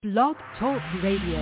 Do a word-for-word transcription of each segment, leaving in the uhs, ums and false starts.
Blog Talk Radio.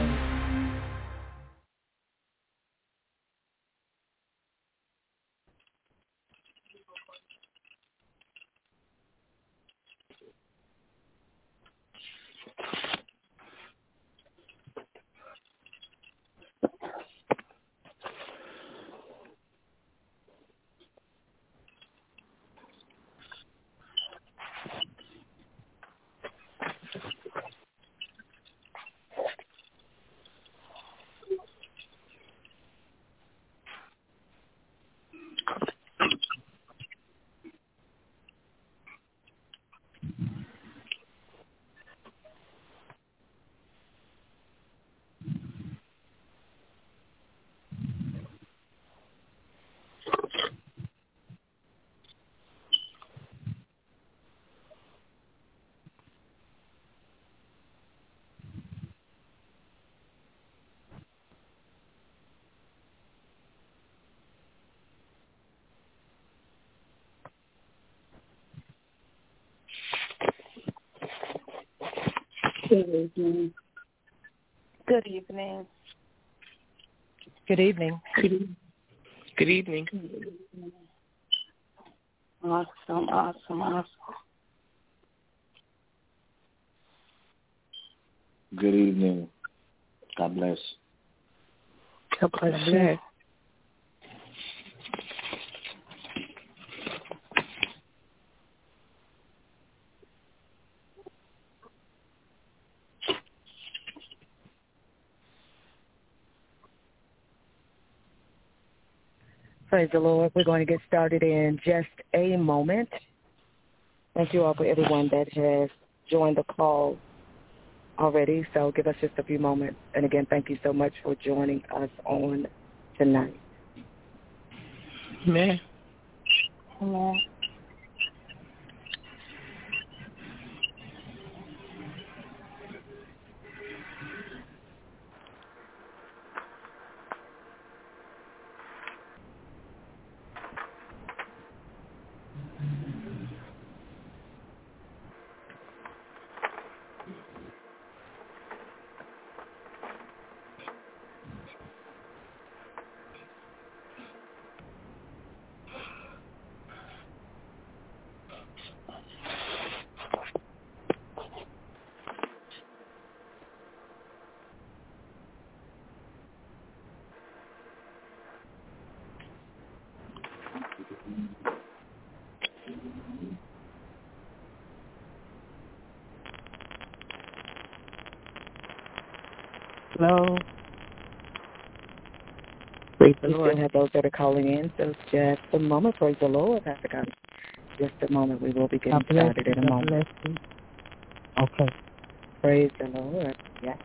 Good evening. Good evening. Good evening. Good evening. Good evening. Awesome, awesome, awesome. Good evening. God bless. God bless you. Praise the Lord. We're going to get started in just a moment. Thank you all for everyone that has joined the call already. So give us just a few moments. And again, thank you so much for joining us on tonight. Amen. Amen. Hello. Praise the Lord. We still have those that are calling in, so just a moment. Praise the Lord, Pastor God. Just a moment. We will be getting started in a moment. Okay. Praise the Lord. Yes.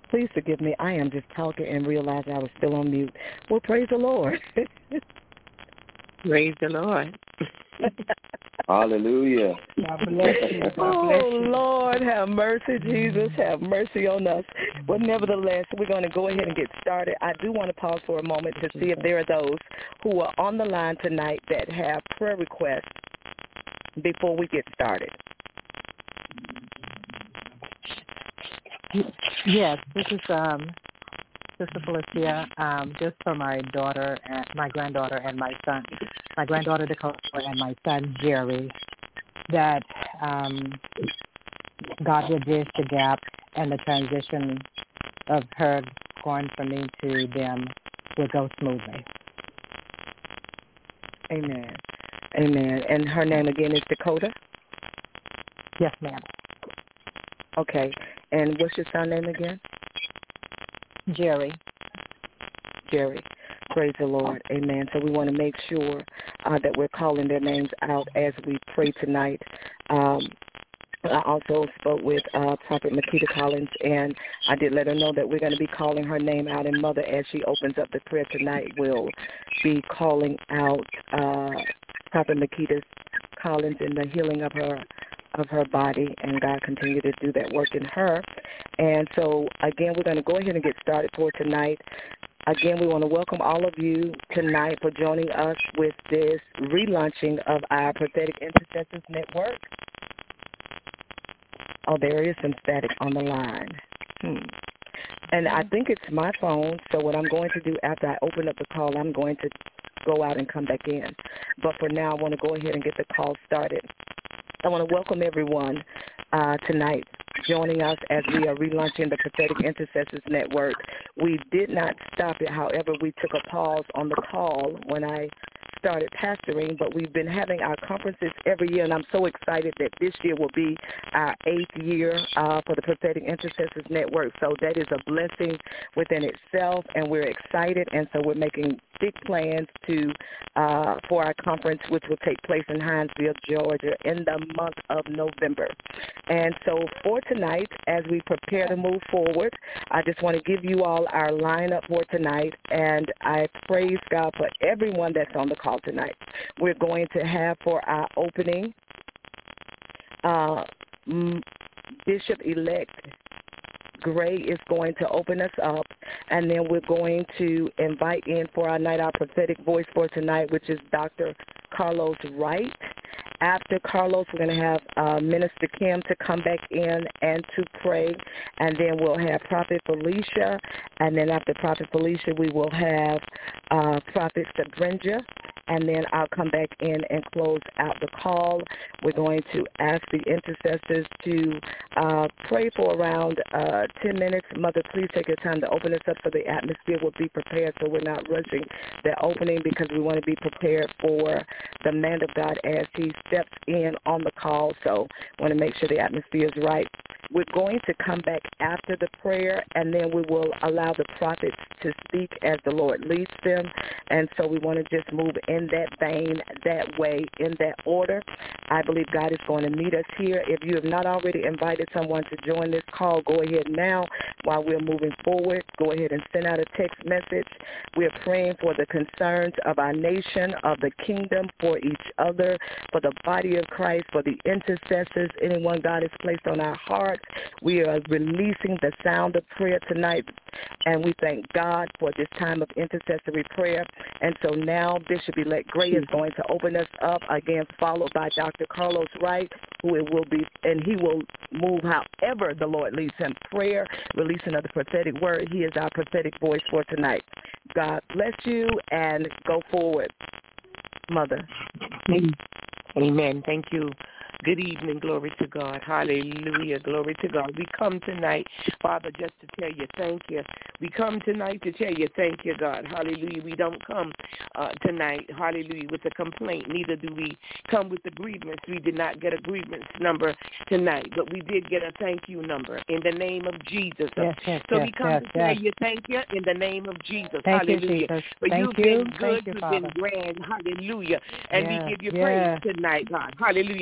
Please forgive me. I am just talking and realized I was still on mute. Well, praise the Lord. Praise the Lord. Hallelujah. God bless you. God Oh, bless you. Lord, have mercy, Jesus. Have mercy on us. But nevertheless, we're going to go ahead and get started. I do want to pause for a moment to see if there are those who are on the line tonight that have prayer requests before we get started. Yes, this is um, Sister Felicia, um, just for my daughter, and my granddaughter, and my son, my granddaughter Dakota, and my son Jerry, that um, God would bridge the gap and the transition of her going from me to them would go smoothly. Amen. Amen. And her name again is Dakota? Yes, ma'am. Okay. And what's your son's name again? Jerry. Jerry. Praise the Lord. Amen. So we want to make sure uh, that we're calling their names out as we pray tonight. Um, I also spoke with uh, Prophet Makita Collins, and I did let her know that we're going to be calling her name out. And Mother, as she opens up the prayer tonight, will be calling out uh, Prophet Makita Collins in the healing of her of her body, and God continue to do that work in her. And so, again, we're going to go ahead and get started for tonight. Again, we want to welcome all of you tonight for joining us with this relaunching of our Prophetic Intercessors Network. Oh, there is some static on the line. Hmm. And I think it's my phone, so what I'm going to do after I open up the call, I'm going to go out and come back in. But for now, I want to go ahead and get the call started. I want to welcome everyone uh, tonight joining us as we are relaunching the Prophetic Intercessors Network. We did not stop it. However, we took a pause on the call when I started pastoring, but we've been having our conferences every year, and I'm so excited that this year will be our eighth year uh, for the Prophetic Intercessors Network. So that is a blessing within itself, and we're excited, and so we're making big plans to uh, for our conference, which will take place in Hinesville, Georgia, in the month of November. And so for tonight, as we prepare to move forward, I just want to give you all our lineup for tonight, and I praise God for everyone that's on the call tonight. We're going to have for our opening uh, Bishop-elect Gray is going to open us up, and then we're going to invite in for our night, our prophetic voice for tonight, which is Doctor Carlos Wright. After Carlos, we're going to have uh, Minister Kim to come back in and to pray, and then we'll have Prophet Felicia, and then after Prophet Felicia, we will have uh, Prophet Sabrinja, and then I'll come back in and close out the call. We're going to ask the intercessors to uh, pray for around uh, ten minutes. Mother, please take your time to open us up so the atmosphere will be prepared, so we're not rushing the opening, because we want to be prepared for the man of God as he steps in on the call. So we want to make sure the atmosphere is right. We're going to come back after the prayer, and then we will allow the prophets to speak as the Lord leads them. And so we want to just move in that vein, that way, in that order. I believe God is going to meet us here. If you have not already invited someone to join this call, go ahead now while we're moving forward. Go ahead and send out a text message. We're praying for the concerns of our nation, of the kingdom, for each other, for the body of Christ, for the intercessors, anyone God has placed on our hearts. We are releasing the sound of prayer tonight, and we thank God for this time of intercessory prayer. And so now Bishop-elect Gray is going to open us up, again followed by Doctor Carlos Wright, who it will be, and he will move however the Lord leads him. Prayer, releasing of the prophetic word. He is our prophetic voice for tonight. God bless you, and go forward, Mother. Amen. Thank you. Good evening. Glory to God. Hallelujah. Glory to God. We come tonight, Father, just to tell you thank you. We come tonight to tell you thank you, God. Hallelujah. We don't come uh, tonight, hallelujah, with a complaint. Neither do we come with a grievance. We did not get a grievance number tonight, but we did get a thank you number in the name of Jesus. Yes, yes, so yes, we come yes, to yes. tell you thank you in the name of Jesus. Thank hallelujah. You, Jesus. For thank you've you. been good, Thank you, you've Father. been grand. Hallelujah. And yes, we give you yes. praise tonight, God. Hallelujah. And we give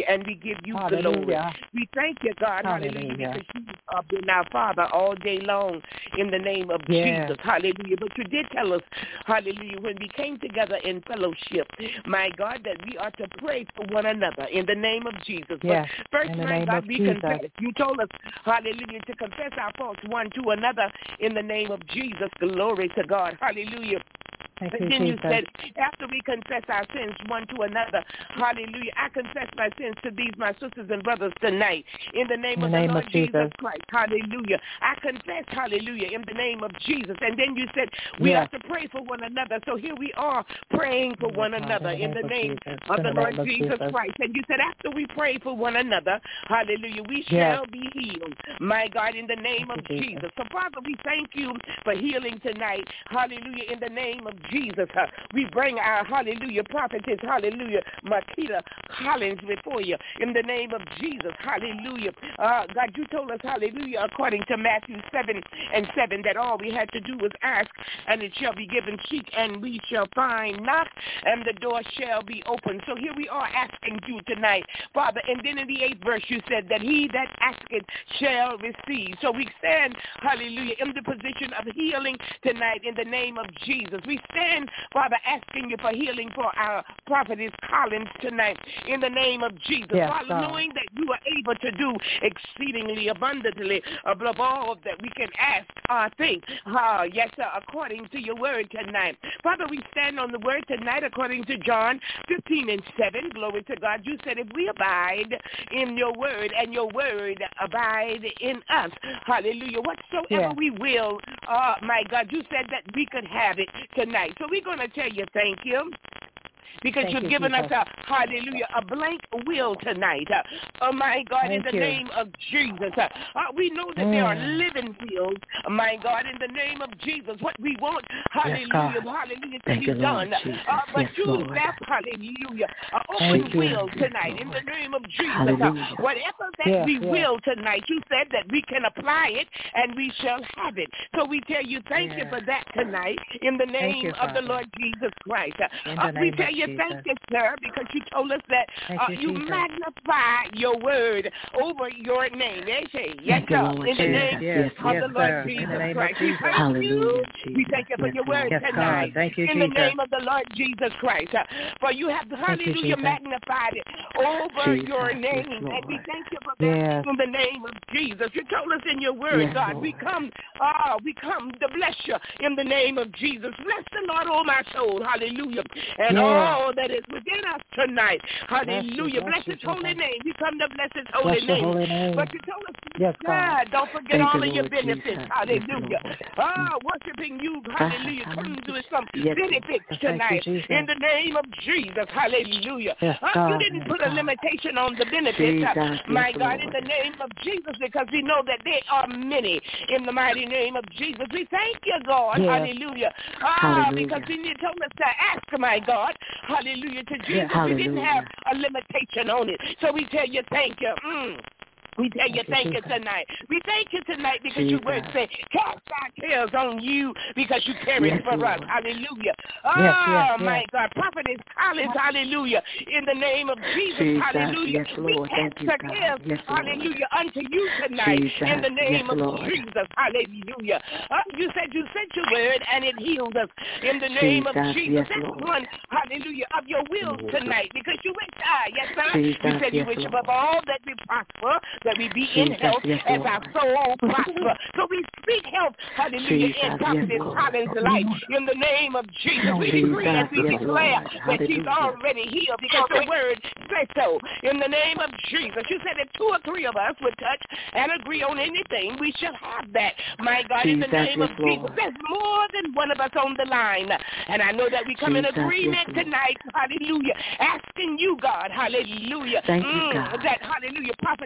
give you Hallelujah. glory. We thank you, God, hallelujah, Hallelujah. because you have been our Father all day long in the name of Yes. Jesus, hallelujah. But you did tell us, hallelujah, when we came together in fellowship, my God, that we are to pray for one another in the name of Jesus. Yes. But first, In the my name God, of we Jesus. confess. You told us, hallelujah, to confess our faults one to another in the name of Jesus. Glory to God, hallelujah. Thank And you, then you Jesus. said, after we confess our sins one to another, hallelujah, I confess my sins to these, my sisters and brothers, tonight, in the name In of the the name Lord of Jesus. Jesus. Christ, hallelujah. I confess, hallelujah, in the name of Jesus. And then you said, we Yes. are to pray for one another. So here we are praying for Yes, one God, another in the name Jesus. of In the the Lord name of Jesus Jesus. Christ. And you said, after we pray for one another, hallelujah, we Yes. shall be healed, my God, in the name Thank of you, Jesus. Jesus. So, Father, we thank you for healing tonight, hallelujah, in the name of Jesus. Uh, we bring our, hallelujah, prophetess, hallelujah, Makita Collins before you, in the name of Jesus, hallelujah. Uh, God, you told us, hallelujah, according to Matthew seven and seven, that all we had to do was ask, and it shall be given, seek, and we shall find, knock, and the door shall be open. So here we are asking you tonight, Father, and then in the eighth verse you said that he that asketh shall receive. So we stand, hallelujah, in the position of healing tonight in the name of Jesus. We stand, Father, asking you for healing for our prophetess Collins tonight in the name of Jesus. Yes, Father, God. knowing that you are able to do exceedingly abundantly above all that we can ask or think. Ah, yes, sir, according to your word tonight. Father, we stand on the word tonight according to John fifteen and seven. Glory to God. You said if we abide in your word and your word abide in us, hallelujah, whatsoever Yes. we will, uh, my God, you said that we could have it tonight. So we're going to tell you thank you. Because Thank you've you, given Jesus. us a, hallelujah, a blank will tonight. Uh, oh, my God, in Thank the you. name of Jesus. Uh, uh, we know that Mm. there are living fields, my God, in the name of Jesus. What we want, hallelujah, God. hallelujah, to Thank be you, Lord done. Jesus. Uh, but Yes, you Lord. left, hallelujah, uh, Thank open you. will Yes, tonight in the Lord. name of Jesus. Uh, Hallelujah. whatever that Yes, we yes. will tonight, you said that we can apply it and we shall have it. So we tell you thank you Yes. for that tonight in the Thank name you, of the Father. Lord Jesus Christ. Uh, In uh, the we name tell of you Jesus. thank you, sir, because you told us that Thank uh, you, you Jesus. magnify your word over your name. Yes, yes, Thank you, sir. Lord In the Jesus. name Yes, of yes, the Lord. Lord sir. In Jesus the name of Christ. We Jesus. thank you. Hallelujah, We Jesus. thank you for Yes, your word Lord. Yes, tonight. God. Thank you, In the Jesus. name of the Lord Jesus Christ. Uh, for you have, Thank you, hallelujah, Jesus. magnified it over Jesus. your Yes, name. And we Lord. thank you for that Yes. in the name of Jesus. You told us in your word, Yes, God, we Lord. come, ah, we come to bless you in the name of Jesus. Bless the Lord, oh my soul. Hallelujah. And Yes. all that is within us tonight. Hallelujah. Bless Bless you, his holy Jesus. name. You come to bless his holy Bless your name. holy name. But you told us, Yes, God. God, don't forget Thank all you, of your Lord benefits. Jesus. Hallelujah. Yes, Lord. Ah, worshiping you, hallelujah, comes with some Yes, Lord. benefits Thank you, tonight. Jesus. In the name of Jesus. Hallelujah. Yes, Ah, God. you didn't Yes, put a God. limitation on the benefits, Jesus. uh, Yes, my God, in Lord. the name of Jesus, because we know that there are many in the mighty name of Jesus. We thank you, God. Yes. Hallelujah. Ah, Hallelujah. because you told us to ask, my God. Hallelujah to Jesus. Yes. We didn't have Hallelujah. a limitation on it. So we tell you thank you. Mm. We tell you Thank you, thank you Jesus. tonight. We thank you tonight because your word Jesus. says, cast our cares on you because you care Yes, for us. Lord. Hallelujah. Yes, Oh, yes, my yes. God. Prophetess Collins, hallelujah. In the name of Jesus, Jesus. hallelujah. Yes, We Lord. cast Thank you, our God. cares, Yes, Lord. hallelujah, unto you tonight. Jesus. In the name Yes, of Lord. Jesus, hallelujah. Uh, you said you sent your word and it healed us. In the name of Jesus. Jesus. Yes, That's Lord. one, hallelujah, of your will tonight because you wish, ah, yes, sir. Jesus. You said you Yes, wish Lord. above all that we prosper, that we be in Jesus. health Yes, as Lord. our soul prosper. So we speak health, hallelujah, Jesus. in Yes, Prophetess Lord. Collins' life. In the name of Jesus, we Jesus. decree and we Yes, declare Lord. that she's Hallelujah. already healed because your word says so. In the name of Jesus, you said if two or three of us would touch and agree on anything, we shall have that. My God, in the Jesus. name Yes, of Jesus, Lord. there's more than one of us on the line. And I know that we come in Jesus. agreement Yes, Lord. tonight, hallelujah, asking you, God, hallelujah, Thank you, mm, God. that, hallelujah, Prophetess Collins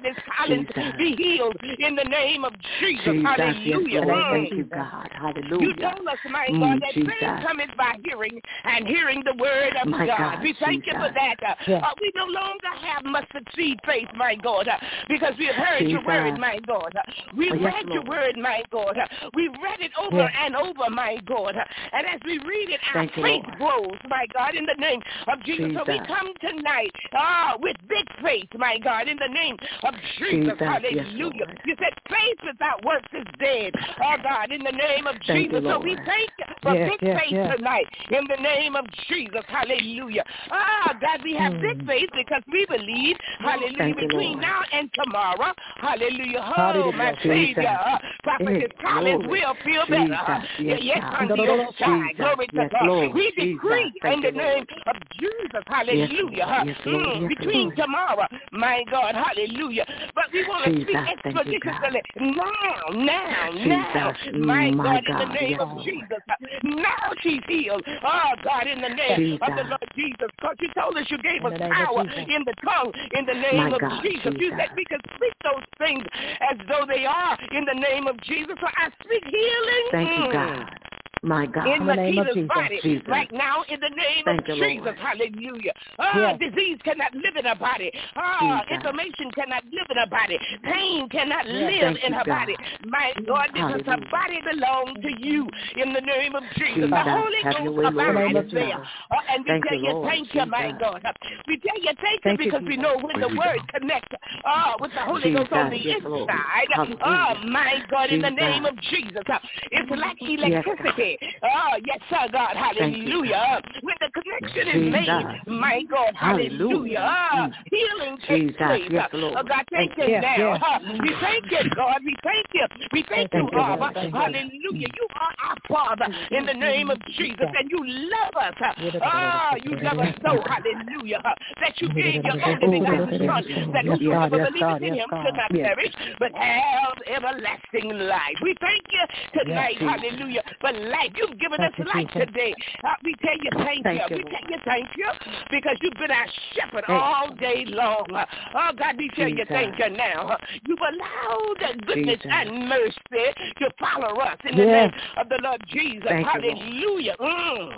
silence Jesus. be healed in the name of Jesus. Jesus, Hallelujah. yes, Lord. Mm. Thank you, God. Hallelujah. You told us, my Mm, God, that Jesus. faith cometh by hearing and hearing the word of My God. God, We thank you for Jesus. that. Uh, Yes. uh, we no longer have mustard seed faith, my God, uh, because we have heard your Jesus. word, my God. Uh, we Oh, yes, read your Lord. word, my God. Uh, we read it over Yes. and over, my God. Uh, and as we read it, our Thank you, faith Lord. grows, my God, in the name of Jesus. Jesus. So we come tonight uh, with big faith, my God, in the name of Jesus. Jesus. Yes, Hallelujah. Lord. You said faith without works is dead. Oh, God, in the name of Thank Jesus. you, So we Lord. thank you for Yes, big yes, faith yes. tonight in the name of Jesus. Hallelujah. Ah, God, we have big Mm. faith because we believe, hallelujah, Thank you, between Lord. now and tomorrow. Hallelujah. Oh, Hallelujah. my Jesus. Savior. Uh, Prophetess Yes, Collins glory. will feel Jesus. better. Yes, Yes, God. on the other side. Jesus. Glory to Yes, God. Lord. We Jesus. decree Thank in the you, name Lord. of Jesus. Yes, Hallelujah. Lord. Yes, Lord. Mm, Yes, between Lord. tomorrow, my God. Hallelujah. But we want to Jesus. speak Thank you, God. expeditiously now, now, now. Jesus. My Mm, my God, in the God. name Yes, of Lord. Jesus. Now she's healed. Oh, God, in the name Jesus. of the Lord Jesus. Because you told us you gave In us the name of power Jesus. in the tongue in the name My of God, Jesus. You said Jesus. we can speak those things as though they are in the name of Jesus. So I speak healing. Thank you, Mm. God. My God. In In the name of Makita's Jesus. body Jesus. right now in the name Thank of you, Jesus. Lord. Hallelujah. Ah, Yes. disease cannot live in her body. Ah, Jesus. inflammation cannot live in her body. Pain cannot Yes. live Thank in you, her God. body. My God, because her Hallelujah. body belongs to you in the name of Jesus. Jesus. The Holy Have your Ghost way, In the Lord. name abides of Yes, there. Jesus. God. Uh, and we Thank tell you, you, Lord. thank you, my Jesus. God. We tell you, thank you, Thank you, because we Jesus. know when the word connects uh, with the Holy Ghost on the Jesus. Yes, Lord. inside. Oh, Hallelujah. my God, in the Jesus. name of Jesus. uh, It's like Yes, God. electricity. Oh, yes, sir, God. Thank you, Hallelujah. God. When the connection is made, Jesus. my God, hallelujah. Hallelujah. Uh, Mm. healing takes Jesus. place. Yes, Uh, Lord. God, thank Thank you you. Yes, now. yes. Uh, we thank you, God. We thank you. We thank Thank you, you, Thank you, Jesus. Abba. Lord. Thank you. Hallelujah. You are our Father in the name of Jesus, Yes. and you love us. Ah, you love us Yes, so, God. hallelujah, that you gave your only Oh, begotten God. Yes, Son, Lord. that Yes, Yes. God. whosoever Yes, believeth God. in Yes, him should God. not Yes. perish, but have everlasting life. We thank you Yes. tonight, hallelujah, for life. You've given us Thank you, life Jesus. today. Uh, we tell you thank, Thank you. you, We Lord. tell you thank you because you've been our shepherd Thank all day long. Uh, Oh, God, we tell you Jesus. thank you now. Uh, You've allowed the goodness Jesus. and mercy to follow us in the Yes. name of the Lord Jesus. Thank you, Lord. Hallelujah. Mm.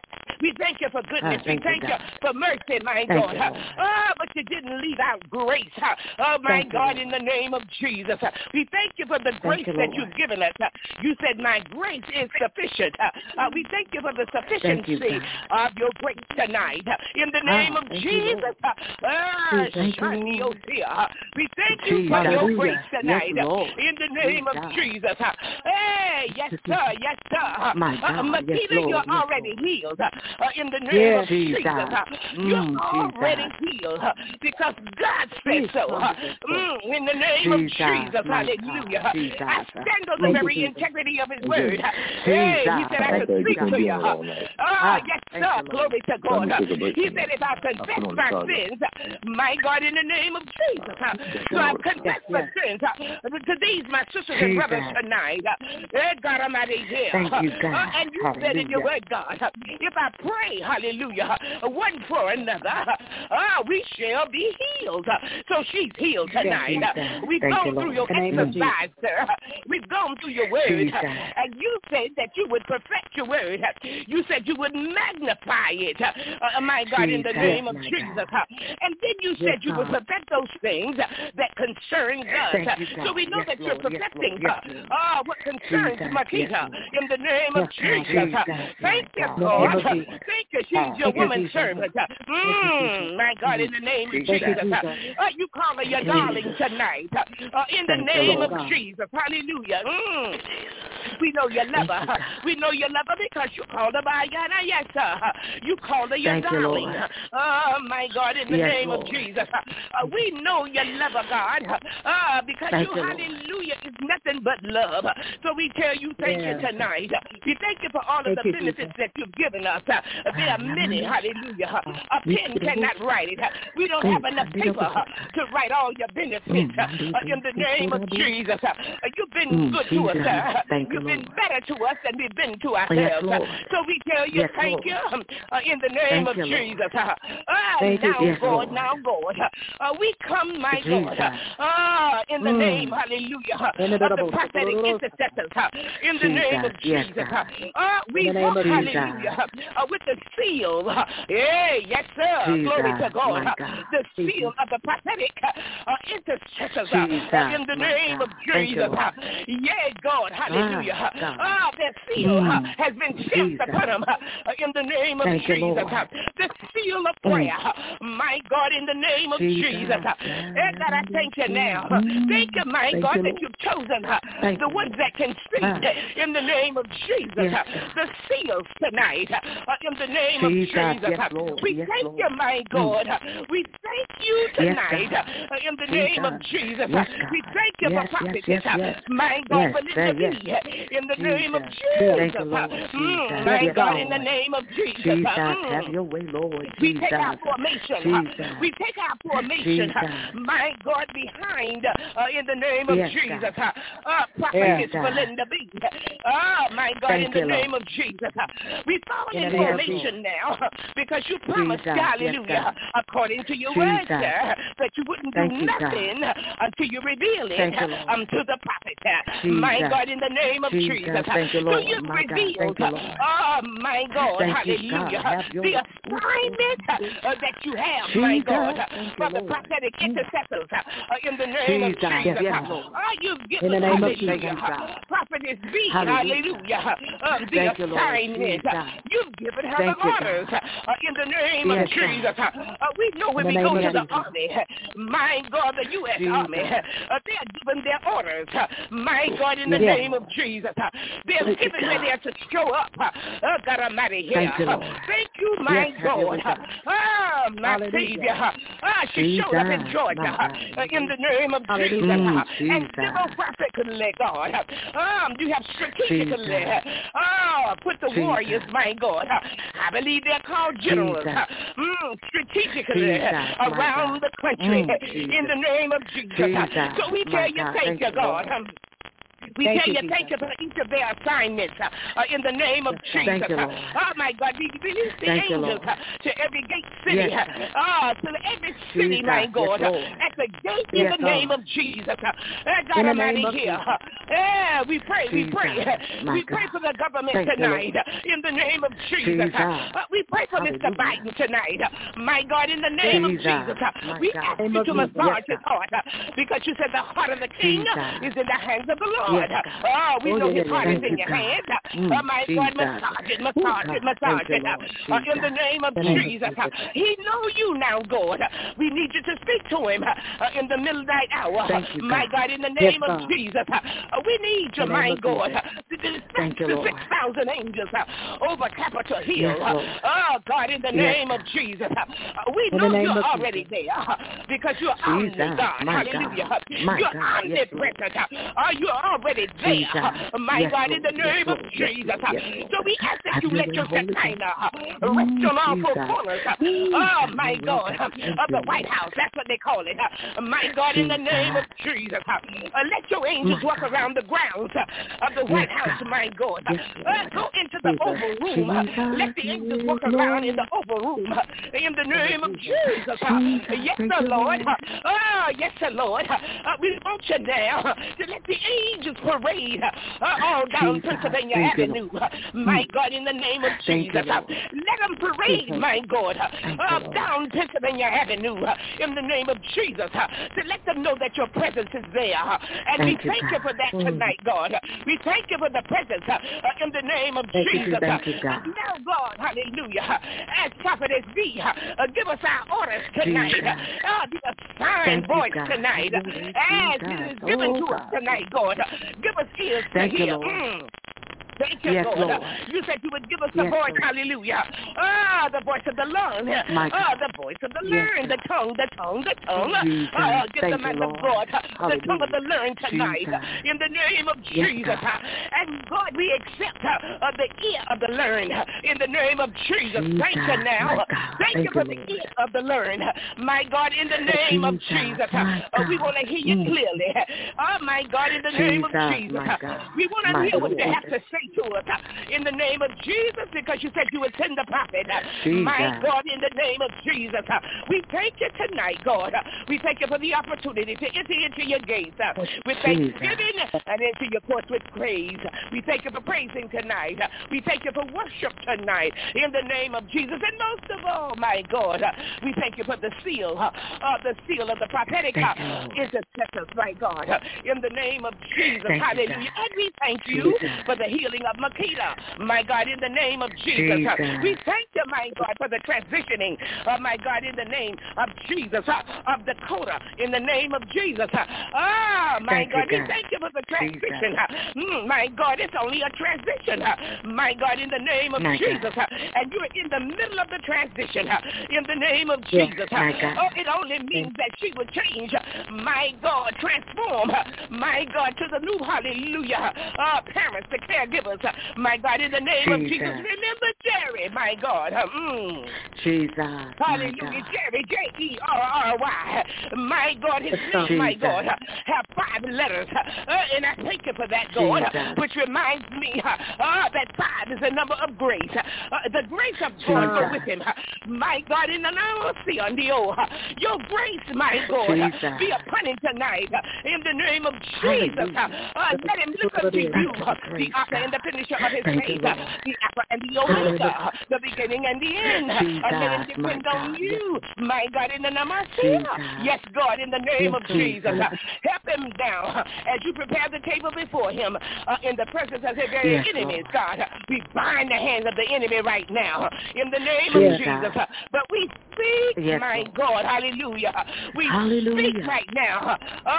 We thank you for goodness. Ah, we thank you, thank you God. for mercy, my Thank God. you, Lord. Oh, but you didn't leave out grace. Oh, my Thank you, God, Lord. in the name of Jesus. We thank you for the grace you, that Lord. you've given us. You said, my grace is sufficient. Uh, we thank you for the Thank you, sufficiency God. of your grace tonight. In the name Ah, of thank you, Jesus. Lord. Ah, Thank you, Shani Lord. Osia. We thank you Jesus. for your Hallelujah. grace Yes, tonight. Lord. In the name of Jesus. Jesus. Hey, yes, sir. Yes, sir. My Uh, God. Yes, Makita, Lord. you're Yes, already Lord. healed. Uh, in the name Yes. of Jesus. Jesus. Uh, Mm, you're already Jesus. healed uh, because God said Yes, so. Uh, wonderful. mm, in the name of Jesus, Jesus. my Hallelujah. God. Jesus. I stand on the Thank you, very Jesus. integrity of his Thank word. you. Uh, Hey, he Jesus. said I Thank could you, speak God. to you. Uh, Ah, Ah, yes, thank sir. you, Lord. Glory to God. Uh, He said tonight. if I confess my sins, my God, in the name of Jesus. Uh, So I confess my Yes. sins uh, to these, my sisters and Jesus. brothers tonight. Uh, eh, God Almighty here. Thank you, Uh, God. And you said in your Hallelujah. word, God, uh, if I pray, hallelujah, uh, one for another, uh, we shall be healed. Uh, So she's healed tonight. Jesus. Uh, We've Thank gone you, through your Lord. In the name of exercise, sir. We've gone through your word. Jesus. uh, And you said that you would perfect your word. Uh, You said you would magnify it. Uh, uh, my God, in the Jesus, name of my Jesus. God. Uh, And then you Yes, said you would God. perfect those things uh, that concern us. Thank Uh, you, So God. we know Yes, that you're Lord. Yes, perfecting Lord. Yes, uh, Lord. uh, what concerns Jesus. Makita Yes, Lord. in the name of Yes, God. Jesus. Jesus, Uh, Thank my you, God. In the God. name Yes, of Jesus. Lord. Thank you. She's Ah, your Thank you, woman Jesus. servant. Uh, Thank you, Jesus. Mm, my God, in the name of Jesus. Thank you, Jesus. Uh, Jesus. uh, You call her your darling Jesus. tonight. Uh, uh, In the Thank you, name of Lord. Jesus. Hallelujah. Mm. We know you love Thank you, her. God. We know you love her because you called her by God. Yes, sir. You called her your Thank you, darling. Lord. Oh, my God, in the Yes, name Lord. of Jesus. Uh, we know you love her, God, uh, because Thank you, you, Lord. hallelujah, is nothing but love. So we tell you thank Yes. you tonight. We thank you for all of Thank the you, benefits Jesus. that you've given us. Uh, there are many, hallelujah. A pen cannot write it. We don't have enough paper uh, to write all your benefits uh, in the name of Jesus. Uh, You've been Mm, good to us, Jesus. sir. Thank you, You've been better to us than we've been to Yes, ourselves. Lord. So we tell you Yes, thank Lord. you uh, in the name Thank of you, Lord. Jesus. Uh, uh, Thank you, now, yes, God, Lord. now, God, uh, we come, my Jesus. God, uh, in the Mm. name, hallelujah, uh, of the prophetic intercessors, uh, in the name of Jesus. Yes, Jesus. God. Uh, uh, we In the name walk, of Jesus. hallelujah, uh, with the seal. Uh, yeah, yes, sir. Jesus, Glory to God. my Uh, God. the Jesus. seal of the prophetic uh, intercessors, uh, Jesus, uh, in the my name God. of Thank you, Jesus. Lord. Uh, yeah, God, hallelujah. Ah, God. Ah, that seal uh, Mm. has been stamped Jesus. upon them uh, in the name of Thank you, Jesus. Lord. Uh, the seal of Mm. prayer, uh, my God, in the name of Jesus. Jesus. Uh, eh, God, I thank you now. Uh, Mm. Thank you, my Thank God, you, that Lord. you've chosen uh, Thank the you, ones Lord. that can speak Ah. uh, in the name of Jesus. Yes, Uh, God. the seals tonight uh, in the name Jesus. of Jesus. Yes, Uh, Lord. we Yes, thank Lord. you, my God. Uh, we thank you Yes, tonight God. uh, in the name of Jesus. Jesus. Yes, Uh, God. we thank you Yes, for prophetess, yes, yes, uh, yes. my God, Yes, Belinda sir, yes. B. uh, in the name of Jesus. Jesus. Thank you, Uh, Lord. mm, Jesus. my Yes, God, Lord. in the name of Jesus. Jesus, Uh, mm. have your way, Lord. We Jesus. take our formation. Jesus. Uh, we take our formation, Jesus. uh, my God, behind uh, in the name of Yes, Jesus. God. Uh, uh, Prophetess Jesus. Belinda B. Oh, my God, Thank in the you, name Lord. of Jesus. Uh, we fall In in the name of formation now uh, because you promised, Jesus. Yes, hallelujah, God. according to your Jesus. word, sir, that you wouldn't Thank do you, God. nothing uh, until you reveal it Thank you, uh, Lord. unto the prophet. Uh, Jesus. my God, in the name of Jesus. Jesus. Uh, Thank you, so Lord. you've My God. revealed, Thank you, uh, Lord. oh, my God, Thank you, hallelujah, God. Have your the way. assignment uh, that you have, Jesus. my God, Thank for you, the Lord. prophetic Mm. intercessors uh, in the name Jesus. of Jesus. Yes, Uh, Lord. uh, you've In given, the name of hallelujah, Thank you, God. prophetess B, Hallelujah. hallelujah, um, the Thank you, Lord. assignment. Jesus. You've given her Thank the you, orders God. uh, in the name Yes, of Jesus. God. Uh, we know when In we the go name to of the Yes, Jesus. army, my God, the U S Jesus. Army, uh, they're given their orders. Uh, my God, in the Yes, name of Jesus, uh, they're Thank you, given where God. they're to show up. Uh, oh, God Almighty, here. Thank you, Lord. Thank you, my Yes, have your God. way, God. Ah, my Hallelujah. Savior. Ah, she Jesus. showed up in Georgia My God. uh, in the name of Hallelujah. Jesus. Mm, uh, and Jesus. demographically, God. Um, you have strategically Jesus. uh, put the Jesus. warriors, my God. Uh, I believe they're called generals. Jesus. Uh, mm, strategically Jesus, uh, my around God. the country Mm, in the Jesus. name of Jesus. Uh, Jesus, so we my tell you, God. thank Thank you, you, God. Lord. Um, we Thank tell you, you, Jesus. thank you for each of their assignments uh, uh, in the name of Yes, God. Jesus. Thank you, Uh, Lord. oh, my God, we release the Thank you, angels Lord. uh, to every gate city, Yes, uh, God. uh, to every city, Jesus, my yes, God, uh, Lord. at the gate in Yes, the name Lord. of Jesus. Uh, uh, God In the Almighty, name of here. Jesus. Uh, yeah, we pray, we Jesus, pray. my We pray God. for the government Thank you, tonight Lord. uh, in the name of Jesus. Jesus. Uh, uh, we pray for Mister Hallelujah. Biden tonight. Uh, my God, in the name of Jesus, Jesus. Uh, my we God. ask Name you of to Jesus. massage Yes, his God. heart uh, because you said the heart of the king Jesus. uh, is in the hands of the Lord. Yes, God. Oh, we Oh, know yeah, his yeah, heart yeah, is Thank in you, your God. hands. Mm, Oh, my God, Jesus. massage it, Oh, massage God. it, massage Thank you, it. Lord. Uh, in Jesus. the name of In the name of Jesus. Jesus. Uh, he know you now, God. We need you to speak to him uh, in the middle of the night hour. Thank you, My God. God, in the Yes, name of God. Jesus. Uh, we need In your the name mind, of God. Jesus. To dispatch Thank you, the Lord. six thousand angels uh, over Capitol Hill. Yes, Uh, Lord. oh, God, in the Yes, name of God. Jesus. Uh, we In the know name you're of already Jesus. there uh, because you're Jesus, omni, God. my Hallelujah. God. My You're God. Yes, Lord. omnipresent. Uh, you're already Jesus. there. Uh, my Yes, God, in Lord. the Yes, name of Lord. Yes, Jesus. Lord. Uh, Yes, Lord. so we ask that Have you your let way, your Holy Ghost. Shekinah uh, rest Mm, on all four Jesus. corners. Uh, Ooh, oh, have my your way, God, God. uh, Thank of you, the White Lord. House. That's what they call it. Uh, my God, in the Jesus. name of Jesus. Uh, uh, let your angels My walk God. around the grounds uh, of the Yes, White House, God. my God. Yes, Uh, Lord. go into the Jesus. Oval Room. Uh, let Jesus. the angels Yes, walk around in Lord. the Oval Room uh, in the name of Jesus. Jesus. Uh, Jesus. yes, Thank sir, you, Lord. Lord. Uh, oh, yes, sir, Lord. Uh, we want you now uh, to let the angels parade uh, all down Jesus. Pennsylvania Thank you, Avenue. Lord. Uh, my Mm. God, in the name of Thank you, Jesus. Uh, Lord. let them parade, Jesus. my God, uh, Thank uh, you, Lord. down Pennsylvania Avenue uh, in the name of Jesus. Uh, to let them know that your presence is there. Uh, and we Thank you, thank you for God. that Mm. tonight, God. Uh, we thank you for the presence uh, uh, in the name of Thank you, Jesus. Jesus. Uh, Thank you, God. and now, God, hallelujah, uh, as Prophetess B, uh, uh, give us our orders tonight. Jesus. Uh, uh, be a sign Thank you, voice God. tonight. Have your way, Uh, as Jesus. it is given Oh, to us God. tonight, God. Uh, give us ears Thank to you, hear. Lord. Mm. Thank you, Yes, God. Lord. You said you would give us the Yes, voice, Lord. hallelujah. Ah, the voice of the learned. Ah, the voice of the Yes, learned, the tongue, the tongue, the tongue. Jesus. Ah, give Thank the man you, of Lord. God the Hallelujah. tongue of the learned tonight. Jesus. In the name of Yes, Jesus. God. And God, we accept uh, the ear of the learned. In the name of Jesus. Jesus. Thank you now. My God. Thank, Thank you for you, the Lord. ear of the learned. My God, in the name Jesus. of Jesus. My Uh, we God. want to hear you Mm. clearly. Oh, my God, in the name Jesus. of Jesus. My God. We want to My hear what Lord. you have to say to us. In the name of Jesus, because you said you would send the prophet. My Jesus. God, in the name of Jesus. We thank you tonight, God. We thank you for the opportunity to enter into your gates with thanksgiving and into your courts with praise. We thank you for praising tonight. We thank you for worship tonight in the name of Jesus. And most of all, my God, we thank you for the seal, uh, the seal of the prophetic uh, intercessors, my God, in the name of Jesus. Thank Hallelujah. You, and we thank you Jesus. for the healing of Makita, my God, in the name of Jesus. Jesus. We thank you, my God, for the transitioning, uh, my God, in the name of Jesus, uh, of Dakota, in the name of Jesus. Ah, oh, my thank God, you, we God. thank you for the transition. Mm, my God, it's only a transition. My God, in the name of my Jesus. God. And you're in the middle of the transition. In the name of yes, Jesus. My God. Oh, it only means that she would change. My God, transform. My God, to the new hallelujah. Uh, parents, the caregivers. My God, in the name Jesus. of Jesus. Remember Jerry, my God. Mm. Jesus. Hallelujah. My God. Jerry, J E R R Y. My God, his name, my God, have five letters. Uh, and I thank you for that, God. Jesus. Which reminds me uh, uh, that five is the number of grace. Uh, the grace of God go with him. My God, in the name of Sion, your grace, my God, Jesus. be upon him tonight. In the name of Jesus. Uh, let him look up to you, the author and the finisher of his Thank faith, you, the Alpha and the Omega, the beginning and the end. Jesus, Uh, let him depend on you, my God, in the name of Jesus. Yes, God, in the name yes, of Jesus. Uh, help him now as you prepare the table before him uh, in the presence of his very yes, enemies, Lord. God. We bind the hands of the enemy right now in the name Jesus. of Jesus. Uh, but we speak, yes, my Lord. God, hallelujah. We hallelujah. speak right now.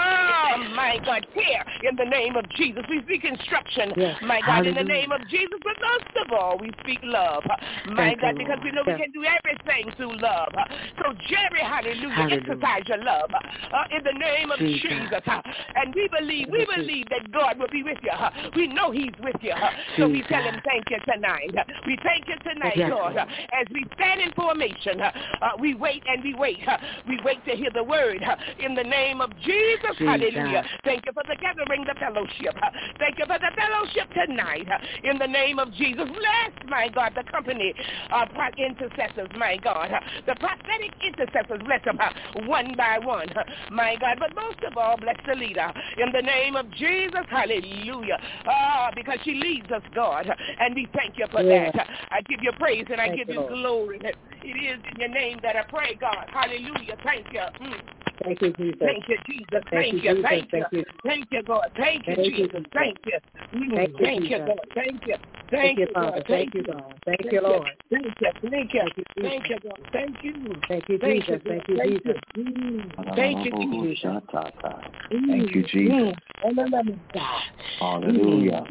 Oh, my God, tear in the name of Jesus. We speak instruction, yes. my God, hallelujah. in the name of Jesus. But most of all, we speak love, my Thank God, you, because Lord. we know yes. we can do everything through love. So, Jerry, hallelujah, hallelujah. exercise your love uh, in the name of Jesus. Jesus. Uh, and we believe, we believe that God will be with you. Uh, we know he's with you. Uh, so we tell him thank you tonight. Uh, we thank you tonight, yes, God. Uh, as we stand in formation, uh, uh, we wait and we wait. Uh, we wait to hear the word uh, in the name of Jesus. Jesus. Hallelujah. Thank you for the gathering, the fellowship. Uh, thank you for the fellowship tonight uh, in the name of Jesus. Bless, my God, the company of uh, intercessors, my God. Uh, the prophetic intercessors, bless them uh, one by one, uh, my God. But most of all, bless the leader in the name of Jesus. Hallelujah. Ah, because she leads us, God. And we thank you for yeah. that. I give you praise and I thank give you, you Lord. glory. It is in your name that I pray, God. Hallelujah. Thank you. Mm. Thank you, Jesus. Thank you, Jesus. Thank, thank you, you. Jesus. Thank you. Thank you. Thank you, God. Thank you, Thank you, Jesus. Jesus. Thank you. Mm. Thank you, Thank you, Jesus. God. Thank you. Thank Thank you, you, Father. God. Thank you, God. Thank you, Lord. Thank you. Thank you. Thank you, Thank you, God. Thank you. Thank you, Thank Jesus. you. Thank you, Thank Jesus. you. Mm. Thank you, Jesus. Thank you, Jesus. Hallelujah.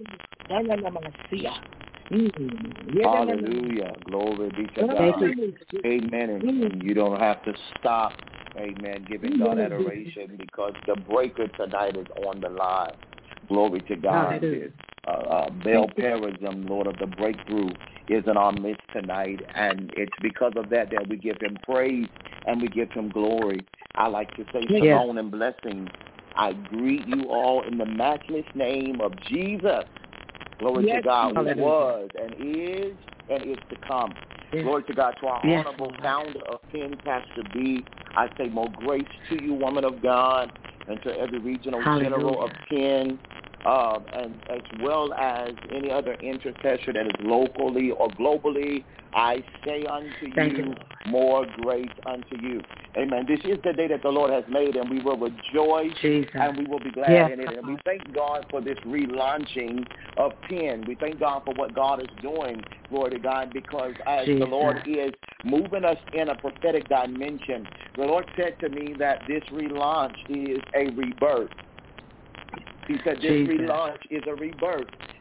Hallelujah. Glory be to God. Amen. And you don't have to stop, amen, giving God adoration because the breaker tonight is on the line. Glory to God. Uh, uh, Baal Perazim, Lord of the breakthrough, is in our midst tonight. And it's because of that that we give him praise and we give him glory. I like to say shalom and blessings. I greet you all in the matchless name of Jesus. Glory yes, to God, who was and is and is to come. Yes. Glory to God, to our yes. honorable founder of Penn, Pastor B. I say more grace to you, woman of God, and to every regional Hallelujah. General of Penn, uh, and as well as any other intercessor that is locally or globally. I say unto Thank you, you, more grace unto you. Amen. This is the day that the Lord has made, and we will rejoice Jesus. And we will be glad yes. in it. And we thank God for this relaunching of Penn. We thank God for what God is doing, glory to God, because as Jesus. The Lord is moving us in a prophetic dimension, the Lord said to me that this relaunch is a rebirth. He said this Jesus. Relaunch is a rebirth.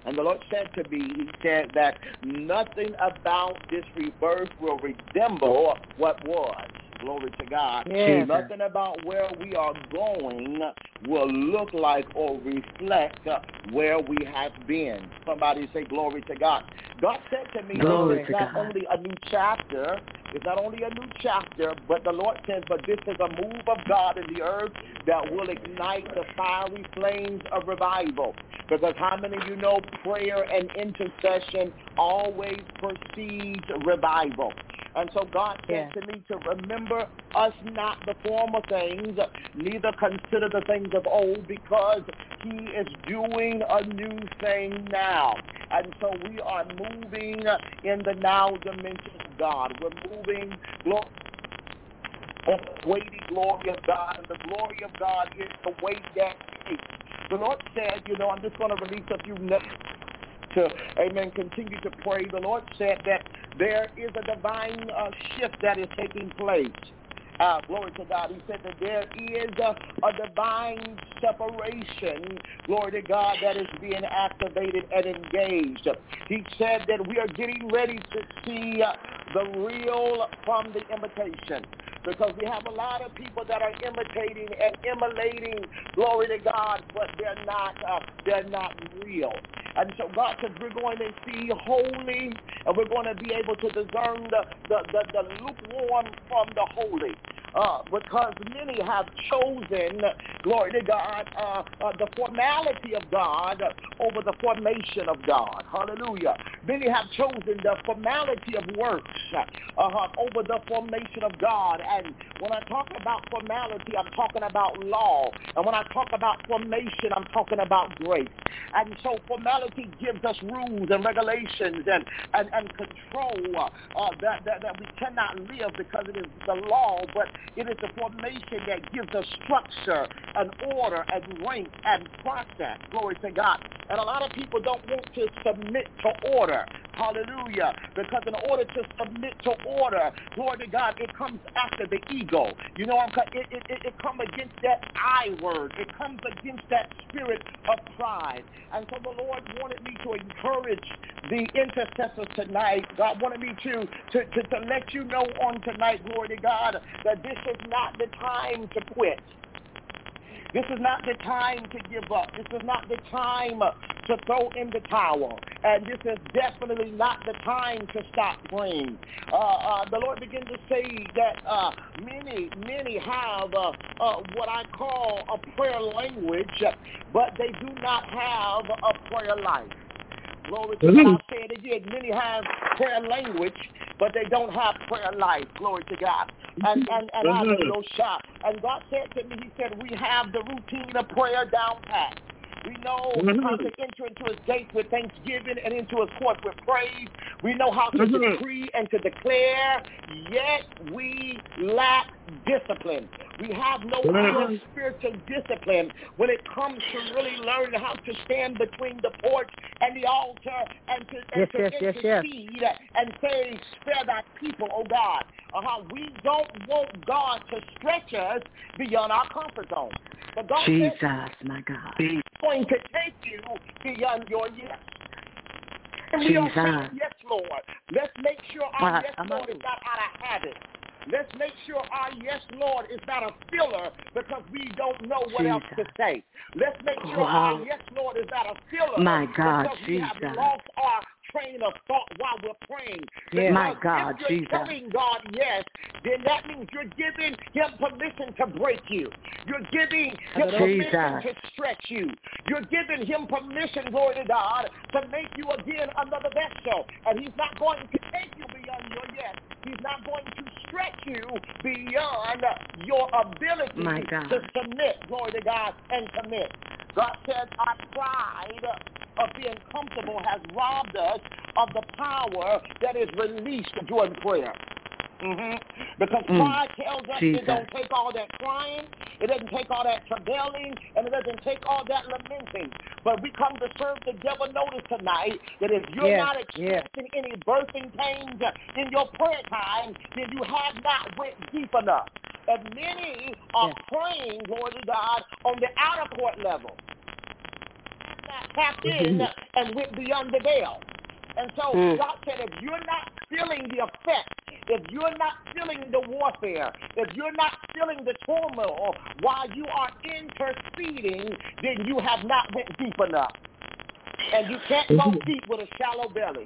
And the Lord said to me, he said that nothing about this rebirth will resemble what was. Glory to God. Yes. Nothing about where we are going will look like or reflect uh, where we have been. Somebody say glory to God. God said to me, glory it's to not God. only a new chapter, it's not only a new chapter, but the Lord says, but this is a move of God in the earth that will ignite the fiery flames of revival. Because how many of you know prayer and intercession always precedes revival? And so God said Yeah. to me to remember us not the former things, neither consider the things of old, because he is doing a new thing now. And so we are moving in the now dimension of God. We're moving glory. The weighty glory of God, and the glory of God is the weight that takes. The Lord said, you know, I'm just going to release a few notes to, amen, continue to pray. The Lord said that there is a divine uh, shift that is taking place. Uh, glory to God. He said that there is a, a divine separation, glory to God, that is being activated and engaged. He said that we are getting ready to see uh, the real from the imitation. Because we have a lot of people that are imitating and emulating, glory to God, but they're not uh, they're not real. And so God says we're going to see holy, and we're going to be able to discern the, the, the, the lukewarm from the holy. Uh, because many have chosen, glory to God, uh, uh, the formality of God over the formation of God. Hallelujah. Many have chosen the formality of works uh, over the formation of God. And when I talk about formality, I'm talking about law. And when I talk about formation, I'm talking about grace. And so formality gives us rules and regulations and, and, and control uh, that, that, that we cannot live because it is the law, but it is the formation that gives us structure and order and rank and process. Glory to God. And a lot of people don't want to submit to order. Hallelujah. Because in order to submit to order, glory to God, it comes after the ego. You know, it, it, it, it comes against that I word. It comes against that spirit of pride. And so the Lord wanted me to encourage the intercessors tonight. God wanted me to, to, to, to let you know on tonight, glory to God, that this is not the time to quit. This is not the time to give up. This is not the time to throw in the towel. And this is definitely not the time to stop praying. Uh, uh, the Lord began to say that uh, many, many have uh, uh, what I call a prayer language, but they do not have a prayer life. Glory to God. I'll say it again. Many have prayer language, but they don't have prayer life. Glory to God. And and and I have a little shot. And God said to me, he said, we have the routine of prayer down pat. We know how to enter into his gates with thanksgiving and into his courts with praise. We know how to decree and to declare, yet we lack discipline. We have no real spiritual discipline when it comes to really learning how to stand between the porch and the altar and to, and yes, to yes, intercede yes, yes. and say, spare thy people, oh God. Uh-huh. We don't want God to stretch us beyond our comfort zone. But God Jesus, said, my God. He's going to take you beyond your yes. And we Jesus. are saying, yes, Lord. Let's make sure our Uh, yes, I'm Lord, is not out of habit. Let's make sure our yes, Lord, is not a filler because we don't know what Jesus. else to say. Let's make sure Wow. our yes, Lord, is not a filler My God, because we Jesus. have lost our train of thought while we're praying. Yeah. My God, if you're Jesus. telling God yes, then that means you're giving him permission to break you. You're giving him Jesus. permission to stretch you. You're giving him permission, glory to God, to make you again another vessel. And he's not going to take you beyond your yes. He's not going to stretch you beyond your ability My God. to submit, glory to God, and commit. God says our pride of being comfortable has robbed us of the power that is released during prayer. Mm-hmm. Because Mm. pride tells us Jesus. it don't take all that crying, it doesn't take all that travailing, and it doesn't take all that lamenting. But we come to serve the devil notice tonight that if you're Yes, not experiencing yes. any birthing pains in your prayer time, then you have not went deep enough. And many are yes. praying, Lord of God, on the outer court level. Not tapped in mm-hmm. and went beyond the veil. And so mm. God said, if you're not feeling the effect, if you're not feeling the warfare, if you're not feeling the turmoil while you are interceding, then you have not went deep enough. And you can't go deep with a shallow belly.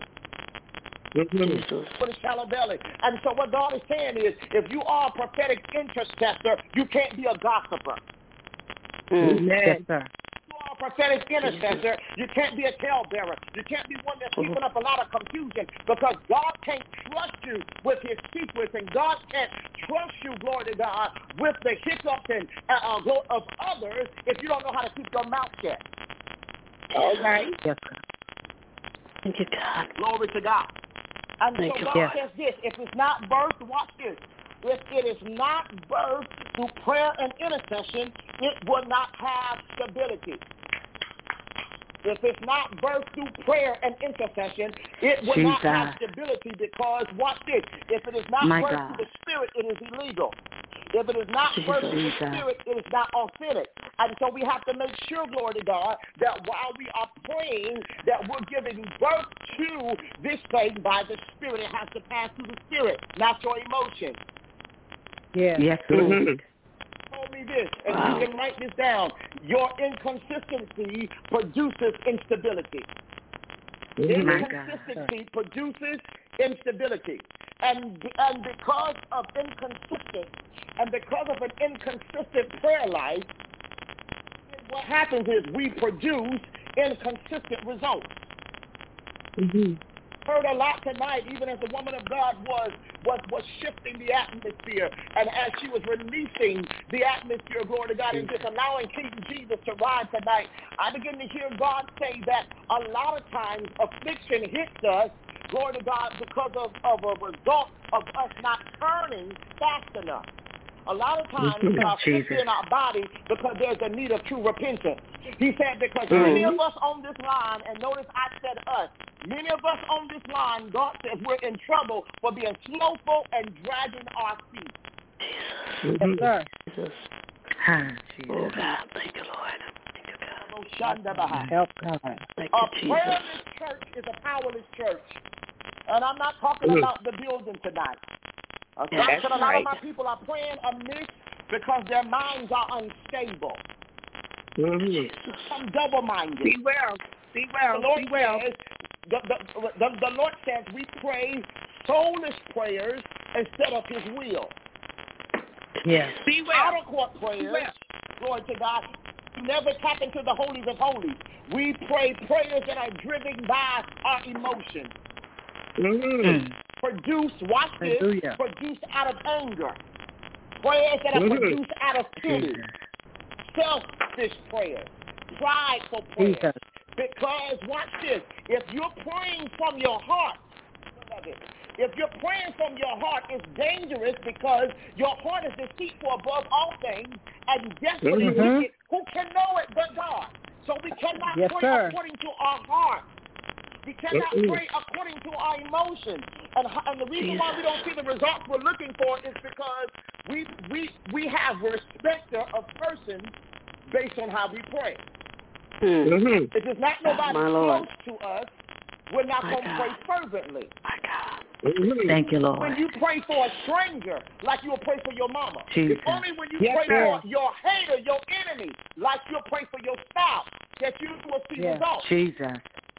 With a shallow belly. And so what God is saying is, if you are a prophetic intercessor, you can't be a gossiper. Mm. Yes, sir. You are a prophetic intercessor, you can't be a talebearer. You can't be one that's keeping up a lot of confusion, because God can't trust you with his secrets, and God can't trust you, glory to God, with the hiccups and uh, of others if you don't know how to keep your mouth shut. All right? Yes, sir. Thank you, God. Glory to God. And Thank so you. God Yes. says this, if it's not birthed, watch this. If it is not birthed through prayer and intercession, it will not have stability. If it's not birthed through prayer and intercession, it will Jesus. not have stability, because, watch this, if it is not My birthed God. through the Spirit, it is illegal. If it is not birthed through the Jesus. Spirit, it is not authentic. And so we have to make sure, glory to God, that while we are praying, that we're giving birth to this thing by the Spirit. It has to pass through the Spirit, not your emotions. Yes. Yes, Lord. Mm-hmm. Told me this, and wow. you can write this down. Your inconsistency produces instability. Mm-hmm. Inconsistency produces instability. And, and because of inconsistent, and because of an inconsistent prayer life, what happens is we produce inconsistent results. Mm-hmm. Heard a lot tonight, even as the woman of God was, was was shifting the atmosphere, and as she was releasing the atmosphere, glory to God, and just allowing King Jesus to ride tonight, I begin to hear God say that a lot of times affliction hits us, glory to God, because of, of a result of us not turning fast enough. A lot of times we are sick in our body because there's a need of true repentance. He said, because mm-hmm. many of us on this line, and notice I said us, many of us on this line, God says we're in trouble for being slowful and dragging our feet. Mm-hmm. Yes, sir. Jesus. Ah, Jesus. Oh, God. Thank you, Lord. Thank you, God. Help God. Thank a you, Jesus. prayerless church is a powerless church. And I'm not talking mm. about the building tonight. I'm Yes, talking a lot right. of my people are praying amiss because their minds are unstable. Mm-hmm. Some double-minded. Be well. Be well. The Lord Be well. says, the, the, the, the Lord says we pray soulless prayers instead of his will. Yes. Be well. Outer court prayers, well. glory to God, never tap into the holies of holies. We pray prayers that are driven by our emotions. Mm-hmm. Produce, watch this, Hallelujah. produced out of anger. Prayers that are mm-hmm. produced out of pity. Selfish prayers. Prideful prayers. Jesus. Because, watch this, if you're praying from your heart, beloved, if you're praying from your heart, it's dangerous because your heart is deceitful above all things and desperately Mm-hmm. wicked. Who can know it but God? So we cannot Yes, pray sir. according to our heart. We cannot pray according to our emotions. And, and the reason Jesus. why we don't see the results we're looking for is because we we we have respect of persons based on how we pray. Mm-hmm. If there's not nobody My close Lord. to us, we're not My going to God. pray fervently. My God. Thank you, Lord. When you pray for a stranger, like you'll pray for your mama. Jesus. It's only when you Yes, pray sir. for your hater, your enemy, like you'll pray for your spouse, that you will see Yes. results. Jesus.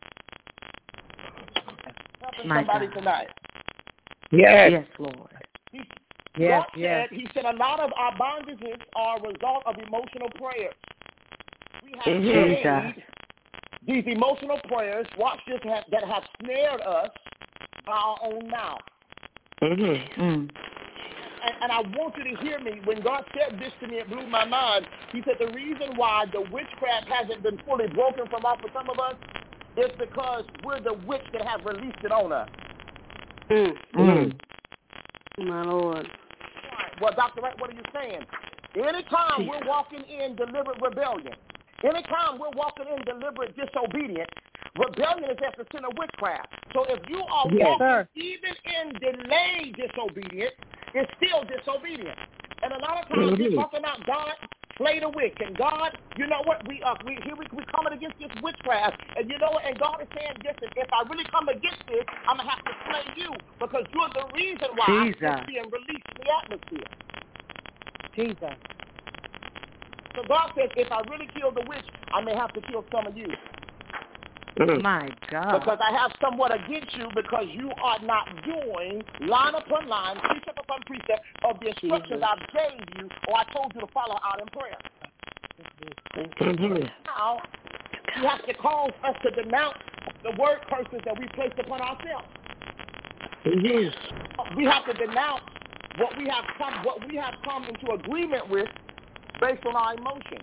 Helping My somebody God. tonight. Yes. Yes, Lord. He, Yes, God yes. said, he said a lot of our bondages are a result of emotional prayers. We have Mhm. prayed these emotional prayers, watch this, have, that have snared us by our own mouth. Mm-hmm. Mm. And, and I want you to hear me. When God said this to me, it blew my mind. He said the reason why the witchcraft hasn't been fully broken from off of some of us is because we're the witch that have released it on us. Mm. Mm. My Lord. Well, Doctor Wright, what are you saying? Anytime Jesus. we're walking in deliberate rebellion, anytime we're walking in deliberate disobedience, rebellion is at the sin of witchcraft. So if you are Yes, walking sir. even in delayed disobedience, it's still disobedience. And a lot of times we're talking about God slay the witch. And God, you know what? We uh, we here we we coming against this witchcraft. And you know what? And God is saying, listen, if I really come against this, I'm gonna have to slay you because you're the reason why it's being released in the atmosphere. Jesus. So God says, if I really kill the witch, I may have to kill some of you. My God. Because I have somewhat against you because you are not doing line upon line, precept upon precept of the instructions I gave you or I told you to follow out in prayer. Mm-hmm. Now, you have to cause us to denounce the word curses that we place upon ourselves. Mm-hmm. We have to denounce what we have come, what we have come into agreement with based on our emotions.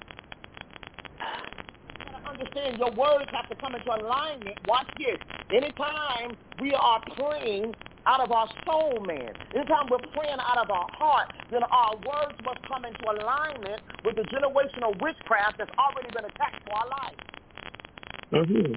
Understand your words have to come into alignment. Watch this. Anytime we are praying out of our soul, man, anytime we're praying out of our heart, then our words must come into alignment with the generational witchcraft that's already been attacked for our life. Mm-hmm.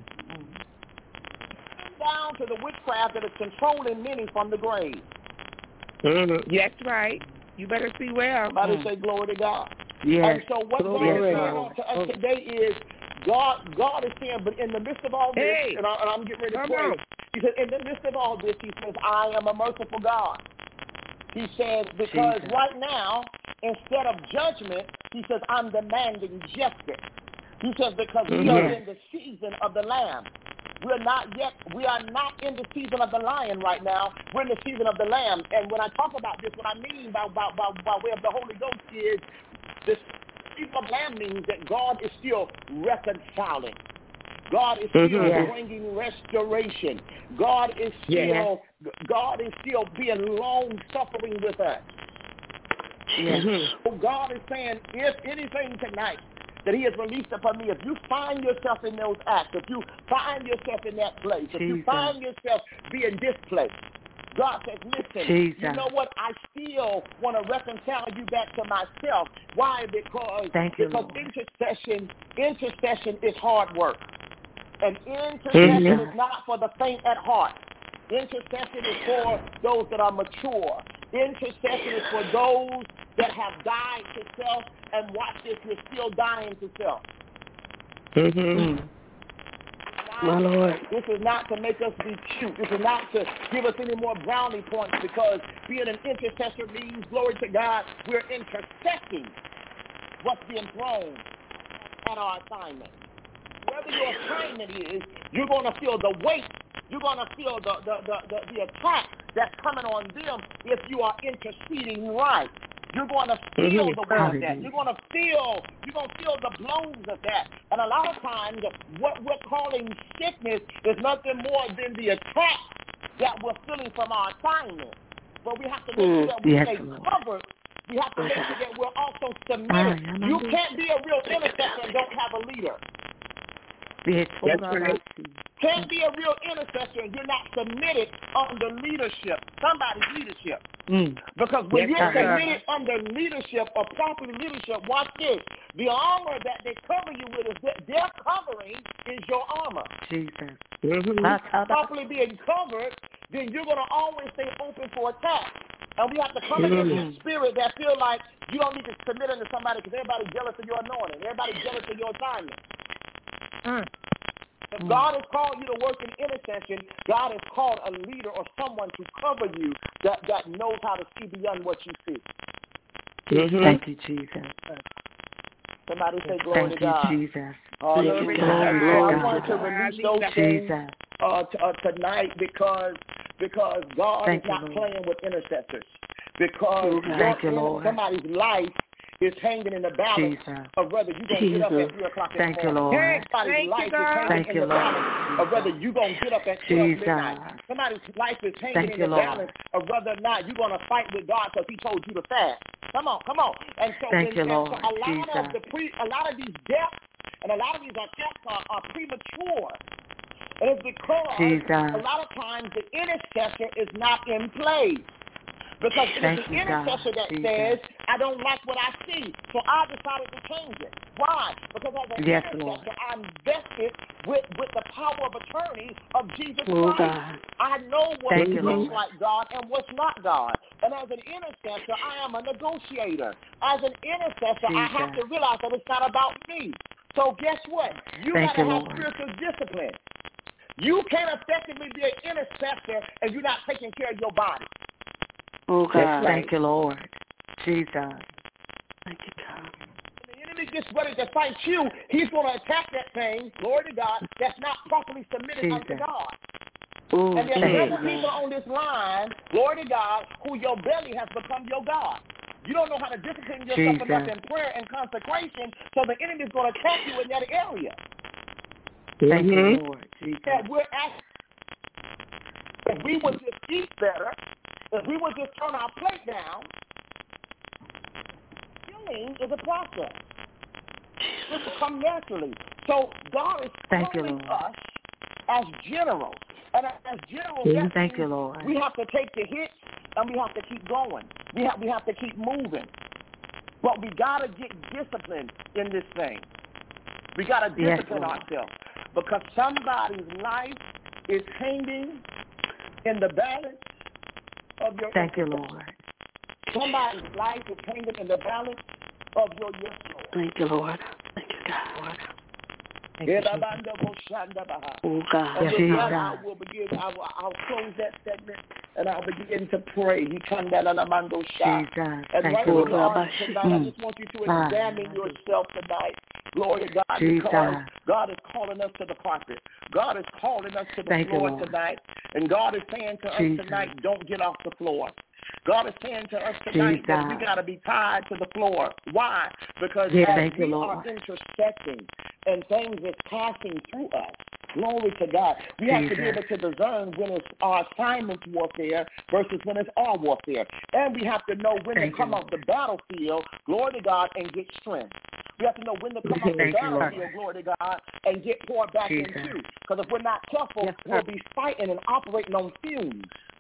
Down to the witchcraft that is controlling many from the grave. Mm-hmm. That's right. You better see well. Somebody mm. say glory to God. Yes. And so what God is saying on to us today is God, God is saying, but in the midst of all this, hey, and, I, and I'm getting ready to pray, on. He said, in the midst of all this, he says, I am a merciful God. He says, because Jesus. Right now, instead of judgment, he says, I'm demanding justice. He says, because we are in the season of the Lamb. We're not yet, we are not in the season of the lion right now. We're in the season of the Lamb. And when I talk about this, what I mean by, by, by, by way of the Holy Ghost is this. Season of Lamb means that God is still reconciling. God is still mm-hmm. bringing restoration. God is still yes. God is still being long suffering with us. Yes. So God is saying, if anything tonight that He has released upon me, if you find yourself in those acts, if you find yourself in that place, if Jesus. You find yourself being displaced, God says, listen, Jesus. You know what? I still want to reconcile you back to myself. Why? Because, Thank you, because Lord. intercession, intercession is hard work. And intercession mm-hmm. is not for the faint at heart. Intercession is for those that are mature. Intercession is for those that have died to self. And watch this, you're still dying to self. Mm-hmm. My Lord. This is not to make us be cute. This is not to give us any more brownie points because being an intercessor means, glory to God, we're intercessing what's being thrown at our assignment. Whatever your assignment is, you're going to feel the weight. You're going to feel the, the, the, the, the attack that's coming on them if you are interceding right. You're going to feel the weight of that. You're going to feel, you're going to feel the blows of that. And a lot of times, what we're calling sickness is nothing more than the attack that we're feeling from our assignment. But we have to make sure that we yes, stay covered. We have to make sure that we're also submitted. You can't be a real intercessor and don't have a leader. Yes, can't be a real intercessor and you're not submitted under leadership, somebody's leadership. Mm. Because when yes, you're submitted uh-huh. under leadership or proper leadership, watch this. The armor that they cover you with is that their covering is your armor. Jesus. Mm-hmm. Properly being covered, then you're going to always stay open for attack. And we have to come mm-hmm. against the spirit that feel like you don't need to submit unto somebody because everybody's jealous of your anointing. Everybody's jealous of your assignment. Mm. If mm. God has called you to work in intercession, God has called a leader or someone to cover you that, that knows how to see beyond what you see. Mm-hmm. Thank you, Jesus. Somebody say glory Thank to God. You, Jesus. Uh, glory to God. God. I wanted to release those things uh, to, uh, tonight because because God Thank is not you, playing with intercessors. Because Thank your, you, Lord. somebody's life is hanging in the balance Jesus. of whether you're going to get up at three o'clock in Thank the morning. You, Somebody's Thank life you, is hanging Thank in you, the Lord. balance of whether you're going to get up at twelve midnight. Somebody's life is hanging Thank in you, the Lord. balance of whether or not you're going to fight with God because he told you to fast. Come on, come on. And so, Thank when, you, and Lord. so a lot Jesus. of the pre, a lot of these deaths and a lot of these attacks are, are premature. And it's because Jesus. a lot of times the intercessor is not in place. Because it Thank is the you, intercessor God. that Jesus. says, I don't like what I see, so I decided to change it. Why? Because as an Yes, intercessor, Lord. I'm vested with, with the power of attorney of Jesus Oh, Christ. God. I know what Thank you, looks Lord. like God and what's not God. And as an intercessor, I am a negotiator. As an intercessor, I have Jesus. to realize that it's not about me. So guess what? You Thank got to you, have Lord. spiritual discipline. You can't effectively be an intercessor if you're not taking care of your body. Oh, God. Right. Thank you, Lord. Jesus. Thank you, God. When the enemy gets ready to fight you, he's going to attack that thing, glory to God, that's not properly submitted Jesus. unto God. Ooh, And there's thank several you, people Lord. on this line, glory to God, who your belly has become your God. You don't know how to discipline yourself Jesus. enough in prayer and consecration, so the enemy is going to attack you in that area. Thank Mhm. you, Lord. Jesus. That we're asking, if we would just eat better, if we would just turn our plate down, healing is a process. This will come naturally. So God is Thank you, calling Lord. us as generals. And as generals, Mhm. that Thank you, means Lord. we have to take the hits and we have to keep going. We have we have to keep moving. But we got to get disciplined in this thing. We got to Yes, discipline Lord. ourselves because somebody's life is hanging in the balance of your Thank you, intercession. Lord. Somebody's life is hanging in the balance of your yes, Lord. Thank you, Lord. Thank you, God. Thank you, Jesus. Oh, God. And Yes, with God. that, I will begin. I will, I'll close that segment, and I'll begin to pray. He come down on a mando shot. Jesus. And Thank right you, where you Lord. are tonight, I just want you to Ah. examine yourself tonight. Glory to God, Jesus. because God is calling us to the carpet. God is calling us to the Thank you, floor Lord. tonight. And God is saying to Jesus. us tonight, don't get off the floor. God is saying to us tonight that we Jesus. got to be tied to the floor. Why? Because Yeah, as thank you, we Lord. are intersecting and things is passing through us, glory to God, we have to be Jesus. able to discern when it's our assignment's warfare versus when it's our warfare. And we have to know when Thank to you, come off Lord. the battlefield, glory to God, and get strength. We have to know when to come off the Thank you, Lord. battlefield, glory to God, and get poured back Jesus. into. Because if we're not careful, Yes, sir. we'll be fighting and operating on fumes.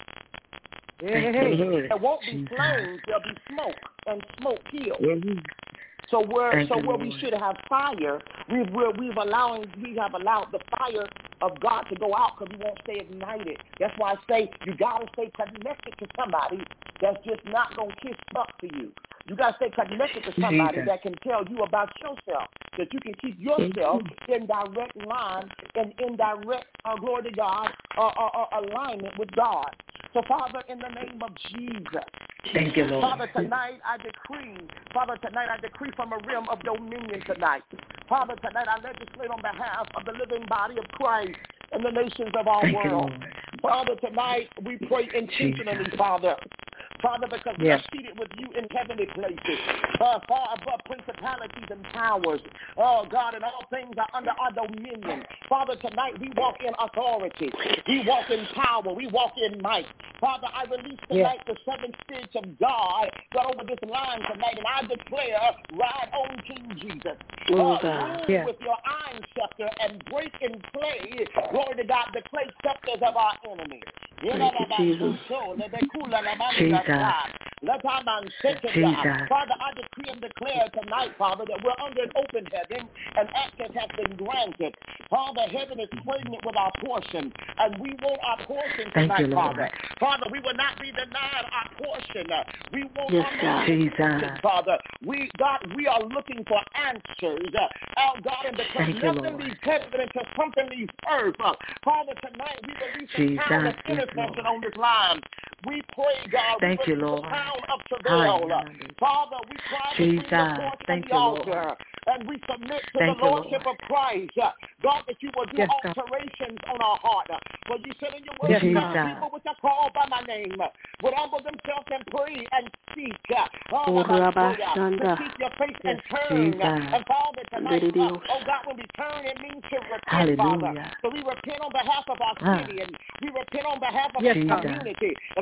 Hey, Thank hey, you, hey. Lord. There won't be Jesus. flames, there'll be smoke, and smoke kills. Mhm. So where Thank so you, where we Lord. should have fire, we've we're, we've allowing we have allowed the fire of God to go out because we won't stay ignited. That's why I say you gotta stay connected to somebody that's just not gonna kiss up to you. You gotta stay connected to somebody Jesus. that can tell you about yourself, that you can keep yourself in direct line and in direct uh, glory to God, uh, uh, uh, alignment with God. So Father, in the name of Jesus. Thank you, Lord. Father, tonight I decree, Father, tonight I decree from a realm of dominion tonight. Father, tonight I legislate on behalf of the living body of Christ and the nations of our Thank you, world. Lord. Father, tonight we pray intentionally, Jesus. Father. Father, because we Yes. are seated with you in heavenly places, uh, far above principalities and powers. Oh, God, and all things are under our dominion. Father, tonight we walk in authority. We walk in power. We walk in might. Father, I release tonight the seven spirits of God God over this line tonight, and I declare, ride on King Jesus. Oh, Uh, God. rule Yes. with your iron scepter and break and play, glory to God, the clay scepters of our enemy. Thank you, Jesus. Jesus. Jesus. Father, I decree and declare tonight, Father, that we're under an open heaven and access has been granted. Father, heaven is pregnant with our portion, and we want our portion Thank tonight, you, Lord. Father. Father, we will not be denied our portion. We want Yes, our God. portion, Jesus. Father. We, God, we are looking for answers. Our God, and because Thank you, nothing Lord. leaves heaven until something leaves earth. Father, tonight we release a Jesus. sound of Yes, intercession Lord. on this line. We pray, God, Thank we you, release Lord. a sound of travail. Hallelujah. Father, we cry between the Jesus. porch and Thank the you, Lord. altar, and we submit to Thank the you, Lordship Lord. of Christ. God, that you will do Yes, God. alterations on our heart. For you said in your word, Yes, if God. my people which are called by my name would humble themselves and pray and seek. Oh, Oh, my Rabba God, to Shanda. seek your face and Yes, turn. Jesus. And Father, tonight, uh, Dios. oh God, when we turn, it means to repent, Hallelujah. Father. So we repent on behalf of our Ah. city, and we repent on behalf of Yes, our God. community, and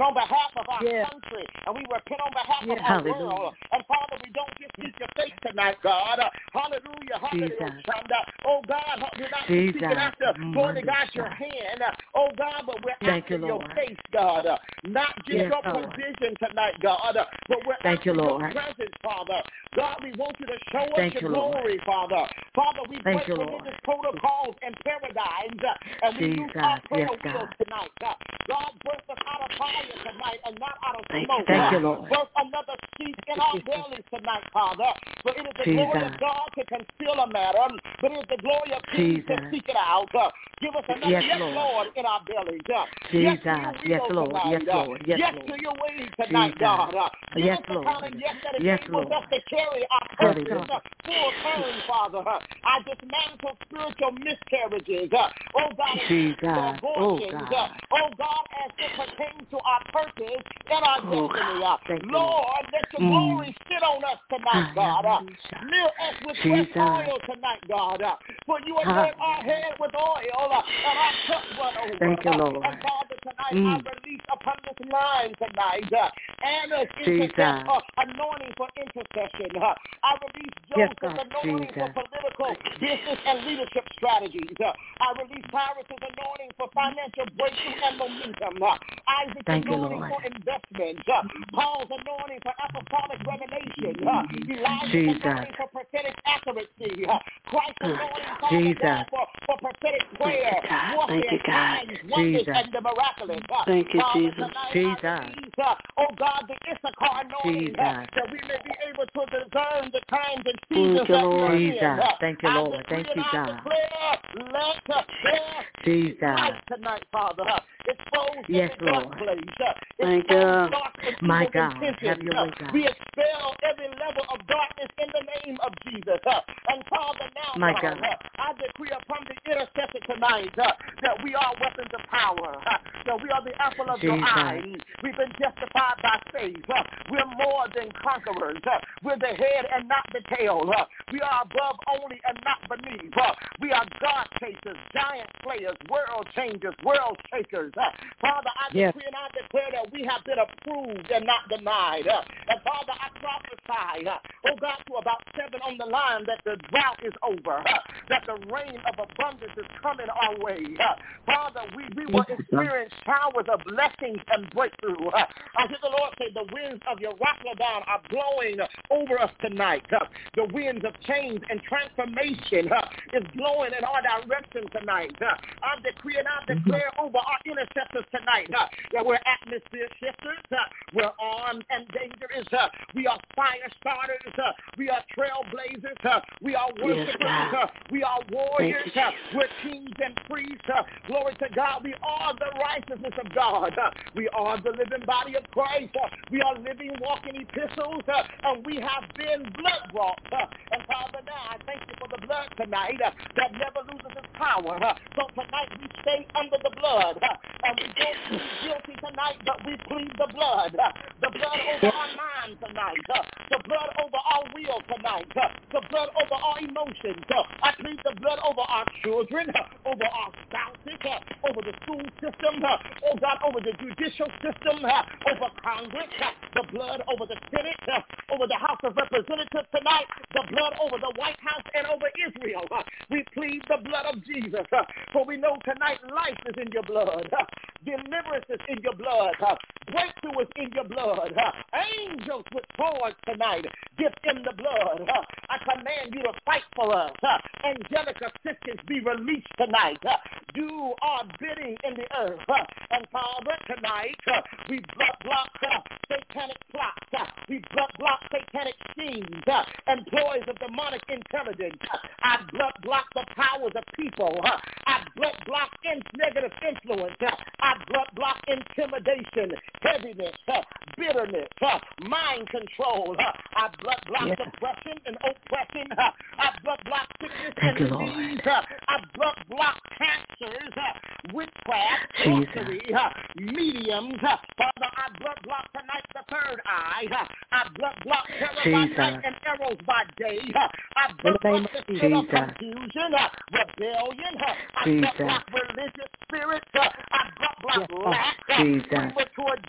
on behalf of our yes. country, and we repent on behalf yes. of our Hallelujah. world. And Father, we don't just seek your face tonight, God. Uh, hallelujah, hallelujah. Oh God, we're not just seeking after, Lord God, your hand. Uh, oh God, but we're Thank after you, your Lord. face, God. Uh, not just yes, your Lord. provision tonight, God, uh, but we're Thank after you, your Lord. presence, Father. God, we want you to show us Thank your you, glory, Lord. Father. Father, we Thank break you, religious Lord. protocols and paradigms, uh, and we Jesus. use our prayer Yes, wheels God. tonight. Uh, God, birth us out of fire tonight and not out of Thank smoke. you, Thank uh, you, Lord. Birth another seed in our bellies tonight, Father. For it is the Jesus. glory of God to conceal a matter, but it is the glory of kings to Jesus. seek it out. Uh, give us another Yes, yes, Lord. Lord, in our bellies. Uh, Jesus. yes to your will Yes, Lord. tonight. Yes, Uh, Lord. Yes, yes Lord. to your way tonight, Jesus. God. Uh, give Yes, us the Lord. kind of yes that Yes, enables Lord. us to carry our Yes, purpose God. uh, full term, Father. Uh, I dismantle spiritual miscarriages. Uh, oh, God, and Jesus. Oh, abortions. God. Uh, oh, God, as it pertains to our purpose and our Oh, destiny. God. Uh, Thank you, Lord, let your Mm. glory sit on us tonight, God. Uh, Fill us with fresh Jesus. oil tonight, God. Uh, for you anoint our head with oil uh, and our cup run over. Thank you, Uh, Lord. and Father, tonight Mm. I release upon this line tonight uh, Anna's Jesus. intercession, uh, anointing for intercession. Uh, I release Yes, Joseph's God. anointing for Jesus. political, business, and leadership strategies. Uh, I release Cyrus's anointing for financial breakthrough and momentum. Uh, Isaac's Thank you, anointing Lord. for investment. Uh, Paul's anointing for apostolic revelation. Uh, Elijah's Jesus. anointing for prophetic accuracy. Uh, Christ's anointing, Father Jesus. God, for, for prophetic prayer, warfare, signs, wonders, Jesus. and the miraculous. Uh, Thank you, Father, Jesus. tonight Jesus. I release, uh, oh God, the Issachar anointing, uh, Jesus. that we may be able to discern the times and Thank seasons you, that we are Lord. in. Jesus. Uh, Thank you, I Lord. decree Thank and you, I God. declare, let uh, there Jesus. light tonight, Father. Uh, expose Yes, every dark Lord. place. Uh, Thank expose you. dark and My evil God. intentions. Have your Uh, way, God. we expel every level of darkness in the name of Jesus. Uh, and Father, now, My God, God. uh, I decree upon the intercessor tonight uh, that we are weapons of power, uh, that we are the apple of your Jesus. eye. We've been justified by faith. Uh, we're more than conquerors. Uh, we're the head and not the tail. Uh, we are above only and not beneath. Uh, we are God chasers, giant slayers, world changers, world shakers. Uh, Father, I Yes. decree and I declare that we have been approved and not denied. Uh, and Father, I prophesy, uh, oh God, to about seven on the line that the drought is over, uh, that the rain of abundance is coming our way. Uh, Father, we, we will experience showers of blessings and breakthrough. Uh, I hear the Lord say the winds of your Rocklodon are blowing over us tonight. Uh, the winds of change and transformation uh, is blowing in our direction tonight. Uh, I decree and I declare over our intercessors tonight uh, that we're atmosphere shifters, uh, we're armed and dangerous, uh, we are fire starters, uh, we are trailblazers, uh, we are worshipers, yes, uh, we are warriors, uh, we're kings and priests. Uh, glory to God, we are the righteousness of God. Uh, we are the living body of Christ. Uh, we are living, walking epistles, uh, and we have been blood brought. Uh, and Father, now I thank you for the blood tonight uh, that never loses its power. Uh, so tonight we stay under the blood, uh, and we don't plead guilty tonight, but we plead the blood. Uh, the blood over our mind tonight. Uh, the blood over our will tonight. Uh, the blood over our emotions. Uh, I plead the blood over our children, uh, over our spouses, uh, over the school system, uh, oh God, over the judicial system, uh, over Congress, uh, the blood over the Senate, uh, over the House of Representatives tonight, the blood over the White House and over Israel. Uh, we plead the blood of Jesus, uh, for we know tonight life is in your blood. Uh, deliverance is in your blood. Uh, breakthrough is in your blood. Uh, angels with swords tonight, dip in the blood. Uh, I command you to fight for us. Uh, angelic assistance be released tonight. Uh, do our bidding in the earth. Uh, and Father, tonight uh, we blood block uh, satanic plots. Uh, we blood block satanic schemes, uh, employees of demonic intelligence. Uh, I blood block the powers of people. Uh, I blood block in negative influence. Uh, I blood block intimidation, heaviness, uh, bitterness, uh, mind control. Uh, I blood block yes. depression and oppression. Uh, I blood block sickness Thank and you, disease. Uh, I blood block cancers, uh, witchcraft, sorcery, uh, mediums. Uh, Father, I blood block tonight the third eye. Uh, I blood block terror Jesus. by night and arrows by day. Uh, I blood block the spirit of confusion, uh, rebellion. Uh, I blood block religious spirits. Uh, I blood block yes. lack, uh, premature death,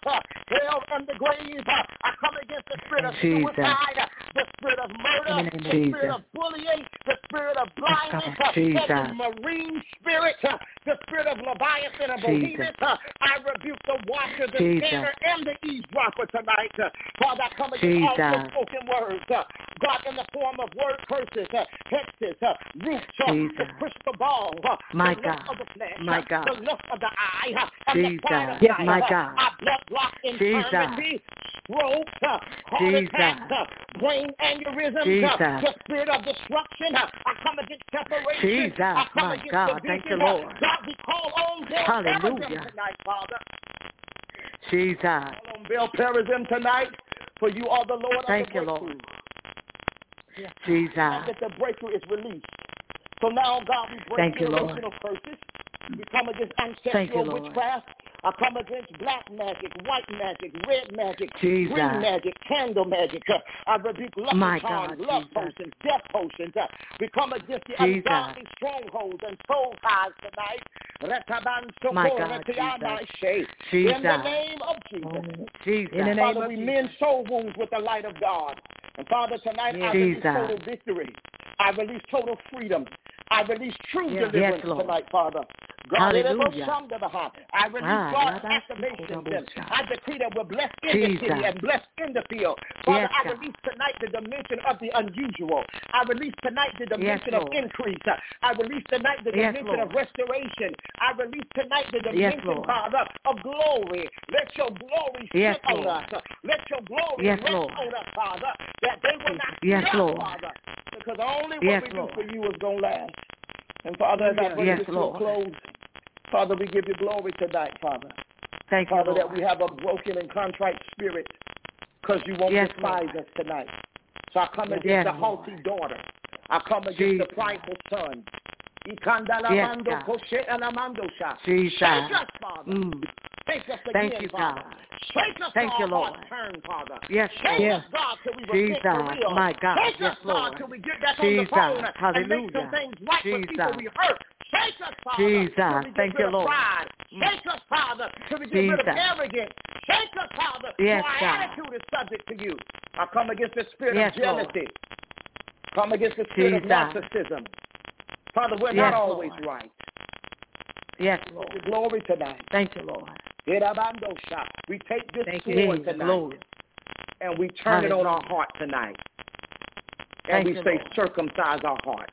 uh, hell, and the grave. Uh, I come against the spirit of suicide, uh, the spirit of murder, the Jesus. spirit of bullying, the spirit of blindness, uh, every marine spirit, uh, the spirit of Leviathan and Behemoth. Uh, I rebuke the watcher, the Jesus. scanner, and the eavesdropper tonight. Uh, Father, I come against all the spoken words, uh, God, in the form of word curses, uh, hexes, uh, roots, uh, the crystal ball, uh, my the God. lust of the flesh, my uh, God. the lust of the eye, uh, and Jesus. the pride of Yes, life. my uh, God. I blood block infirmity, stroke, uh, heart Jesus. attack, uh, brain aneurysms, Jesus. uh, the spirit of destruction. Uh, I come against separation. Jesus. I come My against God. Thank division. you, Lord. Uh, God, we call on Baal Hallelujah. Perazim tonight, Father. Jesus. Call on Baal Perazim tonight, for you are the Lord Thank of the you, breakthrough. Lord. Jesus. And that the breakthrough is released. So now, God, we break Thank you, generational Lord. curses. We come against ancestral Thank you, Lord. witchcraft. I come against black magic, white magic, red magic, Jesus. green magic, candle magic. Uh, I rebuke lucky My charms, God, love Jesus. potions, death potions. Uh, we come against the Jesus. ungodly strongholds and soul ties tonight. Retaban My soko God, retiamashe. Jesus. In the name of Jesus. Jesus. In the name Father, of we Jesus. mend soul wounds with the light of God. And Father, tonight I release Jesus. total victory. I release total freedom. I release true Yes. deliverance Yes, Lord. tonight, Father. God, Hallelujah. I release Ah, God's Rabbi activations. Sikodabosa. And I decree that we're blessed in the Jesus. city and blessed in the field. Father, Yes, I God. release tonight the dimension of the unusual. I release tonight the dimension Yes, of Lord. increase. I release tonight the Yes, dimension Lord. of restoration. I release tonight the Yes, dimension, Lord. Father, of glory. Let your glory sit Yes, on Lord. us. Let your glory Yes, rest Lord. on us, Father, that they will not Yes, see us, Lord. Father, because only what Yes, we Lord. do for you is going to last. And Father, as I bring Yes, this to a Lord. close, Father, we give you glory tonight, Father. Thank you, Father, Lord. that we have a broken and contrite spirit because you won't Yes, despise Lord. us tonight. So I come against Yes, the Lord. haughty daughter. I come against Jesus. the prideful son. Yes, Ikandalamando God. koshe alamando sha. Jesus. Shake us, Father. Mm. Shake us Thank again, you, Father. God. Shake us Thank till you, our Lord. hearts turn, Father. Yes, Shake Lord. us, God, till we repent for Jesus, real. my God. Shake Yes, us, God, Lord. till we get back on the Jesus. phone and make some Hallelujah. things right for people Jesus. we hurt. Shake us, Father, Jesus. till we get Thank rid you, of Lord. pride. Shake us, Father, till we get rid of Jesus. arrogance. Shake us, Father, Yes, till our God. attitude is subject to you. I come against the spirit Yes, of jealousy. Lord. Come against the spirit Jesus. of narcissism. Father, we're Yes, not always Lord. right. Yes, Give Lord. you glory tonight. Thank you, Lord. Irabandosha. We take this Thank sword you. tonight Glory. and we turn it on our Hallelujah. heart tonight. And Thank we you, say, Lord. circumcise our heart.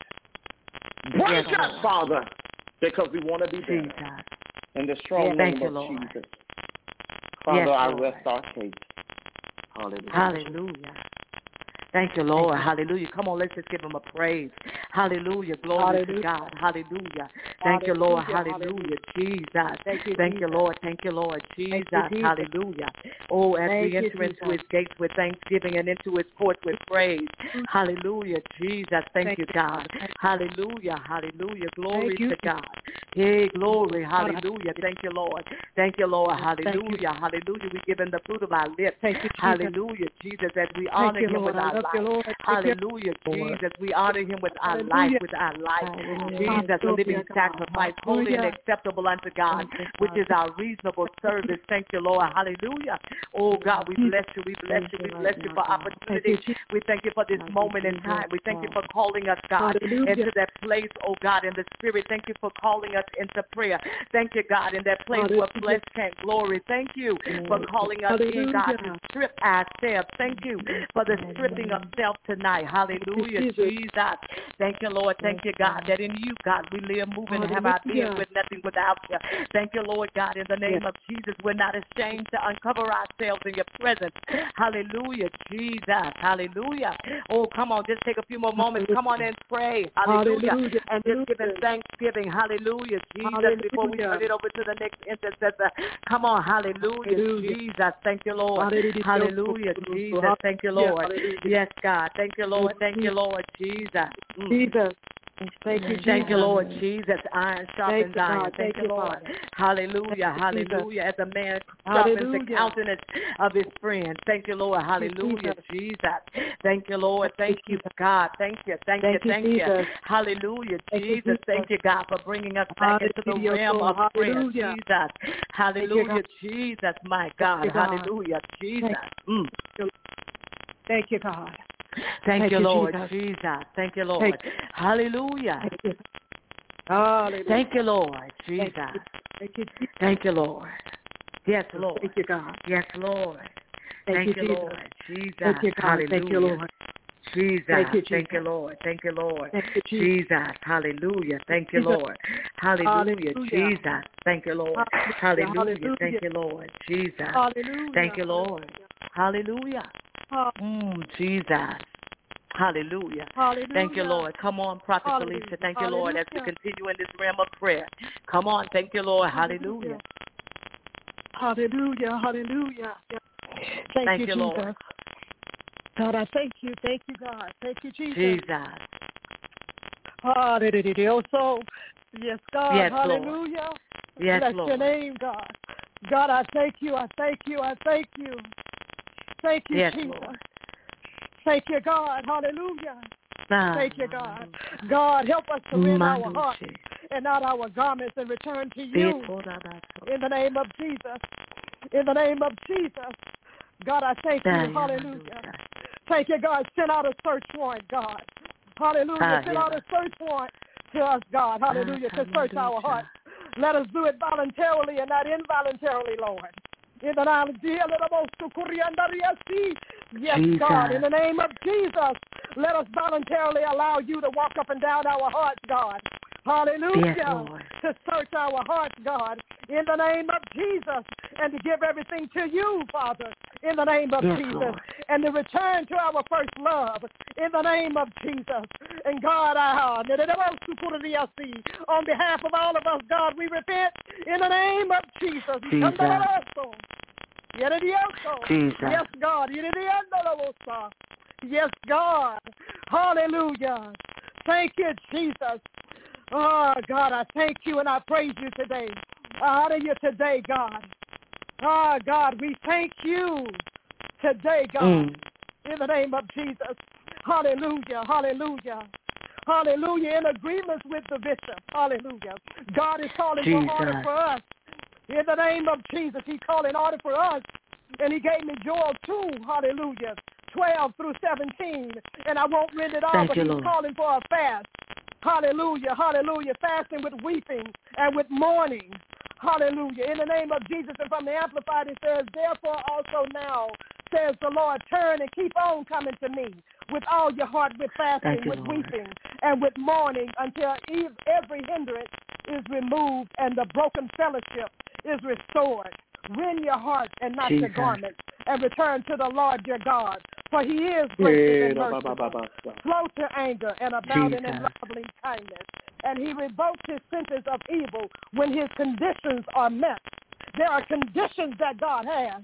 Break Yes, us, Lord. Father, because we want to be better. Jesus. In the strong Yes, name thank you, of Lord. Jesus. Father, Yes, I Lord. rest our case. Hallelujah. Hallelujah. Thank you, Lord. Hallelujah. Come on, let's just give him a praise. Hallelujah. Glory Hallelujah. to God. Hallelujah. Thank you, Lord. Hallelujah. Jesus. Thank you, Thank you, Jesus. Lord. Thank you, Lord. Jesus. Thank you, Jesus. Hallelujah. Oh, as Thank we you, enter into Jesus. his gates with thanksgiving and into his courts with praise. Hallelujah. Jesus. Thank, Thank you, you, God. God. Hallelujah. Hallelujah. Glory Thank you, to God. Hey, glory. Hallelujah. Thank you, Lord. Thank you, Lord. Thank you. Hallelujah. Hallelujah. We give him the fruit of our lips. Thank you, Jesus. Hallelujah. Jesus, as we honor Thank you, him Lord. with I our love life. you, Lord. Thank you, Hallelujah, Lord. Jesus. We honor him with our life, Hallelujah. with our life. Hallelujah. Jesus, a living Hallelujah, God. sacrifice, holy and Hallelujah. acceptable unto God, Thank you, which God. is our reasonable service. Thank you, Lord. Hallelujah. Oh, God, we bless you. We bless you. We bless you for Thank opportunity. you, Jesus. We thank you for this moment in time. We thank you for calling us, God, Hallelujah. into that place, oh, God, in the spirit. Thank you for calling us into prayer. Thank you, God, in that place where Hallelujah. flesh can't glory. Thank you for calling us in, God, to Hallelujah. strip ourselves. Thank you for the stripping of self tonight. Hallelujah, Jesus. Jesus. Thank you, Lord. Thank you, God, that in you, God, we live, move, and have our being Hallelujah. with nothing without you. Thank you, Lord God, in the name Yes. of Jesus. We're not ashamed to uncover ourselves in your presence. Hallelujah, Jesus. Hallelujah. Oh, come on, just take a few more moments. Come on and pray. Hallelujah. Hallelujah. And just give him thanksgiving. Hallelujah, Jesus. Before we turn it over to the next intercessor. Come on, hallelujah, Hallelujah. Jesus. Thank you, Lord. Hallelujah. Hallelujah, Jesus. Thank you, Lord. Hallelujah. Yes, God. Thank you, Lord. Thank you, Lord. Jesus. Mm. Jesus. Thank you, Jesus. Thank you, Lord Jesus. Iron sharpens Thank you, iron. God. Thank, Thank you, you, Lord. Father. Hallelujah. Thank you, Hallelujah. As a man sharpens the Hallelujah. countenance of his friend. Thank you, Lord. Hallelujah, Jesus. Thank you, Lord. Thank you, God. Thank you. Thank, Thank you. you, Thank you. Jesus. Hallelujah, Thank you, Jesus. Jesus. Thank you, God, for bringing us back into the Hallelujah. realm of prayer. Hallelujah. Jesus. Hallelujah, you, Jesus. My God. Thank you, God. Hallelujah, Jesus. Thank Mm. Thank you, God. Thank, Thank you, you, Lord Jesus. Jesus. Thank you, Lord. Thank Hallelujah. Thank you. Hallelujah. Thank you, Lord Jesus. Thank you. Thank you, Jesus. Thank you, Lord. Yes, Lord. Thank you, God. Yes, Lord. Thank, Thank you, you, Jesus. Lord. Jesus. Thank you, God. Hallelujah. Thank you, Lord. Jesus. Thank you, Jesus. Thank you, Lord. Thank you, Lord. Thank you, Jesus. Jesus. Hallelujah. Thank you, Jesus. Lord. Hallelujah. Hallelujah. Jesus. Thank you, Lord. Hallelujah. Hallelujah. Thank you, Lord. Jesus. Hallelujah. Thank you, Lord. Hallelujah. Mm, Jesus. Hallelujah. Hallelujah. Thank you, Lord. Come on, Prophet Hallelujah. Felicia. Thank you, Lord, as we Hallelujah. continue in this realm of prayer. Come on. Thank you, Lord. Hallelujah. Hallelujah. Hallelujah. Thank, Thank you, you, Jesus. Lord. God, I thank you. Thank you, God. Thank you, Jesus. Jesus. Hallelujah. So, yes, God. Yes, Hallelujah. Lord. Yes, Bless Lord. your name, God. God, I thank you. I thank you. I thank you. Thank you, Yes, Jesus. Lord. Thank you, God. Hallelujah. Ah, Thank you, God. God, help us to rend our hearts Manduche. and not our garments and return to you. In the name of Jesus. In the name of Jesus. God, I thank you. Hallelujah. Thank you, God. Send out a search warrant, God. Hallelujah. Send out a search warrant to us, God. Hallelujah. To search our hearts. Let us do it voluntarily and not involuntarily, Lord. In the name of Jesus. Yes, God. In the name of Jesus. Let us voluntarily allow you to walk up and down our hearts, God. Hallelujah. Yes, to search our hearts, God, in the name of Jesus, and to give everything to you, Father, in the name of yes, Jesus, Lord. and to return to our first love, in the name of Jesus. And God, I, on behalf of all of us, God, we repent in the name of Jesus. Jesus. Jesus. Yes, God. Yes, God. Hallelujah. Thank you, Jesus. Oh, God, I thank you and I praise you today. I honor you today, God. Oh, God, we thank you today, God, mm. in the name of Jesus. Hallelujah, hallelujah. Hallelujah, in agreement with the bishop. Hallelujah. God is calling Jesus. for order for us. In the name of Jesus, he's calling order for us. And he gave me Joel two, hallelujah, twelve through seventeen. And I won't read it all, Thank but you, he's Lord. calling for a fast. Hallelujah, hallelujah, fasting with weeping and with mourning. Hallelujah. In the name of Jesus, and from the Amplified it says, therefore also now, says the Lord, turn and keep on coming to me with all your heart, with fasting, you, with Lord. weeping, and with mourning until every hindrance is removed and the broken fellowship is restored. Rend your heart and not Jesus. your garments, and return to the Lord your God. For he is gracious and merciful, slow to anger, and abounding in loving kindness. And he revokes his sentence of evil when his conditions are met. There are conditions that God has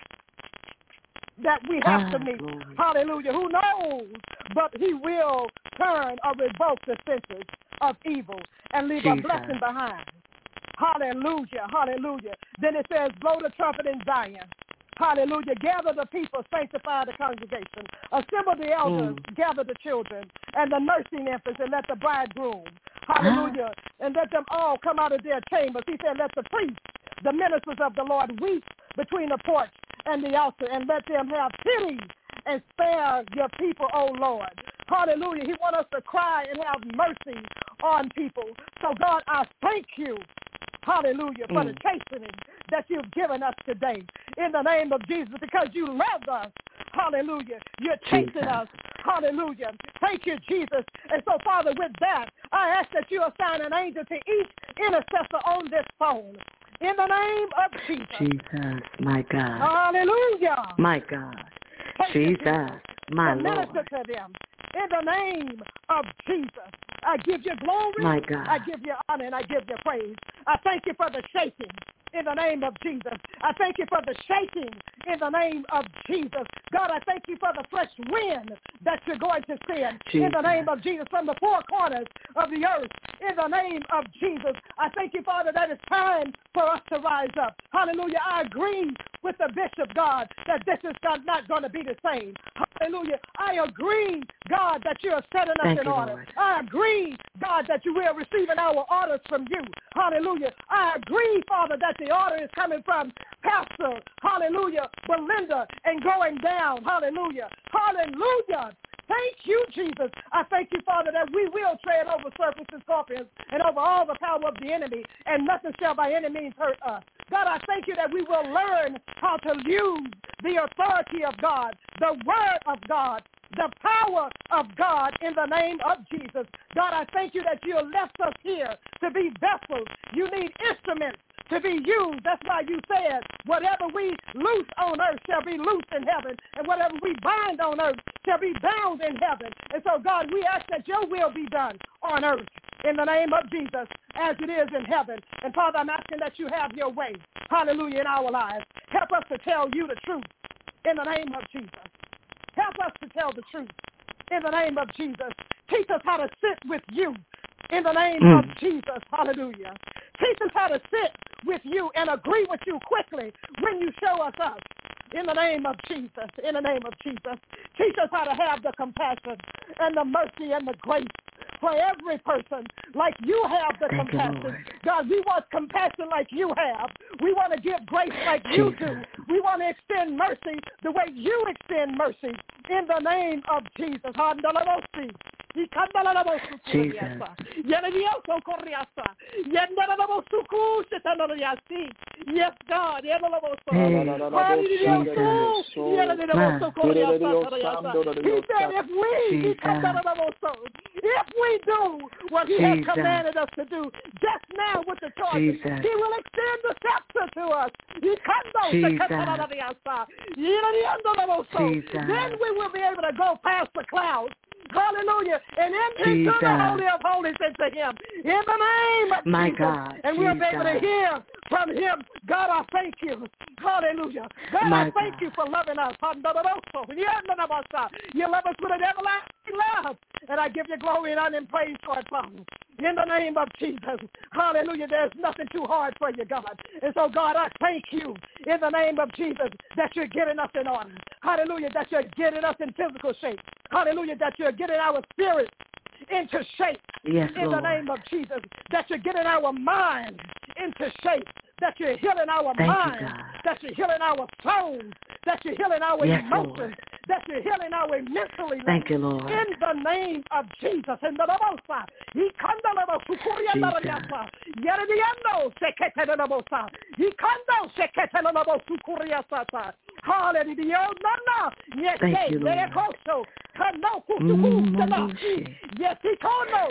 that we have to meet. Glory. Hallelujah. Who knows? But he will turn or revoke the sentence of evil and leave Jesus. a blessing behind. Hallelujah, hallelujah. Then it says, blow the trumpet in Zion. Hallelujah. Gather the people, sanctify the congregation. Assemble the elders, mm. gather the children, and the nursing infants, and let the bridegroom. Hallelujah. Ah. And let them all come out of their chambers. He said, let the priests, the ministers of the Lord, weep between the porch and the altar, and let them have pity and spare your people, O Lord. Hallelujah. He wants us to cry and have mercy on people. So, God, I thank you. Hallelujah, for mm. the chastening that you've given us today in the name of Jesus, because you love us. Hallelujah. You're chasing us. Hallelujah. Thank you, Jesus. And so, Father, with that, I ask that you assign an angel to each intercessor on this phone in the name of Jesus. Jesus, my God. Hallelujah. My God. Thank Jesus, you, Jesus, my to Lord. minister to them in the name of Jesus. I give you glory. My God. I give you honor and I give you praise. I thank you for the shaking in the name of Jesus. I thank you for the shaking in the name of Jesus. God, I thank you for the fresh wind that you're going to send in the name of Jesus from the four corners of the earth in the name of Jesus. I thank you, Father, that it's time for us to rise up. Hallelujah. I agree with the bishop, God, that this is not going to be the same. Hallelujah. I agree, God, that you're setting us Thank in you, order. Lord. I agree, God, that you will receiving our orders from you. Hallelujah. I agree, Father, that the order is coming from Pastor, hallelujah, Belinda, and going down. Hallelujah. Hallelujah. Thank you, Jesus. I thank you, Father, that we will tread over serpents and scorpions and over all the power of the enemy, and nothing shall by any means hurt us. God, I thank you that we will learn how to use the authority of God, the word of God, the power of God in the name of Jesus. God, I thank you that you left us here to be vessels. You need instruments to be used. That's why you said, whatever we loose on earth shall be loosed in heaven, and whatever we bind on earth shall be bound in heaven. And so, God, we ask that your will be done on earth in the name of Jesus as it is in heaven. And, Father, I'm asking that you have your way, hallelujah, in our lives. Help us to tell you the truth in the name of Jesus. Help us to tell the truth in the name of Jesus. Teach us how to sit with you in the name mm. of Jesus. Hallelujah. Teach us how to sit with you and agree with you quickly when you show us up. In the name of Jesus. In the name of Jesus. Teach us how to have the compassion and the mercy and the grace for every person like you have the Thank compassion. You, God, we want compassion like you have. We want to give grace like you Jesus. do. We want to extend mercy the way you extend mercy. In the name of Jesus. Yes, God. Hey, he said, if we, if we do what he has commanded us to do, just now with the charges, he will extend the scepter to us. Then we will be able to go past the clouds. Hallelujah. And into the Holy of Holies into him. In the name of My Jesus. God. And we'll be able to hear from him. God, I thank you. Hallelujah. God, My I thank God. you for loving us. You love us with an everlasting love. And I give you glory and honor and praise for it, Father. In the name of Jesus. Hallelujah. There's nothing too hard for you, God. And so, God, I thank you in the name of Jesus that you're getting us in order. Hallelujah. That you're getting us in physical shape. Hallelujah. That you're getting our spirit into shape. Yes, in Lord. the name of Jesus. That you're getting our mind into shape. That you're healing our Thank mind. You, God. That you're healing our souls. That you're healing our yes, emotions. Lord. That you're healing our mentally. Thank you, Lord. In the name of Jesus. In the Hallelujah. Thank you, Lord. Yes, he knows.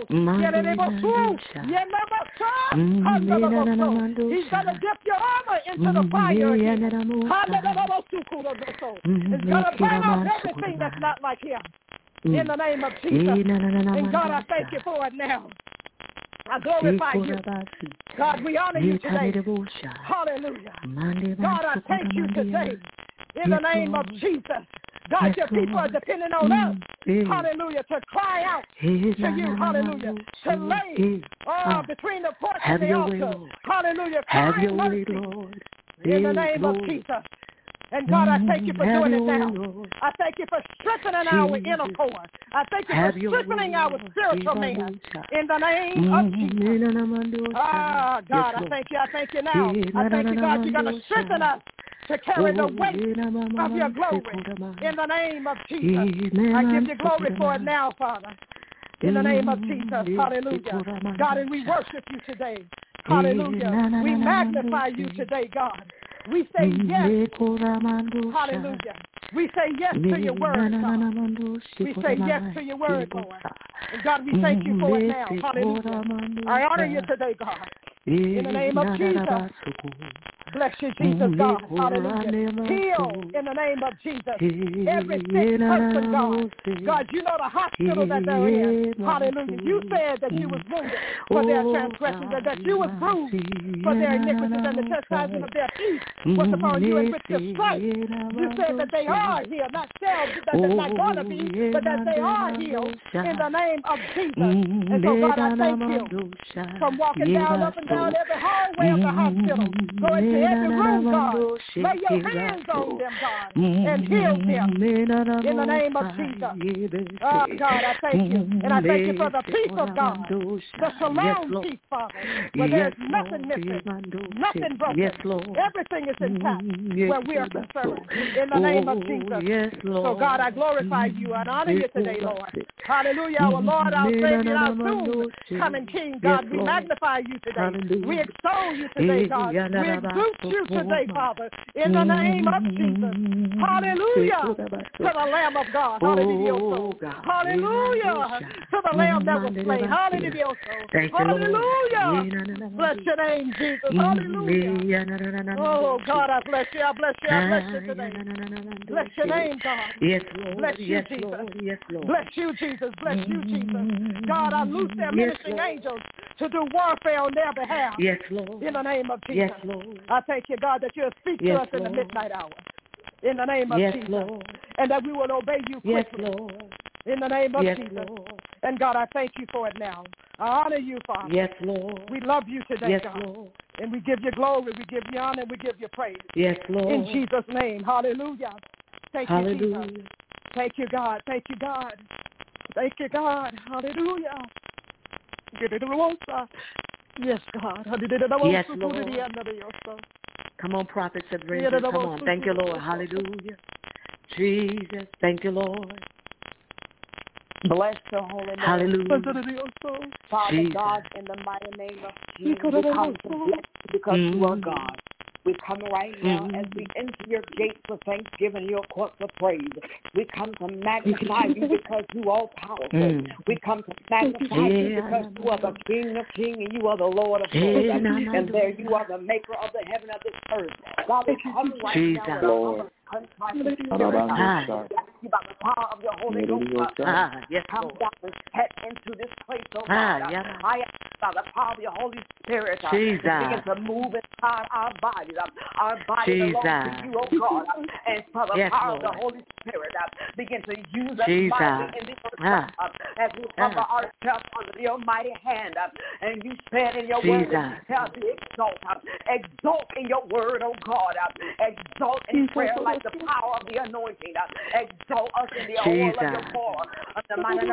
He's going to dip your armor into the fire again. He's going to burn off everything that's not like him. In the name of Jesus. And God, I thank you for it now. I glorify you. God, we honor you today. Hallelujah. God, I thank you today. In the name of Jesus. God, your people are depending on us. Hallelujah. To cry out to you. Hallelujah. To lay uh, between the porch and the altar. Hallelujah. Have your way, Lord. In the name of Jesus. And God, I thank you for doing it now. I thank you for strengthening our inner core. I thank you for strengthening our spiritual man. In the name of Jesus. Ah, God, I thank you. I thank you now. I thank you, God, you're going to strengthen us to carry the weight of your glory. In the name of Jesus. I give you glory for it now, Father. In the name of Jesus. Hallelujah. God, and we worship you today. Hallelujah. We magnify you today, God. We say yes. Hallelujah. We say yes to your word, God. We say yes to your word, Lord. And God, we thank you for it now. Hallelujah. I honor you today, God. In the name of Jesus. Bless you, Jesus, God. Hallelujah. Heal in the name of Jesus. Every sick person, God. God, you know the hospital that they're in. Hallelujah. You said that you was wounded for their transgressions and that you was bruised for their iniquities, and the chastisement of their peace was upon you, and with your stripes you said that they are healed, not shall, that they're not going to be, but that they are healed in the name of Jesus. And so, God, I thank you from walking down, up and down every hallway of the hospital, going to every room, God. Lay your hands on them, God, and heal them in the name of Jesus. Oh, God, I thank you. And I thank you for the peace of God, the shalom peace, Father, where there's nothing missing, nothing broken. Yes, Lord. Everything is intact where we are concerned in the name of Jesus. Yes, Lord. So, God, I glorify you and honor you today, Lord. Hallelujah. Our Lord, our Savior, our soon coming King, God, we magnify you today. We extol you today, God. We exalt you today, Father, in the name of Jesus. Hallelujah to the Lamb of God. Hallelujah. Hallelujah to the Lamb that was slain. Hallelujah. Hallelujah. Bless your name, Jesus. Hallelujah. Oh, God, I bless you. I bless you. I bless you today. Bless your name, God. Yes, Lord. Bless you, yes, Jesus. Lord. Yes, Lord. Bless you, Jesus. Bless you, Jesus. God, I loose their ministering yes, angels to do warfare on their behalf. Yes, Lord. In the name of Jesus. Yes, Lord. I thank you, God, that you'll speak yes, to us in Lord. the midnight hour. In the name of yes, Jesus. Lord. And that we will obey you quickly. Yes, Lord. In the name of yes, Jesus. Lord. And God, I thank you for it now. I honor you, Father. Yes, Lord. We love you today, yes, God. Lord. And we give you glory, we give you honor, and we give you praise. Yes, Lord. In Jesus' name. Hallelujah. Thank Hallelujah. you, Jesus. Thank you, God. Thank you, God. Thank you, God. Hallelujah. Yes, God. Yes, Lord. Come on, prophets of risen. Come on. Thank you, Lord. Hallelujah. Jesus. Thank you, Lord. Bless your holy name. Hallelujah. Father Jesus. God, in the mighty name of Jesus, we come to bless you because mm-hmm. you are God. We come right now mm-hmm. as we enter your gates with thanksgiving, your courts of praise. We come to magnify you because you are powerful. Mm. We come to magnify yeah. you because you are the King of kings and you are the Lord of lords. Yeah. And there you are the maker of the heaven of this earth. God, we come right Jesus. now with Lord. Contrite spirit. Ah. You by the power of your Holy Ghost. Ah, yes, come Lord. down and step into this place, oh God. Ah, yeah. I ask by the power of your Holy Spirit uh, Jesus. to begin to move inside our bodies. Uh, our body Jesus. belongs to you, oh God. Uh, and by the yes, power Lord. of the Holy Spirit, uh, begin to use us Jesus. mightily in this earth Ah. uh, as we cover ah. ourselves under your mighty hand. Uh, and you said in your Jesus. word that you shall be exalt. Uh, exalt in your word, oh God. Uh, exalt in Jesus. Prayer like the power of the anointing. Uh, exalt us in the oil of your power. Uh, the and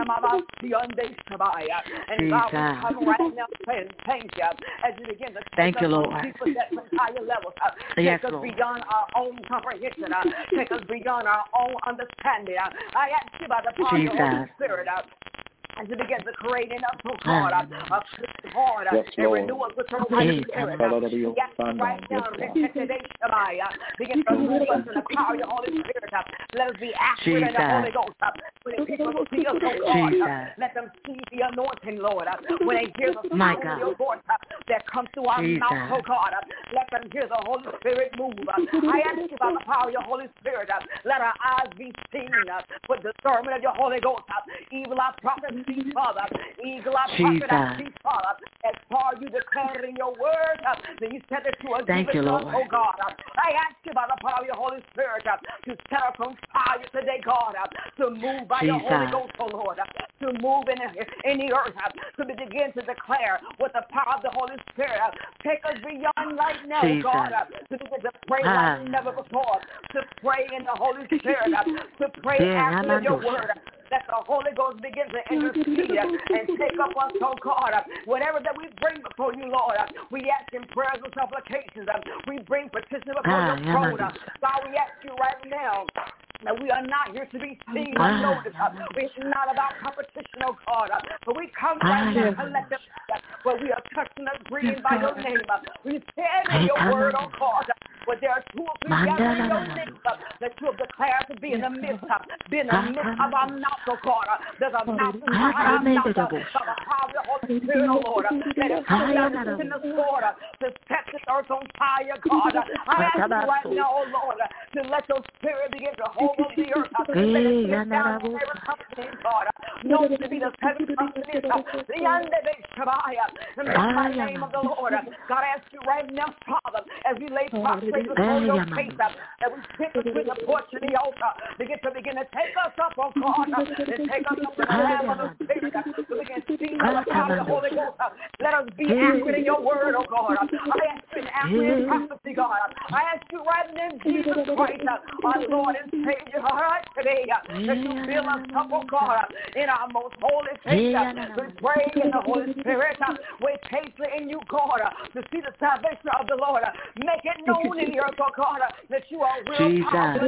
God, we come right now saying thank you as you begin to take thank us you, Lord. deeper depths and higher levels. Uh, take yes, us Lord. beyond our own comprehension. Uh, take us beyond our own understanding. Uh, I ask you by the power of the Holy Spirit. Uh, as you begin to create in us, oh God, a clean heart yes, and renew us with your Holy Spirit. Yes, right now, begin to move us in the power of your Holy Spirit. Let us be accurate in the Holy Ghost. When people see us, oh God, let them see the anointing, Lord. When they hear the sound of your voice that comes through our Jesus. Mouth, oh God, let them hear the Holy Spirit move. I ask you by the power of your Holy Spirit, let our eyes be seen with the discernment of your Holy Ghost. Evil our prophets see, Father. Eagle our prophet I see, Father. As far as you declared in your word, then you said that you are given us, oh God. I ask you by the power of your Holy Spirit to set us on fire today, God, to move by Jesus. Your Holy Ghost, oh Lord, to move in, in the earth, to begin to declare with the power of the Holy Spirit. Take us beyond right now, Jesus. God, to begin to pray ah. like never before, to pray in the Holy Spirit, to pray yeah, after your word. That the Holy Ghost begins to intercede and take up us, oh God. Whatever that we bring before you, Lord, we ask in prayers and supplications. We bring petition before ah, your throne. Yeah, God, we ask you right now that we are not here to be seen or noticed. It's not about competition, oh God. But we come right now to let them where we are touching and breathing by your name. We stand in your word, oh God. But there are two or three gathered in your name that you have declared to be in the midst of, be in the midst of our mouth, oh God. There's a mouth inside our mouth by the power of the Holy Spirit, oh Lord. That is send us forward to set the the earth on fire, God. I ask you right now, oh Lord, to let your spirit begin to hold on the earth. Let it sit down on every continent, God. No to be the seven continents. In the mighty name of the Lord, God, I ask you right now, Father, as we lay prostrate before your face, that we sit between the porch and the altar, begin to begin to take us up, oh God, and take us up to the realm of the Spirit, so we can see the power of the Holy Ghost. Let us be accurate in your word, oh God. I ask you in accurate in prophecy, God. I ask you right now, Jesus Christ, our Lord and Savior, all right, today, that you fill us up, oh God, in our most holy faith. We pray in the Holy Spirit. Wait patiently in you, God, to see the salvation of the Lord. Make it known in the earth, oh God, that you are real powerful.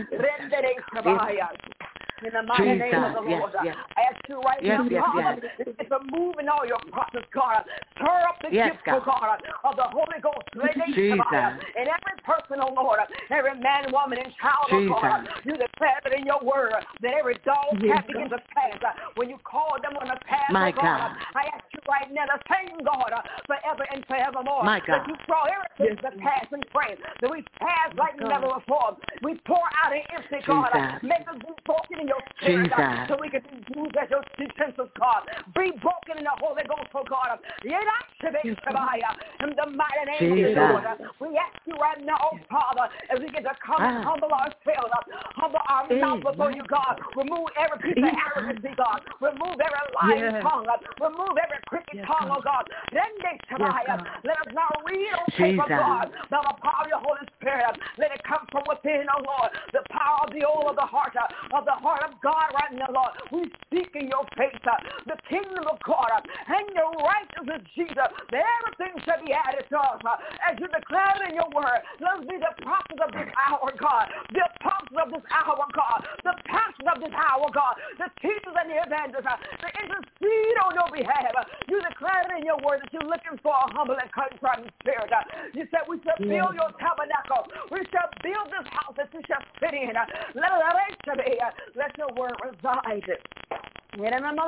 In the mighty Jesus. Name of the Lord, yes, yes. I ask you right yes, now, yes, God, yes. it's a move in all your process, God. Stir up the yes, gift, God. God, of the Holy Ghost. Jesus. In every person, oh Lord, every man, woman, and child, Jesus. Oh God, you declare it in your word that every dog yes, can't begin to pass. When you call them on the path, my oh God, God, I ask you right now, the same God, forever and forevermore, my God. That you draw everything yes. to pass and pray, that we pass like God. Never before. We pour out an empty, God. Make us be spoken in your spirit, God, so we can be used as your utensils, God. Be broken in the Holy Ghost, oh God. In the mighty name Jesus. Of the Lord, we ask you right now, oh Father, as we get to come and humble ourselves, humble our mouth before you, God. Remove every piece of arrogancy, God. Remove every lying yes. tongue. Remove every crooked yes, tongue, oh God. Then they yes, let us not read on paper, God, by the power of your Holy Spirit. Let it come from within, oh Lord. The power of the oil of the heart, of the heart of God right now, Lord. We seek in your face, the kingdom of God, and your righteousness, Jesus, that everything shall be added to us. As you declare in your word, let us be the prophets of this hour, God. The apostles of this hour, God. The pastors of this hour, God. The teachers and the evangelists, to intercede on your behalf. You declare in your word that you're looking for a humble and contrite spirit. You said we shall build your tabernacle. We shall build this house that you shall sit in. Let, let your word reside. I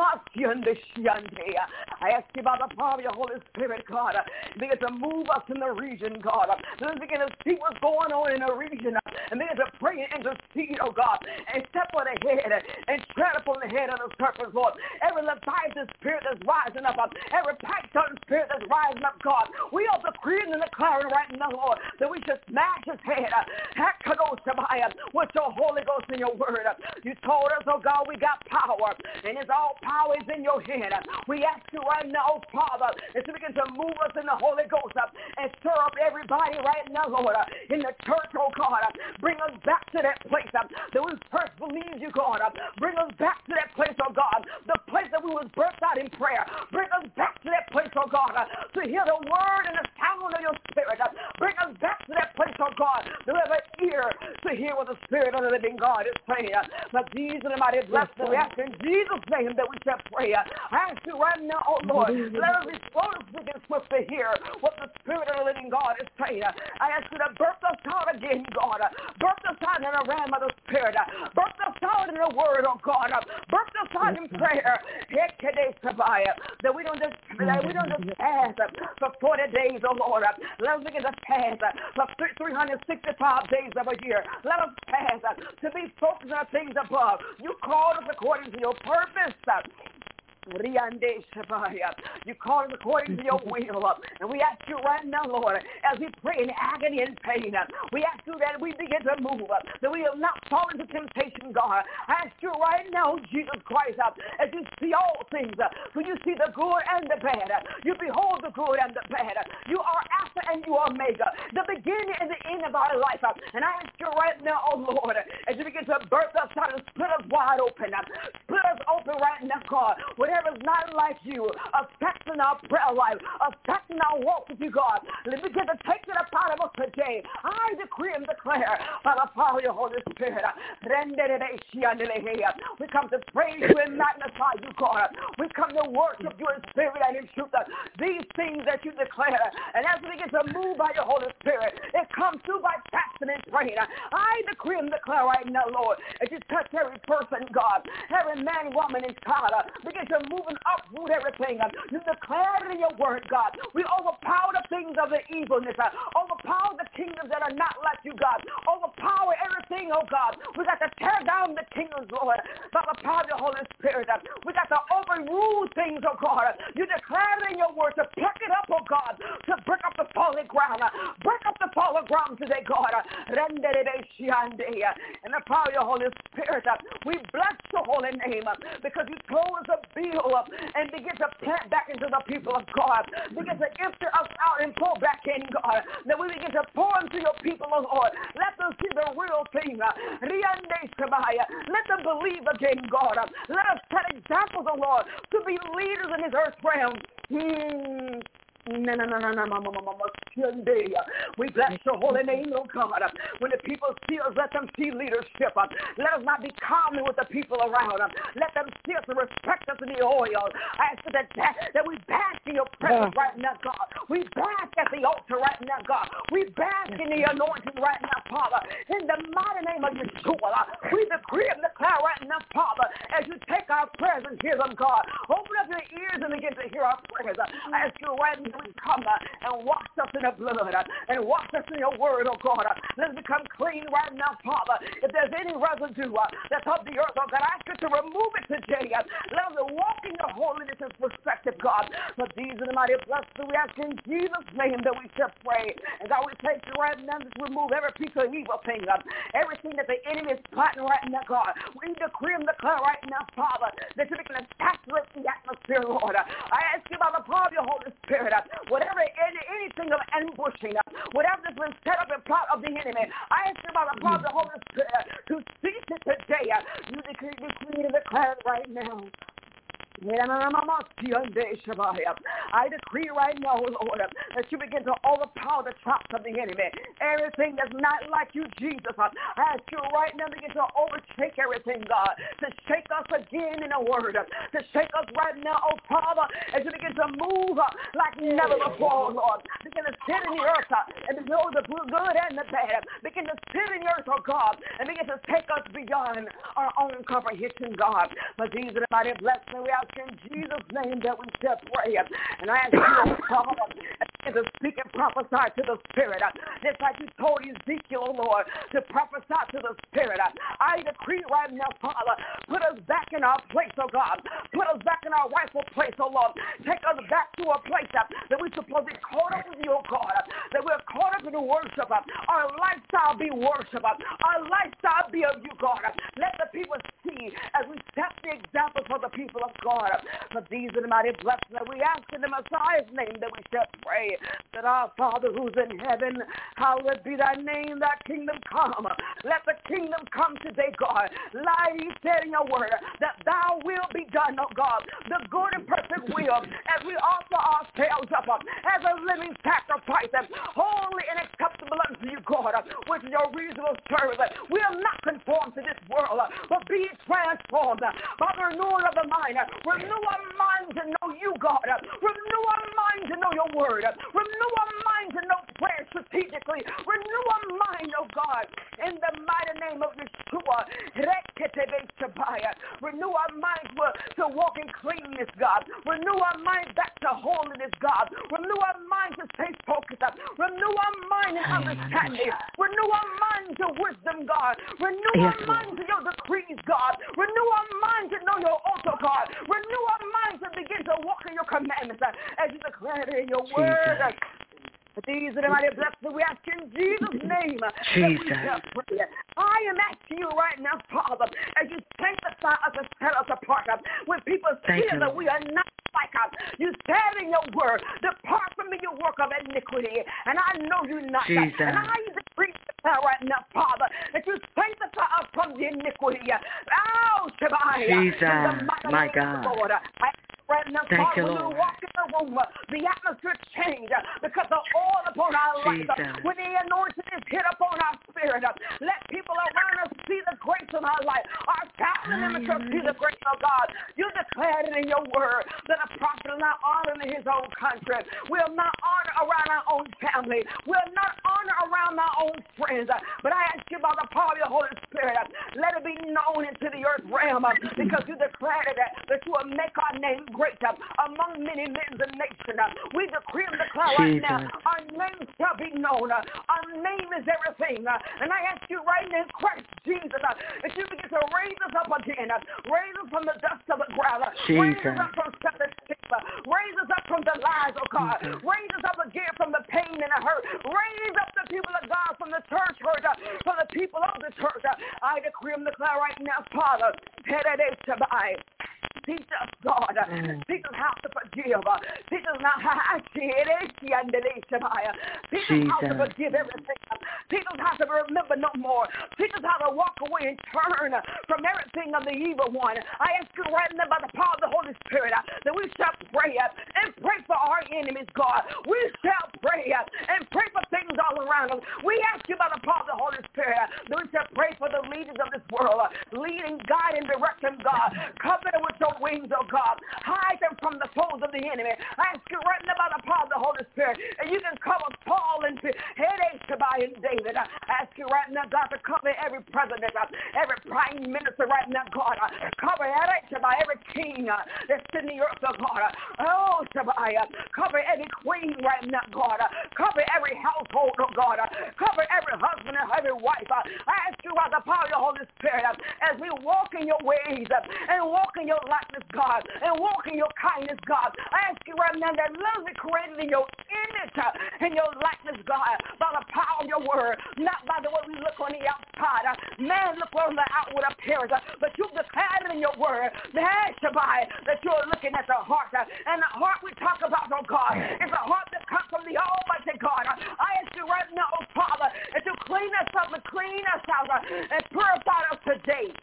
ask you by the power of your Holy Spirit, God, begin to move us in the region, God. Let us begin to see what's going on in the region and begin to pray and intercede, oh God, and step on the head and tread upon the head of the serpent, Lord. Every Leviathan spirit that's rising up, every Python spirit that's rising up, God, we are decreeing and declaring right now, Lord, that we should smash his head with your Holy Ghost in your word. You told us, oh God, we got power, and it's all power is in your hand. We ask you right now, oh Father, as you begin to move us in the Holy Ghost and stir up everybody right now, Lord, in the church, oh God. Bring us back to that place that we first believed you, God. Bring us back to that place, oh God, the place that we was birthed out in prayer. Bring us back to that place, oh God, to hear the word and the sound of your spirit. Bring us back to that place, oh God, to have an ear to hear what the Spirit of the living God is saying. But these are the mighty blessings. We ask in Jesus' name that we shall pray. I ask you right now, oh Lord, let us be slow to speak and swift to hear what the Spirit of the living God is saying. I ask you to birth us out again, God. Birth us out in the realm of the Spirit. Birth us out in the Word, oh God. Birth us out in prayer. That we don't just that we don't just fast for forty days, oh Lord. Let us begin to fast for three hundred sixty-five days of a year. Let us fast to be focused on things above. You called us according to your purpose. You call it according to your will. And we ask you right now, Lord, as we pray in agony and pain, we ask you that we begin to move, that we will not fall into temptation, God. I ask you right now, Jesus Christ, as you see all things, when you see the good and the bad, you behold the good and the bad. You are Alpha and you are Omega, the beginning and the end of our life. And I ask you right now, oh Lord, as you begin to birth us out and split us wide open, split us open right now, God. Whatever is not like you, affecting our prayer life, affecting our walk with you, God. Let me begin to take it up out of us today. name. I decree and declare by the power of your Holy Spirit. We come to praise you and magnify you, God. We come to worship you in spirit and in truth. These things that you declare, and as we begin to move by your Holy Spirit, it comes through by fasting and praying. I decree and declare right now, Lord, as you touch every person, God, every man, woman, and child, begin to move and uproot everything. You declare it in your word, God. We overpower the things of the evilness, overpower the kingdoms that are not like you, God. Overpower everything, oh God. We got to tear down the kingdoms, Lord, by the power of the Holy Spirit. We got to overrule things, oh God. You declare it in your word to pick it up, oh God, to break up the fallen ground. Break up the fallen ground today, God. In the power of your Holy Spirit, we bless your holy name because you told us to build and begin to plant back into the people of God. Begin to empty us out and pour back in, God. That we begin to pour into your people, oh Lord. Let them see the real thing. Let them believe again, God. Let us set examples, oh Lord, to be leaders in this earth realm. Hmm. No, no, no, no, no, no, no, no, no. We bless your holy name, oh God. When the people see us, let them see leadership. Let us not be common with the people around. Let them see us and respect us in the oil. I ask that, that we bask in your presence right now, God. We bask at the altar right now, God. We bask in the anointing right now, Father. In the mighty name of Yeshua, we decree and declare right now, Father, as you take our prayers and hear them, God. Open up your ears and begin to hear our prayers. I ask you right now, we come uh, and wash us in the blood uh, and wash us in your word, oh God. Uh, let's become clean right now, Father. If there's any residue uh, that's of the earth, oh God, I ask you to remove it today. Uh, let us walk in your holiness and perspective, God. But these are the mighty blessings we ask in Jesus' name that we shall pray. And God, we take you right now to remove every piece of evil thing, uh, everything that the enemy is plotting right now, God. We decree and declare right now, Father, that you're going to saturate the atmosphere, Lord. Uh, I ask you by the power of your Holy Spirit, uh, whatever, any, anything of ambushing, whatever has been set up in plot of the enemy, I ask you by the power of the Holy Spirit to cease it today. You decree, decree and declare it right now. I decree right now, Lord, that you begin to overpower the chops of the enemy. Everything that's not like you, Jesus, I ask you right now to begin to overtake everything, God, to shake us again in a word, to shake us right now, oh Father, as you begin to move like never before, Lord. Begin to sit in the earth and to know the good and the bad. Begin to sit in the earth, oh God, and begin to take us beyond our own comprehension, God. But these are the mighty blessings we ask in Jesus' name that we shall pray. And I ask you, oh Father, to speak and prophesy to the Spirit. Just like you told Ezekiel, oh Lord, to prophesy to the Spirit. I decree right now, Father, put us back in our place, oh God. Put us back in our rightful place, oh Lord. Take us back to a place that we're supposed to be caught up with you, oh God. That we're caught up in the worship. Our lifestyle be worship. Our lifestyle be of you, God. Let the people see as we set the example for the people of God. But these are the mighty blessings that we ask in the Messiah's name that we shall pray. That our Father who's in heaven, hallowed be thy name, thy kingdom come. Let the kingdom come today, God. Like you said in your word, that thou will be done, oh God. The good and perfect will, as we offer ourselves up as a living sacrifice, holy and acceptable unto you, God, which is your reasonable service. We are not conformed to this world, but be transformed by the renewal of the mind. Renew our minds to know you, God. Renew our minds to know your word. Renew our minds to know prayer strategically. Renew our mind, oh God, in the mighty name of Yeshua. Renew our minds to walk in cleanness, God. Renew our minds back to holiness, God. Renew our minds to stay focused. Renew our mind in understanding. Renew our minds to wisdom, God. Renew yes, our minds to your decrees, God. Renew our minds to know your altar, God. Renew our minds and begin to walk in your commandments uh, as you declare it in your Jesus. word. Uh, these are the mighty blessings we ask in Jesus' name. Jesus. I am asking you right now, Father, as you sanctify us and set us apart. Uh, when people see that we are not like us, you said in your word, depart from me your work of iniquity, and I know you not. Jesus. And I decree right now, Father, that you sanctify us from the iniquity. Oh, Shabbat. Jesus, my God. Lord, I right now, Father, when you walk in the room, the atmosphere change because the oil upon our life, when the anointing is hit upon our spirit, let people around us see the grace of our life. Our family members shall see the grace of God. You declared it in your word that a prophet will not honor in his own country. We'll not honor around our own family. We'll not honor around our own friends. But I ask you by the power of your Holy Spirit, let it be known into the earth realm because you declared that, that you will make our name great among many men and nations. We decree and declare right now, our name shall be known. Our name is everything. And I ask you right now in Christ Jesus, that you begin to raise us up again. Raise us from the dust of the ground. Raise us up from seven sheep. Raise us up from the lies, oh God. Raise us up again from the pain and the hurt. Raise up the people of God from the church hurt, from the people of the church. I decree and declare right now, Father, teach us, God. Teach us how to forgive. Teach us not how to Teach us how to forgive everything. Teach us how to remember no more. Teach us how to walk away and turn from everything of the evil one. I ask you right now by the power of the Holy Spirit that we shall pray and pray for our enemies, God. We shall pray and pray for things all around us. We ask you by the power of the Holy Spirit that we shall pray for the leaders of this world, leading, guide, and direct them, God. Cover them with your wings, oh God. Hide them from the foes of the enemy. I ask you right now by the power of the Holy Spirit, and you can cover Paul and headaches and David. I ask you right now, God, to cover every president, every prime minister right now, God. Cover every king that's in the earth, oh God. Oh, Shabbat. Cover every queen right now, God. Cover every household, oh God. Cover every husband and every wife. I ask you by the power of the Holy Spirit, as we walk in your ways and walk in your likeness, God, and walk in your kindness, God. I ask you right now that love be created in your image and your likeness, God, by the power of your word, not by the way we look on the outside. Man look on the outward appearance, but you declared it in your word that, that you're looking at the heart. And the heart we talk about, oh God, is a heart that comes from the Almighty God. I ask you right now, oh Father, that you clean us up and clean us out and purify us today.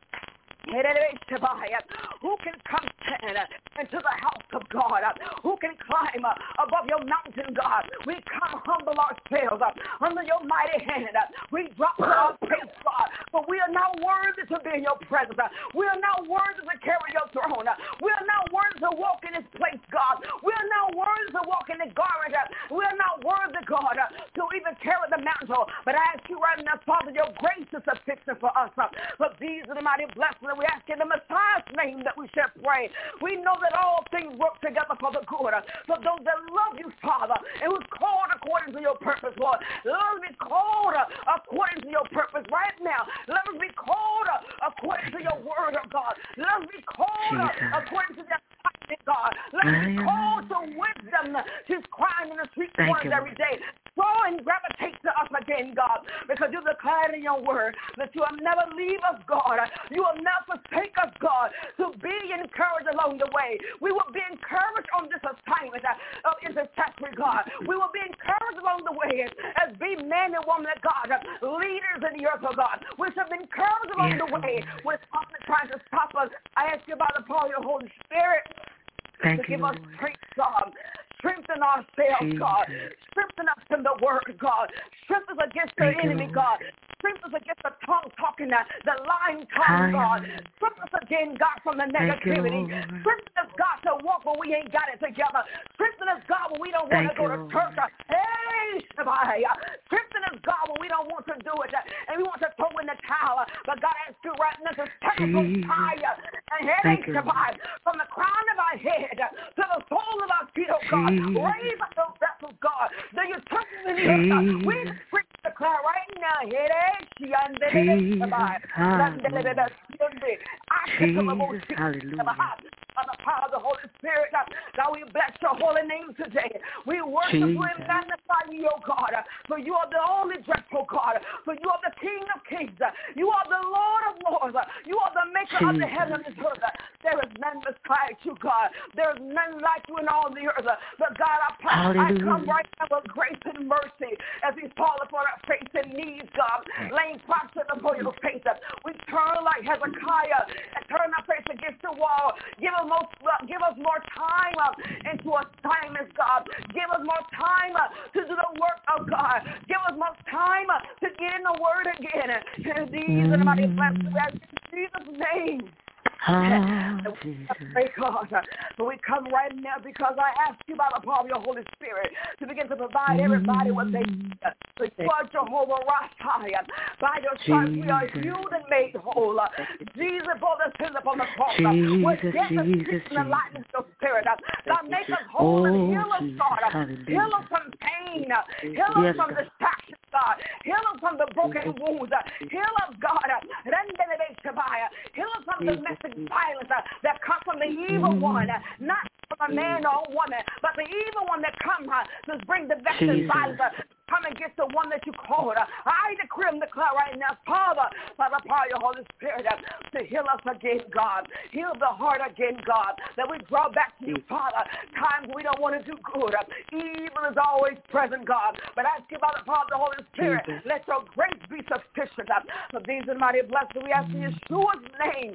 Who can come into the house of God? Who can climb above your mountain, God? We come humble ourselves under your mighty hand. We drop to our face, God, but we are not worthy to be in your presence. We are not worthy to carry your throne. We are not worthy to walk in this place, God. We are not worthy to walk in the garment. We are not worthy, God, to even carry the mantle. But I ask you right now, Father, your grace is sufficient for us. But these are the mighty blessings. We ask in the Messiah's name that we shall pray. We know that all things work together for the good, for those that love you, Father, and who's called according to your purpose, Lord. Let us be called according to your purpose right now. Let us be called according to your word, of God. Let us be called Jesus. According to the God. Let us be called to wisdom. She's crying in the street corners every day. Draw and gravitate to us again, God, because you declared in your word that you will never leave us, God. You will never forsake us, God, to be encouraged along the way. We will be encouraged on this assignment of intercessory, God. We will be encouraged along the way as be men and women of God, leaders in the earth, of God. We shall be encouraged along yes. the way when it's trying to stop us. I ask you about the power of your Holy Spirit Thank to you, give Lord. us strength, God. Strengthen ourselves, Jesus. God. Strengthen us in the word, God. Strengthen us against the Thank enemy, you, God. Strengthen us against the tongue talking, the, the lying tongue, God. Strengthen us again, God, from the negativity. You, Strengthen us, God, to walk when we ain't got it together. Strengthen us, God, when we don't want to go to church. Hey, Shabbat. Strengthen us, God, when we don't want to do it and we want to throw in the towel. But God, I ask you right now to set us on fire and headache, Shabbat, from the crown of our head to the sole of our feet, oh God. Raise up those vessels, God. Do you trust in the earth? We declare right now, Jesus, hallelujah. By the power of the Holy Spirit, God, we bless your holy name today. We worship you and magnify you, oh God, for you are the only dreadful God, for you are the King of kings, you are the Lord of lords, you are the maker Jesus. Of the heaven and earth. There is none beside you, God. There is none like you in all the earth. But God, I, I come right now with grace and mercy as we fall upon our face and knees, God, laying prostrate before your face. We turn like Hezekiah and turn our face against the wall. Give us more, give us more time uh, into assignments, God. Give us more time uh, to do the work of God. Give us more time uh, to get in the word again. And these are the mighty blessings in Jesus' name. Ah, Pray, God, but we come right now because I ask you by the power of your Holy Spirit to begin to provide everybody what they need. So you are Jehovah Rapha. By your stripes we are healed and made whole. Jesus, for the sins upon the cross. With death and sickness and the lightness of spirit. God, make us whole and heal us, God. Heal us from pain. Heal us from distraction, God. Heal us from the broken wounds. Heal us, God. Heal us from the domestic violence uh, that comes from the evil one, uh, not from a man or a woman, but the evil one that comes uh, to bring domestic violence. Uh, come against the one that you called. Uh, I decree and declare right now, Father, by the power of your Holy Spirit, uh, to heal us again, God. Heal the heart again, God, that we draw back to you, Father. Times we don't want to do good. Uh, evil is always present, God. But I ask you by the power of the Holy Spirit, Jesus. Let your grace be sufficient. Uh, for these and mighty blessings, we ask in Yeshua's name.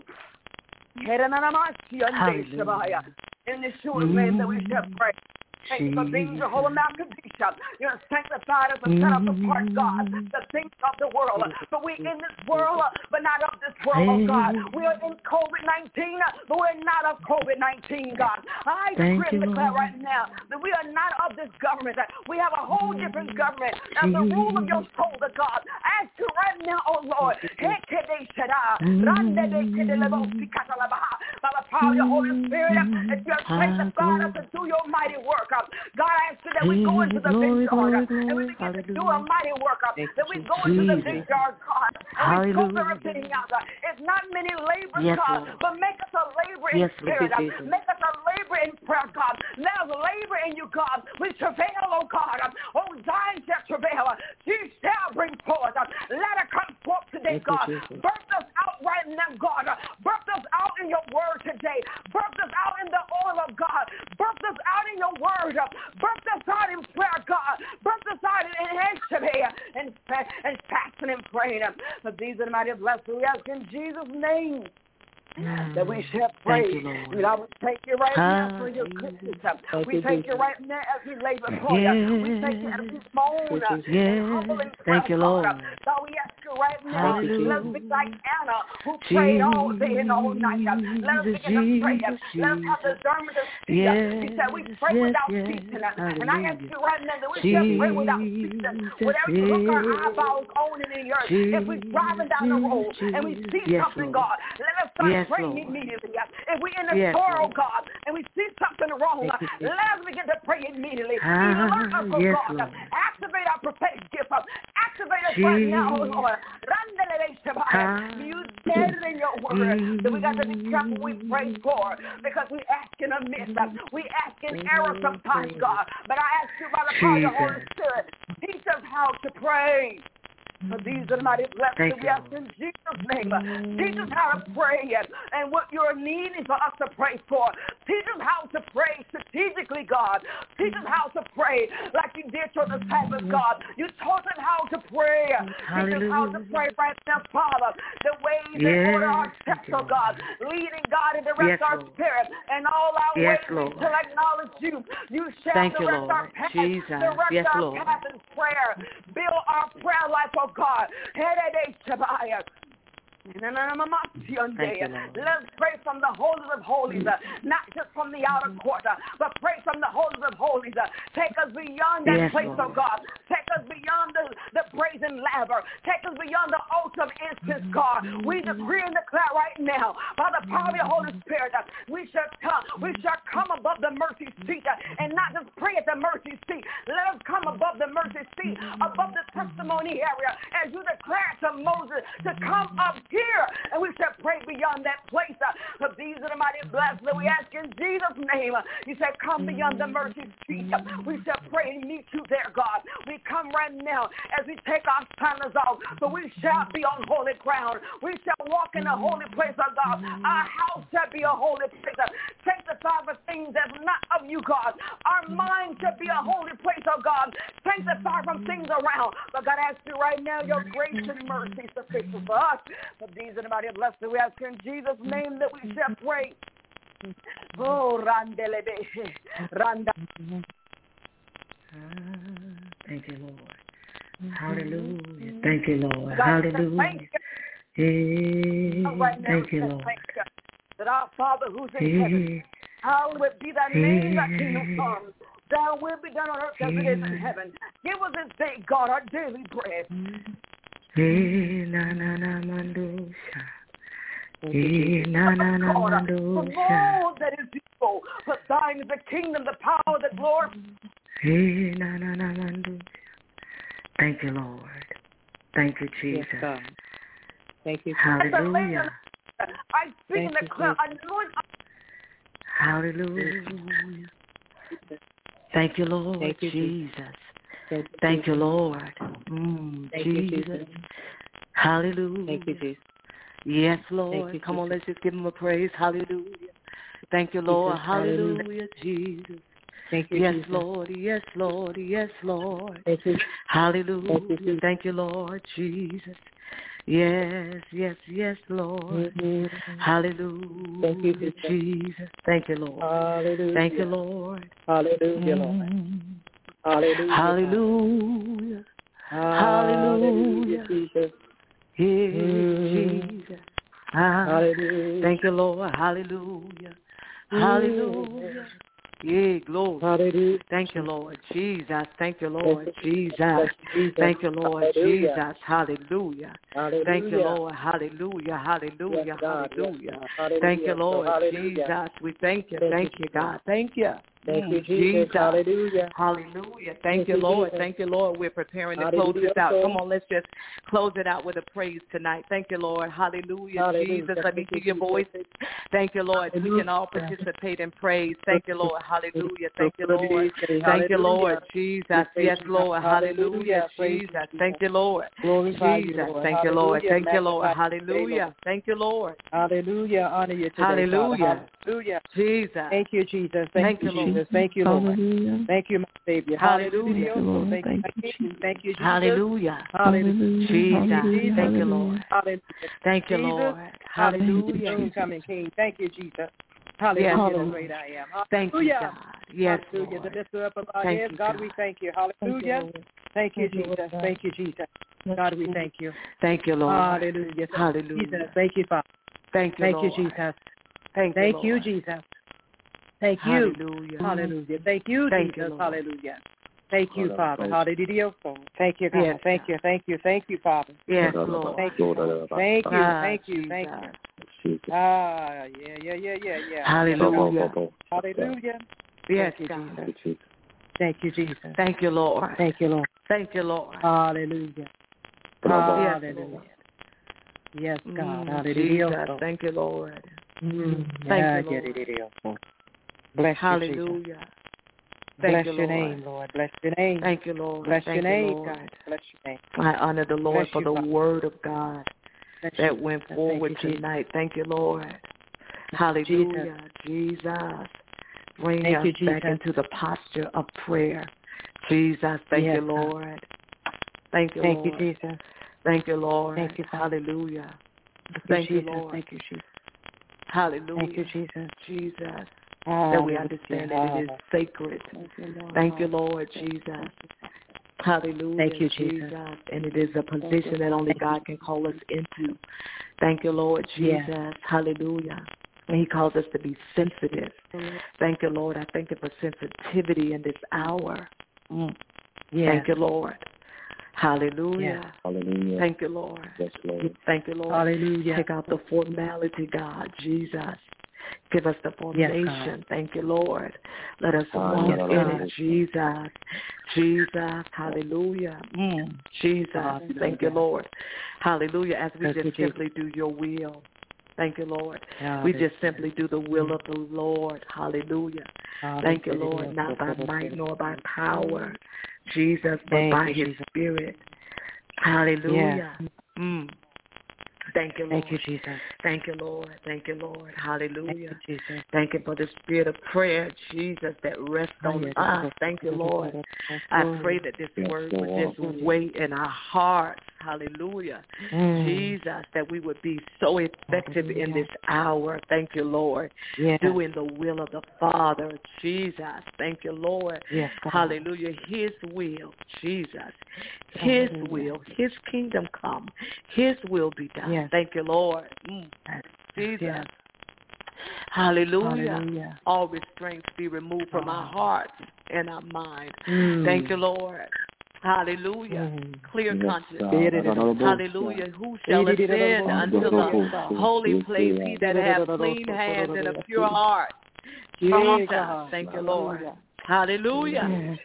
Hallelujah. In Yeshua's name that we shall pray. Thank you for being Jehovah Malkadisha. You're sanctified us and set us apart, God, the things of the world. But we're in this world, but not of this world, oh God. We are in covid nineteen, but we're not of covid nineteen, God. I decree and declare right now that we are not of this government. We have a whole different government. That's the rule of your shoulder, God. I ask you right now, oh Lord, by the power of your Holy Spirit, if you're sanctified us to do your mighty work. God, I ask you that we go into the big jar and we begin to do a mighty work. That we go into the big jar, God, and we scope everything out. It's not many laborers, God, but make us a laborer in spirit. Make us a laborer in prayer, God. Let us labor in you, God. We travail, oh God. Oh, Zion shall travail. She shall bring forth. Let her come forth today, God. Birth us out right now, God. Birth us out in your word today. Birth us out in the oil of God. Birth us out in your word. Birth us out in prayer, God. Birth us out in Heshabah and, and fasting and praying. But these are the mighty blessings we ask in Jesus' name. Mm. That we shall pray. You, and I will take you right ah, now for your goodness. We take you right now as we lay before yes. you. We take you as we moan yes. and humble and pray. Thank you, Lord. God, we ask you right now. Hallelujah. Let us be like Anna who Jesus. prayed all day and all night. Let us begin to pray. Let us have the discernment to see. Yes. He said we pray yes. without yes. ceasing. And I ask you right now that we Jesus. shall pray without ceasing. Whatever you look our eyeballs on in the earth. Jesus. If we're driving down the road and we see yes, something, Lord. God, let us start yes, praying Lord. immediately. If we're in the yes, store, oh God, and we see something wrong, let us begin to pray immediately. Ah, alert us, oh yes, God. Lord. Activate our prophetic gift. Activate us Jesus. right now, oh Lord. Ah, you said it in your word Jesus. that we got to be careful we pray for, because we ask in a miss. We ask in error sometimes, God. But I ask you by the power of your Holy Spirit, teach us how to pray. For these are the mighty blessings we ask in Jesus' name. Teach us how to pray and what your need is for us to pray for. Teach us how to pray strategically, God. Teach us how to pray like you did for the disciples, God. You taught us how to pray. Teach us how to pray right now, Father. The ways yes. and order our steps, oh God. Leading God and direct yes, our Lord. spirit and all our yes, ways Lord. to acknowledge you. You shall Thank direct you, our path. Jesus. Direct yes, our Lord. path in prayer. Build our prayer life, oh God. Let's pray from the holies of holies, uh, not just from the outer court, uh, but pray from the holies of holies. Uh, take us beyond that yes, place, Lord. oh God. Take us beyond the, the brazen laver. Take us beyond the altar of incense, God. We decree and declare right now, by the power of the Holy Spirit, uh, we shall come, we shall come above the mercy seat, uh, and not just pray at the mercy seat. Let us come above the mercy seat, above the testimony area, as you declared to Moses to come up here, and we shall pray beyond that place. Uh, for these are the mighty blessings that we ask in Jesus' name. Uh, you said, come beyond the mercy seat. Uh, we shall pray and meet you there, God. We come right now as we take our our sandals off, so we shall be on holy ground. We shall walk in the holy place of God. Our house shall be a holy place. Sanctify for things that's not of you, God. Our mind shall be a holy place, oh God. Sanctify from things around. But God, I ask you right now, your grace and mercy is sufficient for us. For these and mighty blessings, we ask in Jesus' name that we shall pray. Oh, Randelebe, Randa. Thank you, Lord. Hallelujah. Thank you, Lord. Hallelujah. Thank you, thank you Lord. That our Father who's in heaven, hallowed be thy name, thy kingdom come. Thy will be done on earth as it is in heaven. Give us this day, God, our daily bread. Na na na mandosha. Na na na mandosha. For all that is evil, but thine is the kingdom, the power, the glory. Na na na mandosha. Thank you, Lord. Thank you, Jesus. Yes, Thank you. Hallelujah. I speak in the cloud. Hallelujah. Thank you, Lord. Thank you, Jesus. Thank you, Thank you Lord. Mm, Thank Jesus. You, Jesus. Hallelujah. Thank you, Jesus. Yes, Lord. You, Come on, let's just give him a praise. Hallelujah. Thank you, Lord. Jesus. Hallelujah. Hallelujah, Jesus. Thank you, yes, Jesus. Lord. Yes, Lord. Yes, Lord. Thank you. Hallelujah. Thank you, Thank you, Lord Jesus. Yes, yes, yes, Lord. Mm-hmm. Hallelujah. Thank you, Jesus. Jesus. Thank you, Lord. Hallelujah. Thank you, Lord. Hallelujah, Lord. Mm. Hallelujah. Hallelujah. Hallelujah. Jesus. Yeah, mm. Jesus. Ah. Hallelujah. Thank you, Lord. Hallelujah. Hallelujah. Yeah, glory. Hallelujah. Thank you, Lord Jesus. Thank you, Lord Jesus. Jesus. Thank you, Lord Hallelujah. Jesus. Hallelujah. Hallelujah. Thank you, Lord. Hallelujah. Hallelujah. Yes, God. Hallelujah. Yes, Hallelujah. Thank you, Lord so, Jesus. We thank you. Thank, thank you, you, God. Thank you. Thank mm, you, Jesus. Jesus. Hallelujah. Hallelujah. Thank, Thank you, you, Lord. Jesus. Thank you, Lord. We're preparing to Hallelujah. close this out. Come on, let's just close it out with a praise tonight. Thank you, Lord. Hallelujah. Hallelujah. Jesus, let me Thank hear your voices. Thank you, Lord. Hallelujah. We can all participate in praise. Thank you, Lord. Hallelujah. Thank you, Lord. Hallelujah. Thank you, Lord. Jesus. Yes, Lord. Hallelujah. Jesus. Thank you, Lord. Jesus. Thank you, Lord. Thank you, Lord. Hallelujah. Thank you, Lord. Hallelujah. Honor you today. Hallelujah. Hallelujah. Jesus. Thank you, Jesus. Thank, Thank you, Lord. Jesus. Thank you, Lord. Hallelujah. Thank you, my Savior. Hallelujah. Hallelujah. Thank you, Thank you, Jesus. Thank you, Jesus. Hallelujah. Hallelujah. Jesus. Hallelujah. Thank you, Lord. Hallelujah. Thank you, Jesus. Lord. Hallelujah. Hallelujah. Coming King. Thank you, Jesus. Hallelujah. Yes, The Lord. great I am. Hallelujah. Thank you, God. Yes, Hallelujah. Lord. The lifter up of our Thank heads. you, God, God. we thank you. Hallelujah. Thank you, Jesus. Thank you, Jesus. God, we thank you. Thank you, Lord. Hallelujah. Hallelujah. Jesus. Thank you, Father. Thank you, Thank Lord. you, Jesus. Thank you, Thank Lord. you, Jesus. Thank you. Hallelujah. Hallelujah. Thank you, Thank Jesus. you, Hallelujah. Thank you, Father. Hallelujah. Thank you, God. Yes, thank God. you. Thank you. Thank you, Father. Yes, Lord. Thank you. Father. Thank you. Ah, Thank you. Thank you. Ah, yeah, yeah, yeah, yeah, yeah. Hallelujah. Hallelujah. Yes, Thank you, God. Jesus. Thank you, Jesus. Thank you, Lord. Thank you, Lord. Thank you, Lord. Hallelujah. Yes, Hallelujah. Lord. Yes, God. Mm, Hallelujah. Jesus. Thank you, Lord. Mm, Thank you, Lord. Bless you, Hallelujah. Jesus. Thank Bless you, your Lord. name, Lord. Bless your name. Thank you, Lord. Bless Thank your name, you, Lord. God. Bless your name. I honor the Lord Bless for you, the Father. word of God Bless that you, went Jesus. forward Thank you, tonight. Thank you, Lord. Hallelujah. Jesus. Bring Thank us you, back Jesus. into the posture of prayer. Jesus. Thank Yes, you, Lord. Thank you, Thank Lord. you, Jesus. Thank you, Lord. Thank you, Father. Hallelujah. Thank Thank you, you, Jesus. Lord. Thank you, Jesus. Hallelujah. Thank you, Jesus. Jesus. Hallelujah. That we understand that it is sacred. Thank you, Lord Jesus. Hallelujah. Thank you, Jesus. And it is a position that only God can call us into. Thank you, Lord Jesus. Yes. Hallelujah. And he calls us to be sensitive. Thank you, Lord. I thank you for sensitivity in this hour. Mm. Yes. Thank you, Lord. Hallelujah. Yes. Hallelujah. Thank you, Lord. Yes, Lord. Thank you, Lord. Hallelujah. Take out the formality, God, Jesus. Give us the formation. Yes, Thank you, Lord. Let us Ah, walk yes, in God. it, Jesus. Jesus. Hallelujah. Mm. Jesus. Hallelujah. Thank you, Lord. Hallelujah. As we Thank just you, simply do your will. Thank you, Lord. Hallelujah. We just simply do the will of the Lord. Hallelujah. Thank you, Lord. Not by might nor by power, Jesus, but Thank by you, his Jesus. Spirit. Hallelujah. Yeah. Mm. Thank you, Lord. Thank you, Jesus. Thank you, Lord. Thank you, Lord. Hallelujah. Thank you, Jesus. Thank you for the spirit of prayer, Jesus, that rests on us. Thank you, Lord. I pray that this word would just wait in our hearts. Hallelujah. Mm. Jesus, that we would be so effective Hallelujah. In this hour. Thank you, Lord. Yes. Doing the will of the Father. Jesus. Thank you, Lord. Yes, hallelujah. His will, Jesus. His Hallelujah. Will. His kingdom come. His will be done. Yes. Thank you, Lord. Mm. Jesus. Yes. Hallelujah. Hallelujah. All restraints be removed from oh. our hearts and our minds. Mm. Thank you, Lord. Hallelujah. Mm. Clear yes, conscience. Hallelujah. Who shall ascend unto the holy place? He that hath clean hands and a pure heart. Jesus. Thank you, Lord. Hallelujah.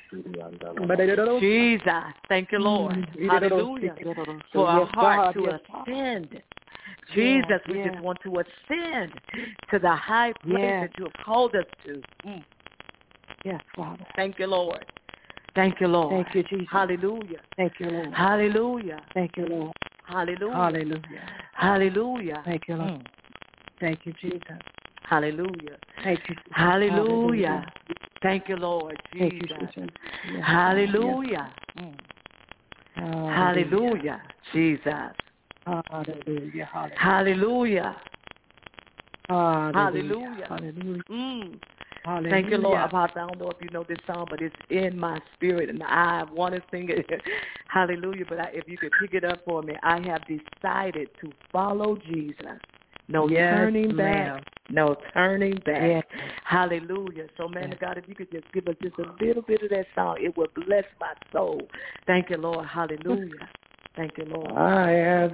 Jesus. Thank you, Lord. Hallelujah. For our heart to ascend. Jesus, we just want to ascend to the high place that you have called us to. Mm. Yes, Father. Thank you, Lord. Thank you, Lord. Thank you, Jesus. Hallelujah. Thank you, Lord. Hallelujah. Thank you, Lord. Hallelujah. Hallelujah. Hallelujah. Thank you, Lord. Mm. Thank you, Jesus. Hallelujah. Thank you. Hallelujah. Hallelujah. Thank you, Lord. Jesus. Thank you, Jesus. Yes. Hallelujah. Yes. Mm. Hallelujah. Jesus. Hallelujah. Hallelujah. Hallelujah. Hallelujah. Hallelujah. Hallelujah. Mm. Hallelujah. Thank you, Lord. Apostle, I don't know if you know this song, but it's in my spirit, and I want to sing it. Hallelujah. But I, if you could pick it up for me, I have decided to follow Jesus. No yes, turning back. Ma'am. No turning back. Yes. Hallelujah. So, man yes. of God, if you could just give us just a little bit of that song, it will bless my soul. Thank you, Lord. Hallelujah. Thank you, Lord. I have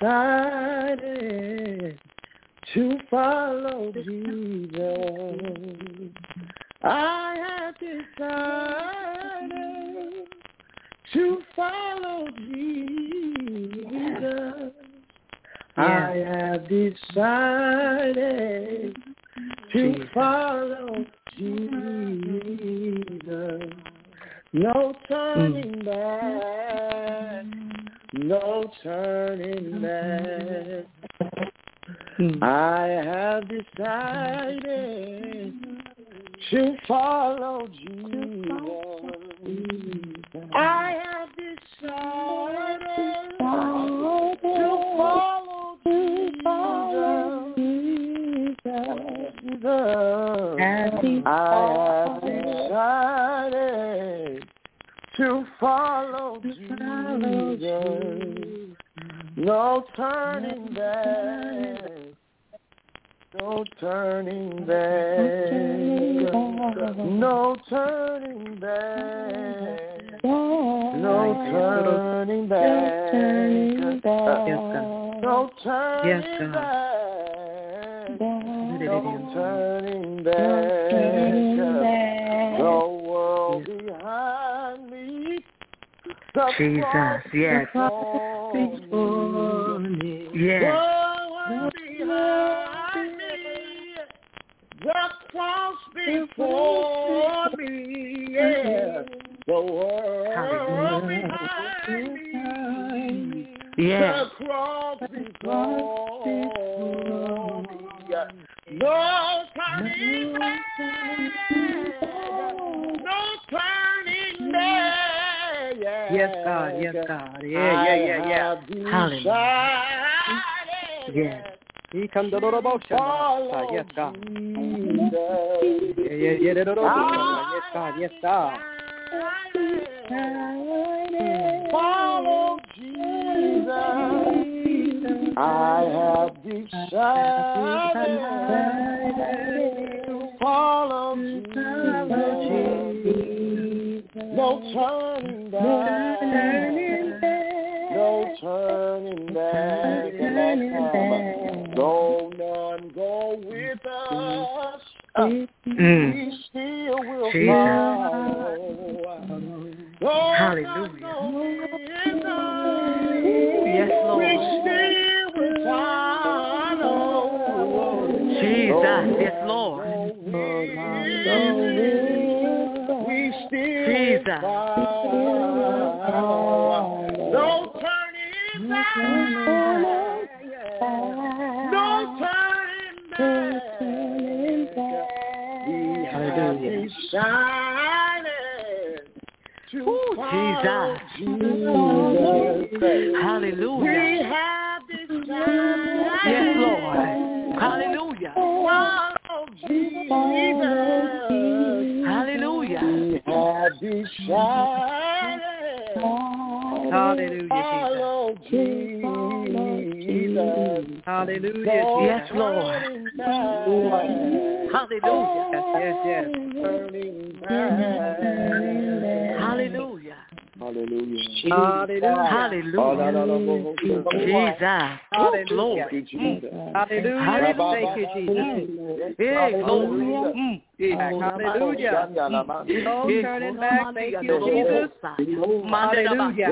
decided to follow Jesus. I have decided to follow Jesus. Yeah. I have decided to Jesus. Follow Jesus. No turning mm. back. No turning back. Mm. I have decided to follow Jesus. I have decided to follow Jesus. I have decided to follow Jesus. No turning back. No turning back. No turning back. No turning back. No turning back. No turning back. The world behind me. Jesus, yes. Yes. Behind me, the cross before me, yeah. The world behind me, yeah. the cross before me, yeah. No turning back, no turning back. Yes, God. Yes, God. Yeah, yeah, yeah, yeah. Hallelujah. Yes. He come to the motion. Yes, God. Yeah, yeah, yeah. Yes, God. Yes, God. Follow Jesus. I have decided to follow Jesus. No turning back. No turning back. Though none go with us, mm. we still will follow. Hallelujah. Yes, Lord. We still will follow. Jesus, yes, Lord. We still Jesus. follow. No turning turning back. No turning back. We have decided to follow Jesus. Hallelujah. We have decided. Yes, Lord. Hallelujah. Follow Jesus. Hallelujah. We have decided. Hallelujah, Jesus. Hallelujah, yes, Lord. Hallelujah. Yes, yes, yes. Hallelujah. Hallelujah. Hallelujah. Hallelujah. Jesus. Hallelujah. Thank you, Jesus. Hallelujah. Thank you, Jesus. Hey, glory. Hallelujah. No turning back. Thank you, Jesus. Hallelujah.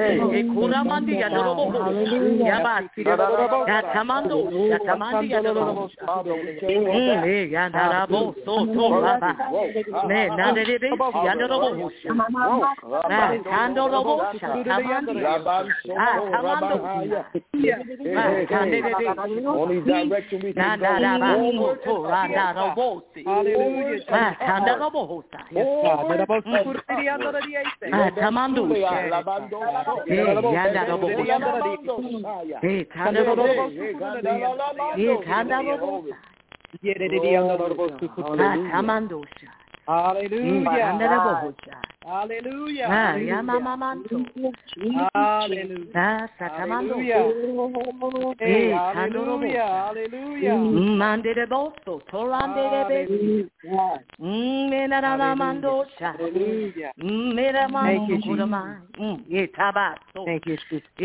Only direction we can go. Hallelujah. Hallelujah. Hallelujah. Hallelujah. Hallelujah. Hallelujah. Hey, hallelujah. Hallelujah. Hallelujah. Thank you, Jesus. Thank you,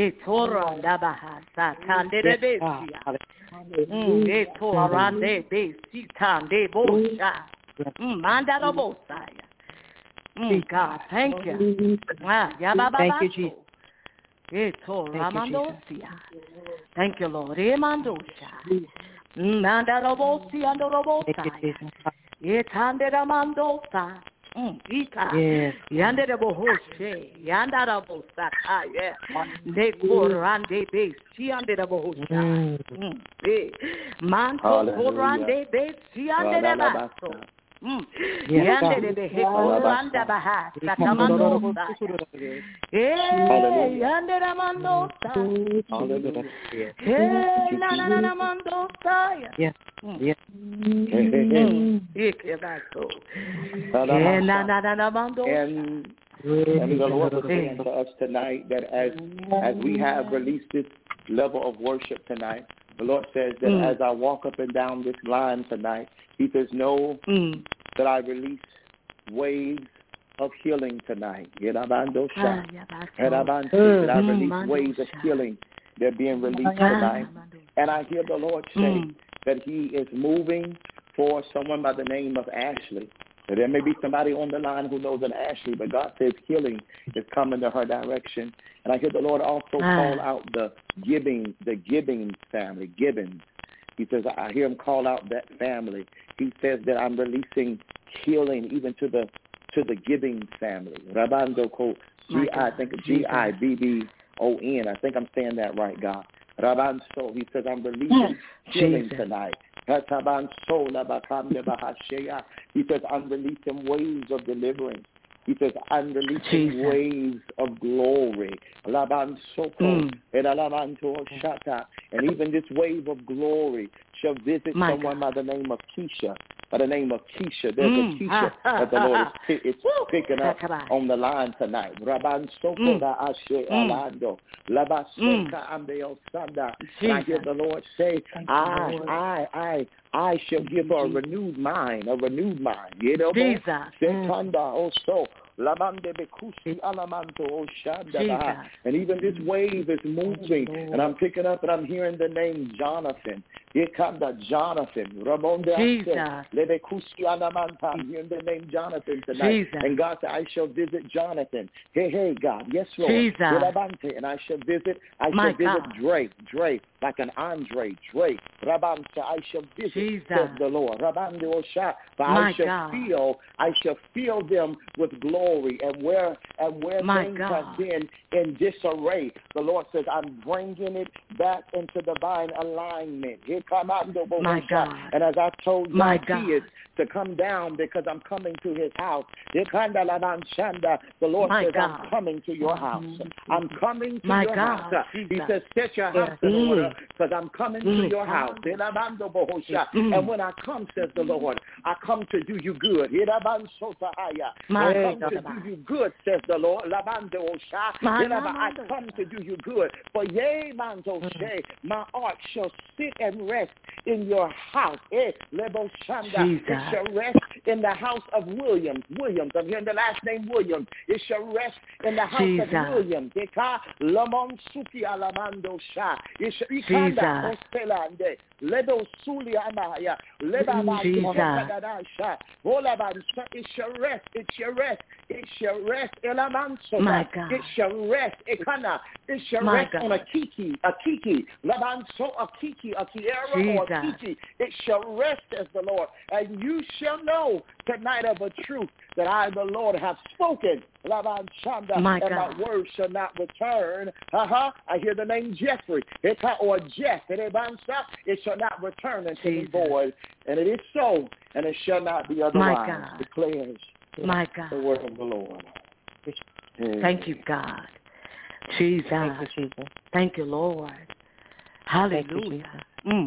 Mm, God, thank you. Ah, thank you, Jesus. Thank you, Jesus. Thank you, Lord. Emandosha. Mandarabosi andorobosa. Yetanderamandota. Mm, ika. Yes. Yanderabohoshe. Yandarabosa. Yeah. Nekorande besi anderabohosha. Mm. Manto korande besi anderabaso. Mm. Yande de Hekoranda Baha, Satamandosa. Eh, Yande Ramandosa. Hey, Nana Mandosa. Yes. Yes. And and the Lord was saying to us tonight that as as we have released this level of worship tonight, the Lord says that mm. as I walk up and down this line tonight, He says, know mm. that I release waves of healing tonight. Ah, that I release waves of healing. They're being released tonight. And I hear the Lord say mm. that He is moving for someone by the name of Ashley. So there may be somebody on the line who knows an Ashley, but God says healing is coming to her direction. And I hear the Lord also ah. call out the Gibbons, the Gibbons family, Gibbons. He says, I hear Him call out that family. He says that I'm releasing healing even to the to the Gibbons family. Rabando Ko, G I, I think G I B B O N. I think I'm saying that right, God. Rabanso. He says, I'm releasing healing Jesus. tonight. He says, I'm releasing waves of deliverance. He says, I'm releasing Jesus. waves of glory. Mm. And even this wave of glory shall visit My someone God. by the name of Keisha. By the name of Keisha. There's mm. a Keisha that the Lord is, is picking up on the line tonight. Mm. Mm. And I hear the Lord say, I, I, I, I shall give her a renewed mind, a renewed mind. You know, Jesus. Also. And even this wave is moving, and I'm picking up and I'm hearing the name Jonathan. Jonathan, Ramonda, Jesus. in the name Jonathan tonight. Jesus. And God said, I shall visit Jonathan. Hey, hey, God. Yes, Lord. Jesus. And I shall visit, I My shall visit God. Drake, Drake, like an Andre, Drake. Rabanta, I shall visit, Jesus. says the Lord. Rabanda Osha, but My I shall God. feel, I shall fill them with glory. And where and where My things God. have been in disarray, the Lord says, I'm bringing it back into divine alignment. Here come My God. And as I told My Zacchaeus to come down because I'm coming to his house, the Lord My says, God. I'm coming to your house. I'm coming to My your God. house. Jesus. He says, set your house in Mm. order because I'm coming Mm. to your house. Mm. And when I come, says the Lord, I come to do you good. My I come God. to do you good, says the Lord. My I come to do you good. For yea, manto she, my art shall sit and rest in your house. Eh, lebo shanda. Jesus. It shall rest in the house of Williams. Williams. I'm hearing the last name Williams. It shall rest in the house Jesus. of Williams. Deka lamon suki alamando sha. It shall Jesus. ikanda ostelande. Lebo suli amaya. Leba ma Jesus. tukadada sha. Ola ba sha. It shall rest. It shall rest. It shall rest. Elamanso. My God. It shall rest. Ekana. It shall My rest God. on a kiki. A kiki. Labanso a kiki. A kiera or a Jesus. kiki. It shall rest, as the Lord. And you shall know tonight of a truth that I, the Lord, have spoken. Laban Shanda, My and God. my word shall not return. Uh-huh. I hear the name Jeffrey. Or Jeff. It shall not return unto the void. And it is so, and it shall not be otherwise. My God. Declares My God. the word of the Lord. Thank you, God. Jesus. Thank you, Jesus. Thank you, Lord. Hallelujah. Mm.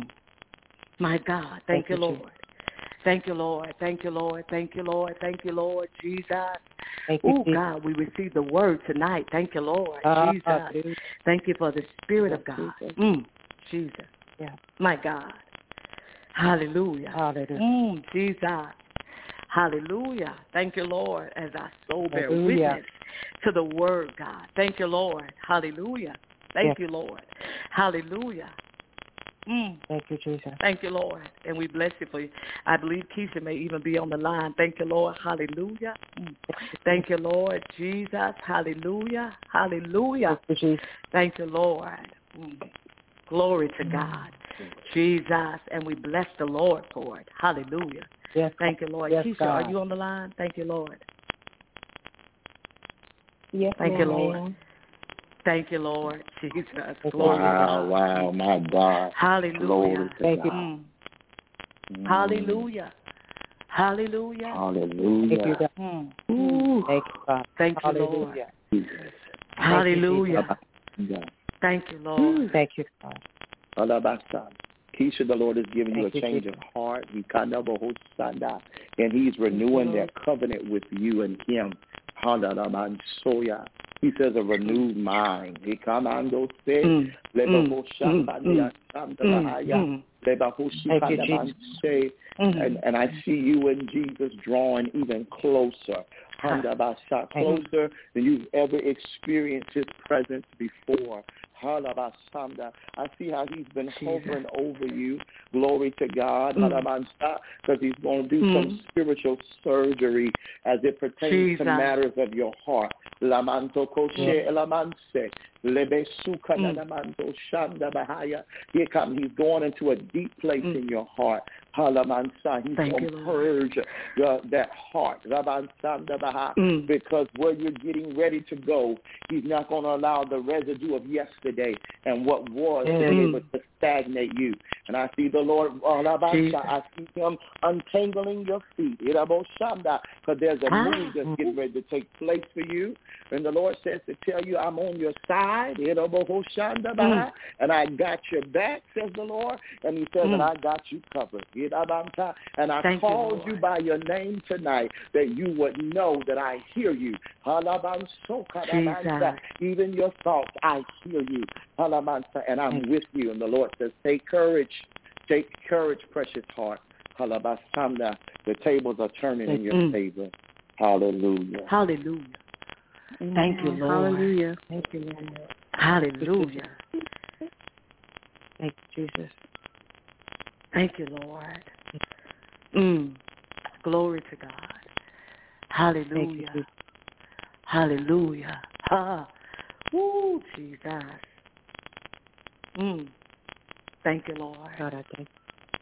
My God. Thank, Thank you, you, Lord. Jesus. Thank you, Lord. Thank you, Lord. Thank you, Lord. Thank you, Lord. Jesus. Thank you, Oh, Jesus. God, we receive the word tonight. Thank you, Lord. Ah, Jesus. Jesus. Thank you for the Spirit Yes, of God. Jesus. Mm. Jesus. Yeah. My God. Hallelujah. Hallelujah. Mm, Jesus. Hallelujah. Thank you, Lord, as our soul bear Hallelujah. witness to the word, God. Thank you, Lord. Hallelujah. Thank Yes. you, Lord. Hallelujah. Mm. Thank you, Jesus. Thank you, Lord. And we bless you for you. I believe Keisha may even be on the line. Thank you, Lord. Hallelujah. Mm. Thank you, Lord. Jesus. Hallelujah. Hallelujah. Thank you, Jesus. Thank you, Lord. Mm. Glory to God. Jesus. And we bless the Lord for it. Hallelujah. Yes. Thank you, Lord. Yes, Keisha, God. are you on the line? Thank you, Lord. Yes, Thank you, ma'am, Lord. I am. Thank you, Lord. Jesus. Thank Glory you. to God. Wow, wow, my God. Hallelujah. Glory to Thank you. God. Mm. Mm. Hallelujah. Hallelujah. Hallelujah. Thank you, God. Mm. Ooh. Thank you, God. Thank you, Hallelujah. Lord. Hallelujah. Yeah. Thank you, Lord. Thank you, God. Alabasta. Keisha, the Lord is giving you a Thank you, change Jesus. of heart. He kind of a whole sanda, and He's renewing that covenant with you and Him. Hallelujah. He says a renewed mind. He come on those say, Mm, mm, mm, mm, mm. Thank you, Jesus. and and I see you and Jesus drawing even closer. Closer than you've ever experienced His presence before. I see how He's been hovering over you. Glory to God. Because He's going to do mm. some spiritual surgery as it pertains Jesus. to matters of your heart. Lamanto koshe elamanse. Lebesuka nanamanto shanda bahaya. Here come. He's going into a deep place mm. in your heart. Halamansa. He's going to purge uh, that heart. Rabansanda baha. Mm. Because where you're getting ready to go, He's not going to allow the residue of yesterday and what was mm. to be able to stagnate you. And I see the Lord, uh, I see Him untangling your feet. Because there's a move that's getting ready to take place for you. And the Lord says to tell you, I'm on your side. Mm. And I got your back, says the Lord. And He says mm. that I got you covered. And I Thank called you, you by your name tonight that you would know that I hear you. Even your thoughts, I hear you. And I'm with you. And the Lord says, take courage. Take courage, precious heart. The tables are turning in your mm. favor. Hallelujah. Hallelujah. Thank you, Lord. Hallelujah. Thank you, Lord. Hallelujah. Thank you, Jesus. Thank you, Lord. Mm. Glory to God. Hallelujah. You. Hallelujah. Ah. Ooh, Jesus. Mm. Thank you, Lord. God, I thank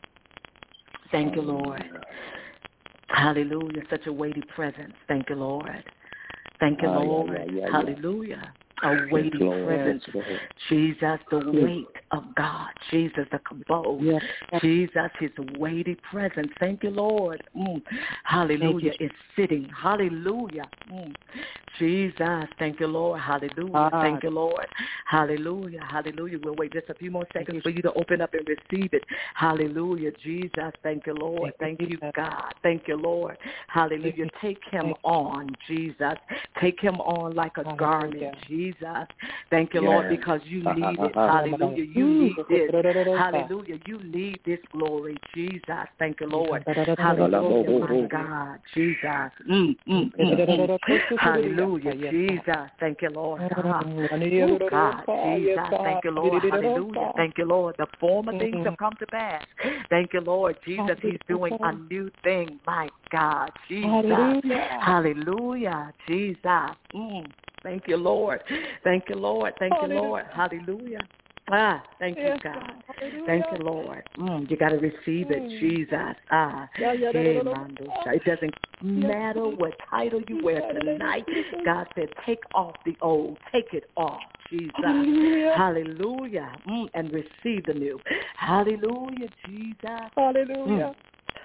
Thank you, Lord. Hallelujah. Such a weighty presence. Thank you, Lord. Thank you, Lord. Uh, yeah, yeah, yeah, Hallelujah. A weighty yes, presence. Yes, Jesus, the weight of God. Jesus, the kabod. Yes. Jesus, his weighty presence. Thank you, Lord. Mm. Hallelujah. It's sitting. Hallelujah. Mm. Jesus, thank you, Lord. Hallelujah. Ah. Thank you, Lord. Hallelujah. Hallelujah. We'll wait just a few more seconds for you to open up and receive it. Hallelujah. Jesus, thank you, Lord. Thank, thank you, God. Thank you, Lord. Hallelujah. Take him on, Jesus. Take him on like a garment, Jesus. Thank you, yes. Lord, because you need it. Hallelujah. You need it. Hallelujah. You need this glory, Jesus. Thank you, Lord. Hallelujah, my God, Jesus. Mm, mm, mm, mm. Hallelujah, Jesus. Thank you, Lord. Ah. Oh, God, Jesus. Thank you, Lord. Hallelujah. Thank you, Lord. The former things have come to pass. Thank you, Lord. Jesus, he's doing a new thing. My God, Jesus. Hallelujah. Hallelujah, Jesus. Mm. Thank you, Lord. Thank you, Lord. Thank you, Lord. Hallelujah. Ah, thank you, God. Thank you, Lord. Mm, you got to receive it, Jesus. Ah, hey, it doesn't matter what title you wear tonight. God said, take off the old. Take it off, Jesus. Hallelujah. Mm, and receive the new. Hallelujah, Jesus. Hallelujah. Mm.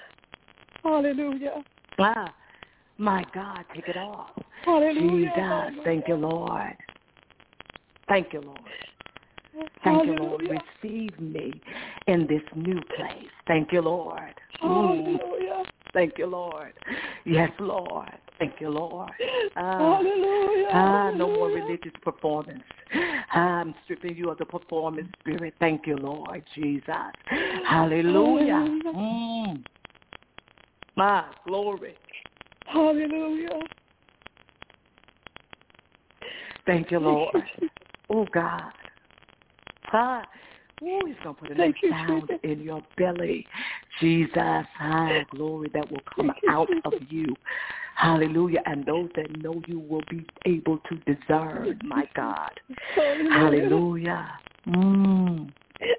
Hallelujah. Ah, my God, take it off. Hallelujah. Jesus, thank you, Lord. Thank you, Lord. Thank Hallelujah. You, Lord. Receive me in this new place. Thank you, Lord. Hallelujah. Mm. Thank you, Lord. Yes, Lord. Thank you, Lord. Ah, Hallelujah. Ah, no more religious performance. I'm stripping you of the performance spirit. Thank you, Lord Jesus. Hallelujah. Hallelujah. Mm. My glory. Hallelujah. Thank you, Lord. Oh, God. Ah, oh, he's going to put a new sound in your belly. Jesus, ah, glory that will come out of you. Hallelujah. And those that know you will be able to discern, my God. Hallelujah. Mm.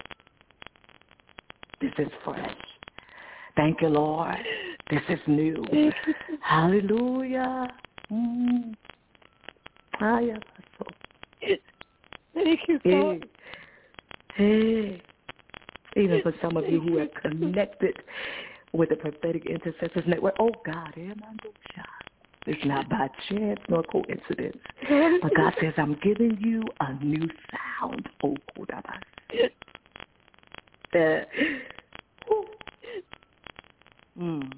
This is fresh. Thank you, Lord. This is new. Hallelujah. Mm. Ah, yeah. Thank you, God. Hey. Hey. Even for some of you who have connected with the Prophetic Intercessors Network. Oh, God. It's not by chance nor coincidence. But God says, I'm giving you a new sound. Oh, uh, mm.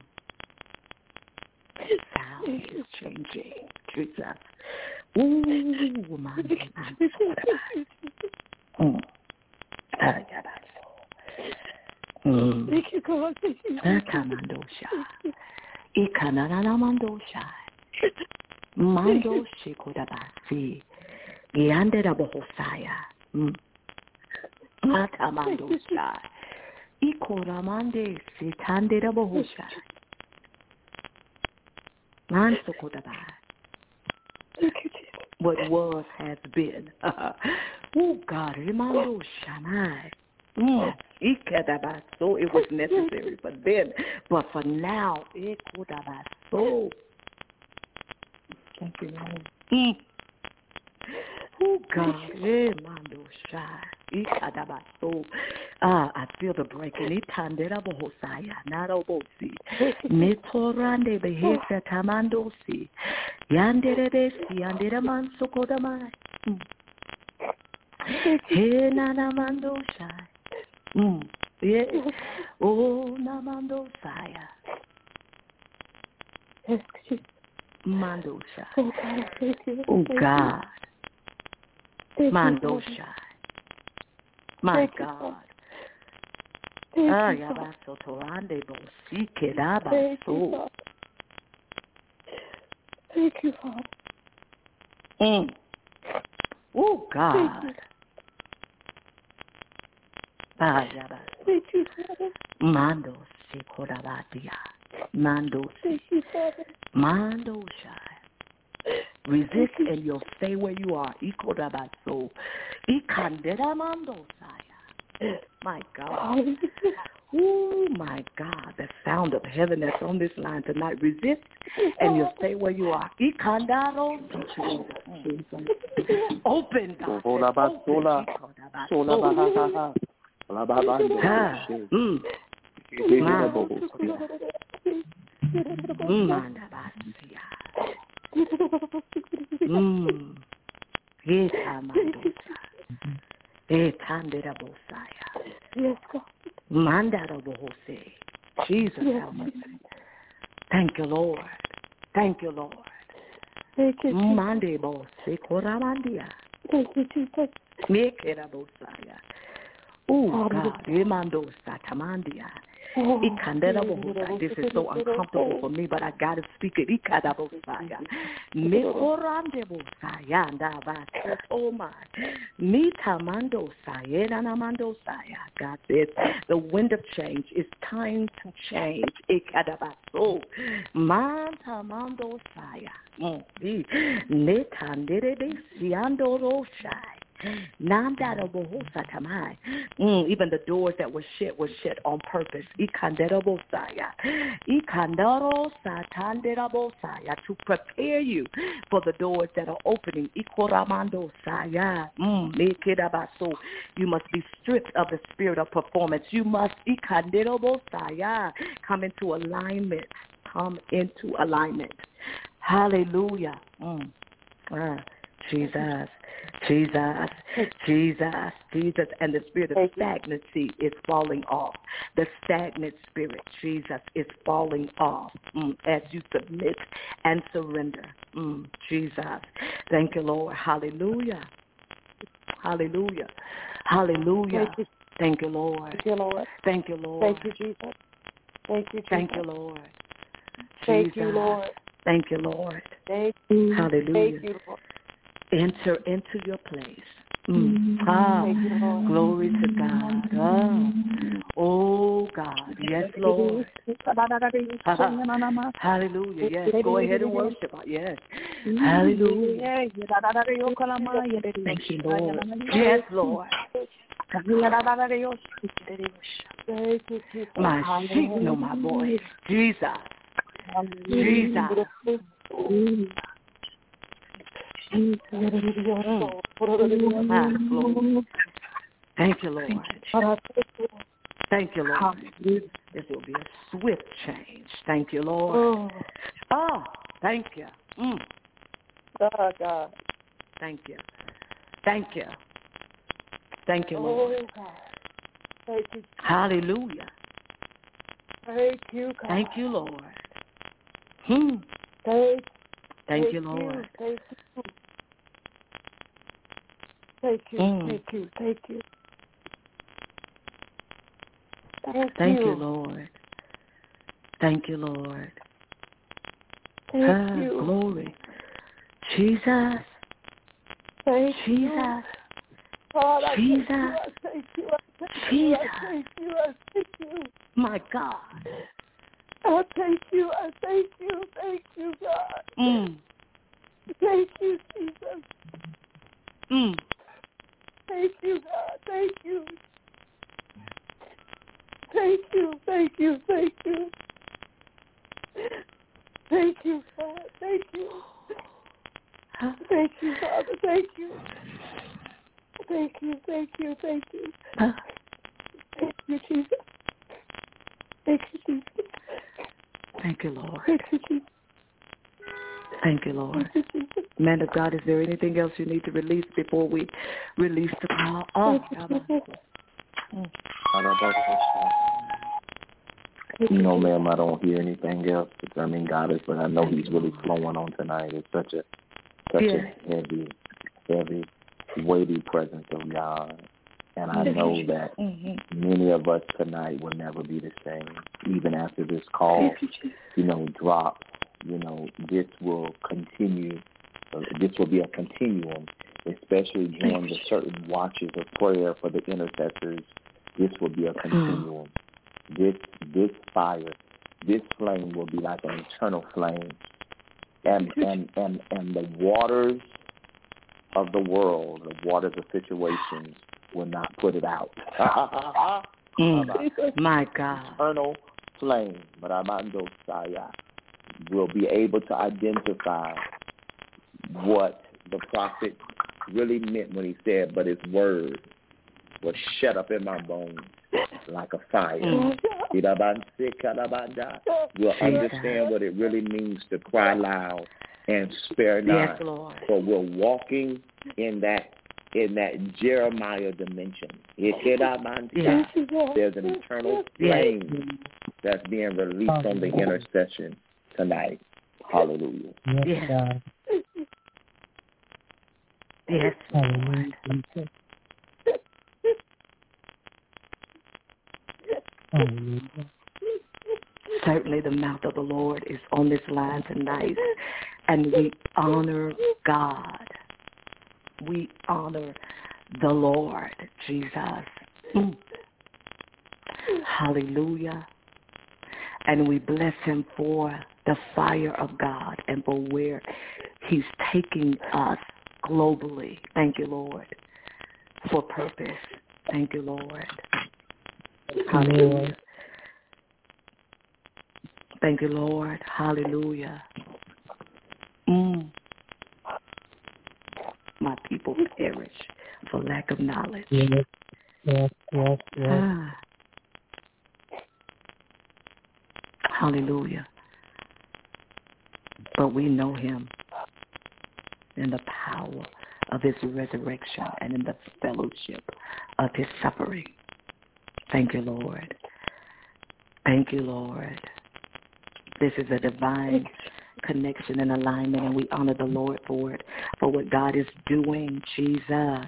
Sound is changing. Jesus. Ooh, man, man. Mm. Ah, yeah, that's so. Mm. Thank you, God. Thank you. Ikanandosha. Ikananamandosha. Mando shikodabasi. Yandera bohosaya. Mm. Atamandosha. Ikoramande sitandera bohosha. Mansokodaba. What was has been. Oh, God. Remando shanai. Mm. So it was necessary for then. But for now, so. Thank you, Lord. Mm. Oh, God. Remando shai. So, ah, I feel the breaking. Itandera bohosaya. Narobosi. Metorande behesa tamandosi. Yandere besi. Yandere mansokodamai. He nanamando shai. Mm. Yeah. Oh, namando saya. Mando shai. Oh, God. Mando shai. My God. Ah, yabaso torande bo sike dabaso. Thank you, Father. Mm. Oh, God. Ah, yabaso. Thank you, Father. Mando se korabadia. Mando se. Mando shai. Resist and you'll stay where you are. Ikorabaso. Ikandera mando saya. My God. Oh, my God. The sound of heaven that's on this line tonight. Resist and you'll stay where you are. Ikandaro. Open, God. Open. Mm. Yes, God. Jesus, help us. Thank you, Lord. Thank you, Lord. Thank you, Jesus. Thank you, Jesus. Oh, God. This is so uncomfortable for me, but I got to speak it. Oh, my. God says the wind of change. It's time to change. Mm, even the doors that were shut were shut on purpose. To prepare you for the doors that are opening. Mm, you must be stripped of the spirit of performance. You must come into alignment. Come into alignment. Hallelujah. Mm. Ah, Jesus. Jesus, Jesus, Jesus, and the spirit of stagnancy is falling off. The stagnant spirit, Jesus, is falling off mm, as you submit and surrender. Mm, Jesus, thank you, Lord. Hallelujah. Hallelujah. Hallelujah. Thank you, thank you Lord. Thank you, Lord. Thank you, Lord. Thank you, Jesus. Thank you, Jesus. Thank you, Lord. Thank Jesus. you, Lord. Thank you, Lord. Thank you. Hallelujah. Thank you, Lord. Enter into your place. Mm. Ah, you, glory to God. Ah. Oh, God. Yes, Lord. Hallelujah. Yes. Go ahead and worship. Yes. Hallelujah. Thank you, Lord. Yes, Lord. My sheep know my voice. Jesus. Jesus. Mm. Ah, Lord. Thank you, Lord. Thank you, Lord. This will be a swift change. Thank you, Lord. Oh, thank you. Mm. God, God. Thank you. Thank you. Thank you, Lord. Oh, God. Thank you. Hallelujah. Thank you, God. Thank you, Lord. Hmm. Thank, thank, thank you, Lord. You. Thank you. Thank you. Mm. Thank you. Thank you. Thank, thank you. you, Lord. Thank you, Lord. Thank ah, you. Glory. Jesus. Thank Jesus. You. God, I Jesus. Thank you. I thank you. I thank you. I thank you. My God. I thank you. I thank you. Thank you, God. Mm. Thank you, Jesus. Mm. Thank you, God. Thank you. Thank you. Thank you. Thank you. Thank you, God. Thank you. Thank you, Father. Thank you. Thank you. Thank you. Thank you. Thank you, Jesus. Thank you, Jesus. Thank you, Lord. Thank you, Jesus. Thank you, Lord. Thank you, Jesus. Man of God, is there anything else you need to release before we release the call? Oh, you know, ma'am, I don't hear anything else. I mean, God is, but I know He's really flowing on tonight. It's such a, such yeah. a heavy, heavy, weighty presence of God. And I know that mm-hmm. many of us tonight will never be the same, even after this call, you know, drops. You know, this will continue. Uh, this will be a continuum, especially during the certain watches of prayer for the intercessors. This will be a continuum. this this fire, this flame will be like an eternal flame. And and, and, and the waters of the world, the waters of situations will not put it out. mm, my God. Eternal flame, Ramando Saya, will be able to identify what the prophet really meant when he said, but his word was shut up in my bones like a fire. Mm. We'll understand what it really means to cry loud and spare not. Yes, Lord. For we're walking in that in that Jeremiah dimension. Yes. There's an eternal flame yes. that's being released on the intercession tonight. Hallelujah. Yes. Yes, Lord. Certainly the mouth of the Lord is on this line tonight, and we honor God. We honor the Lord, Jesus. Mm. Hallelujah. And we bless him for the fire of God and for where he's taking us globally. Thank you, Lord, for purpose. Thank you, Lord. Hallelujah. Thank you, Lord. Hallelujah. Mm. My people perish for lack of knowledge. Yes, yes, yes, yes. Ah. Hallelujah. But we know him in the power of his resurrection and in the fellowship of his suffering. Thank you, Lord. Thank you, Lord. This is a divine connection and alignment, and we honor the Lord for it, for what God is doing, Jesus.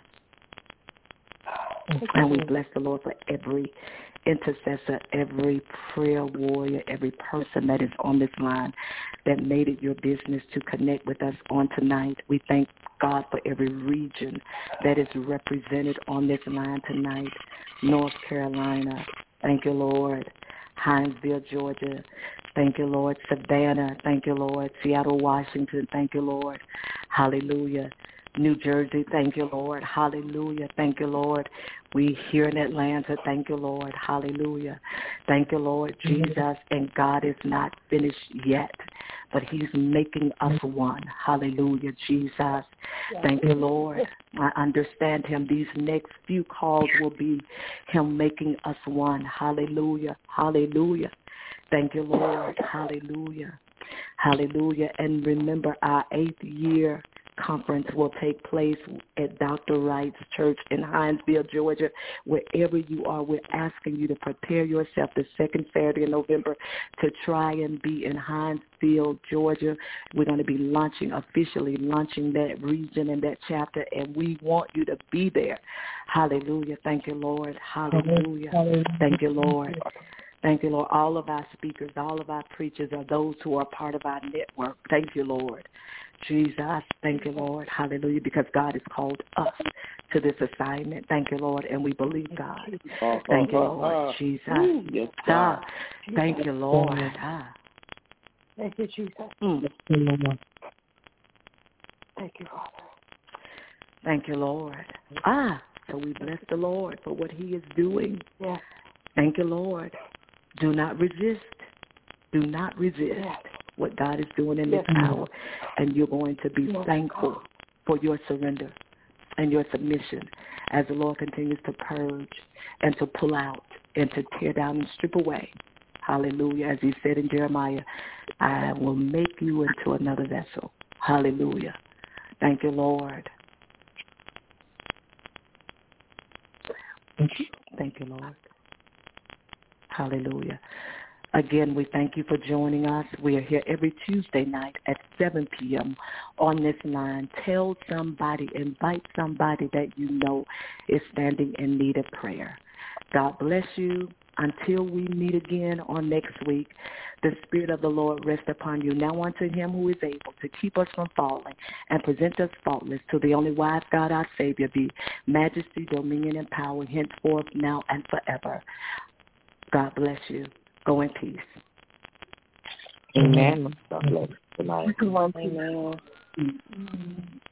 And we bless the Lord for every intercessor, every prayer warrior, every person that is on this line that made it your business to connect with us on tonight. We thank God for every region that is represented on this line tonight. North Carolina, thank you, Lord. Hinesville, Georgia, thank you, Lord. Savannah, thank you, Lord. Seattle, Washington, thank you, Lord. Hallelujah. New Jersey, thank you, Lord. Hallelujah. Thank you, Lord. We here in Atlanta, thank you, Lord. Hallelujah. Thank you, Lord Jesus. And God is not finished yet, but he's making us one. Hallelujah, Jesus. Thank you, Lord. I understand him. These next few calls will be him making us one. Hallelujah. Hallelujah. Thank you, Lord. Hallelujah. Hallelujah. And remember, our eighth year conference will take place at Doctor Wright's Church in Hinesville, Georgia. Wherever you are, we're asking you to prepare yourself the second Saturday in November to try and be in Hinesville, Georgia. We're going to be launching, officially launching that region and that chapter, and we want you to be there. Hallelujah. Thank you, Lord. Hallelujah. Thank you, Lord. Thank you, Lord. All of our speakers, all of our preachers are those who are part of our network. Thank you, Lord. Jesus, thank you, Lord. Hallelujah, because God has called us to this assignment. Thank you, Lord, and we believe God. Thank you, Lord. Jesus. Ah, thank you, Lord. Ah. Thank you, Jesus. Mm. Thank you, Father. Thank you, Lord. Ah, so we bless the Lord for what he is doing. Yeah. Thank you, Lord. Do not resist. Do not resist. Yeah. What God is doing in this hour, and you're going to be thankful for your surrender and your submission as the Lord continues to purge and to pull out and to tear down and strip away. Hallelujah. As he said in Jeremiah, I will make you into another vessel. Hallelujah. Thank you, Lord. Thank you, Lord. Hallelujah. Again, we thank you for joining us. We are here every Tuesday night at seven p.m. on this line. Tell somebody, invite somebody that you know is standing in need of prayer. God bless you. Until we meet again on next week, the Spirit of the Lord rest upon you. Now unto him who is able to keep us from falling and present us faultless, to the only wise God our Savior, be majesty, dominion, and power, henceforth, now, and forever. God bless you. Go in peace. Amen. God bless you tonight. Amen.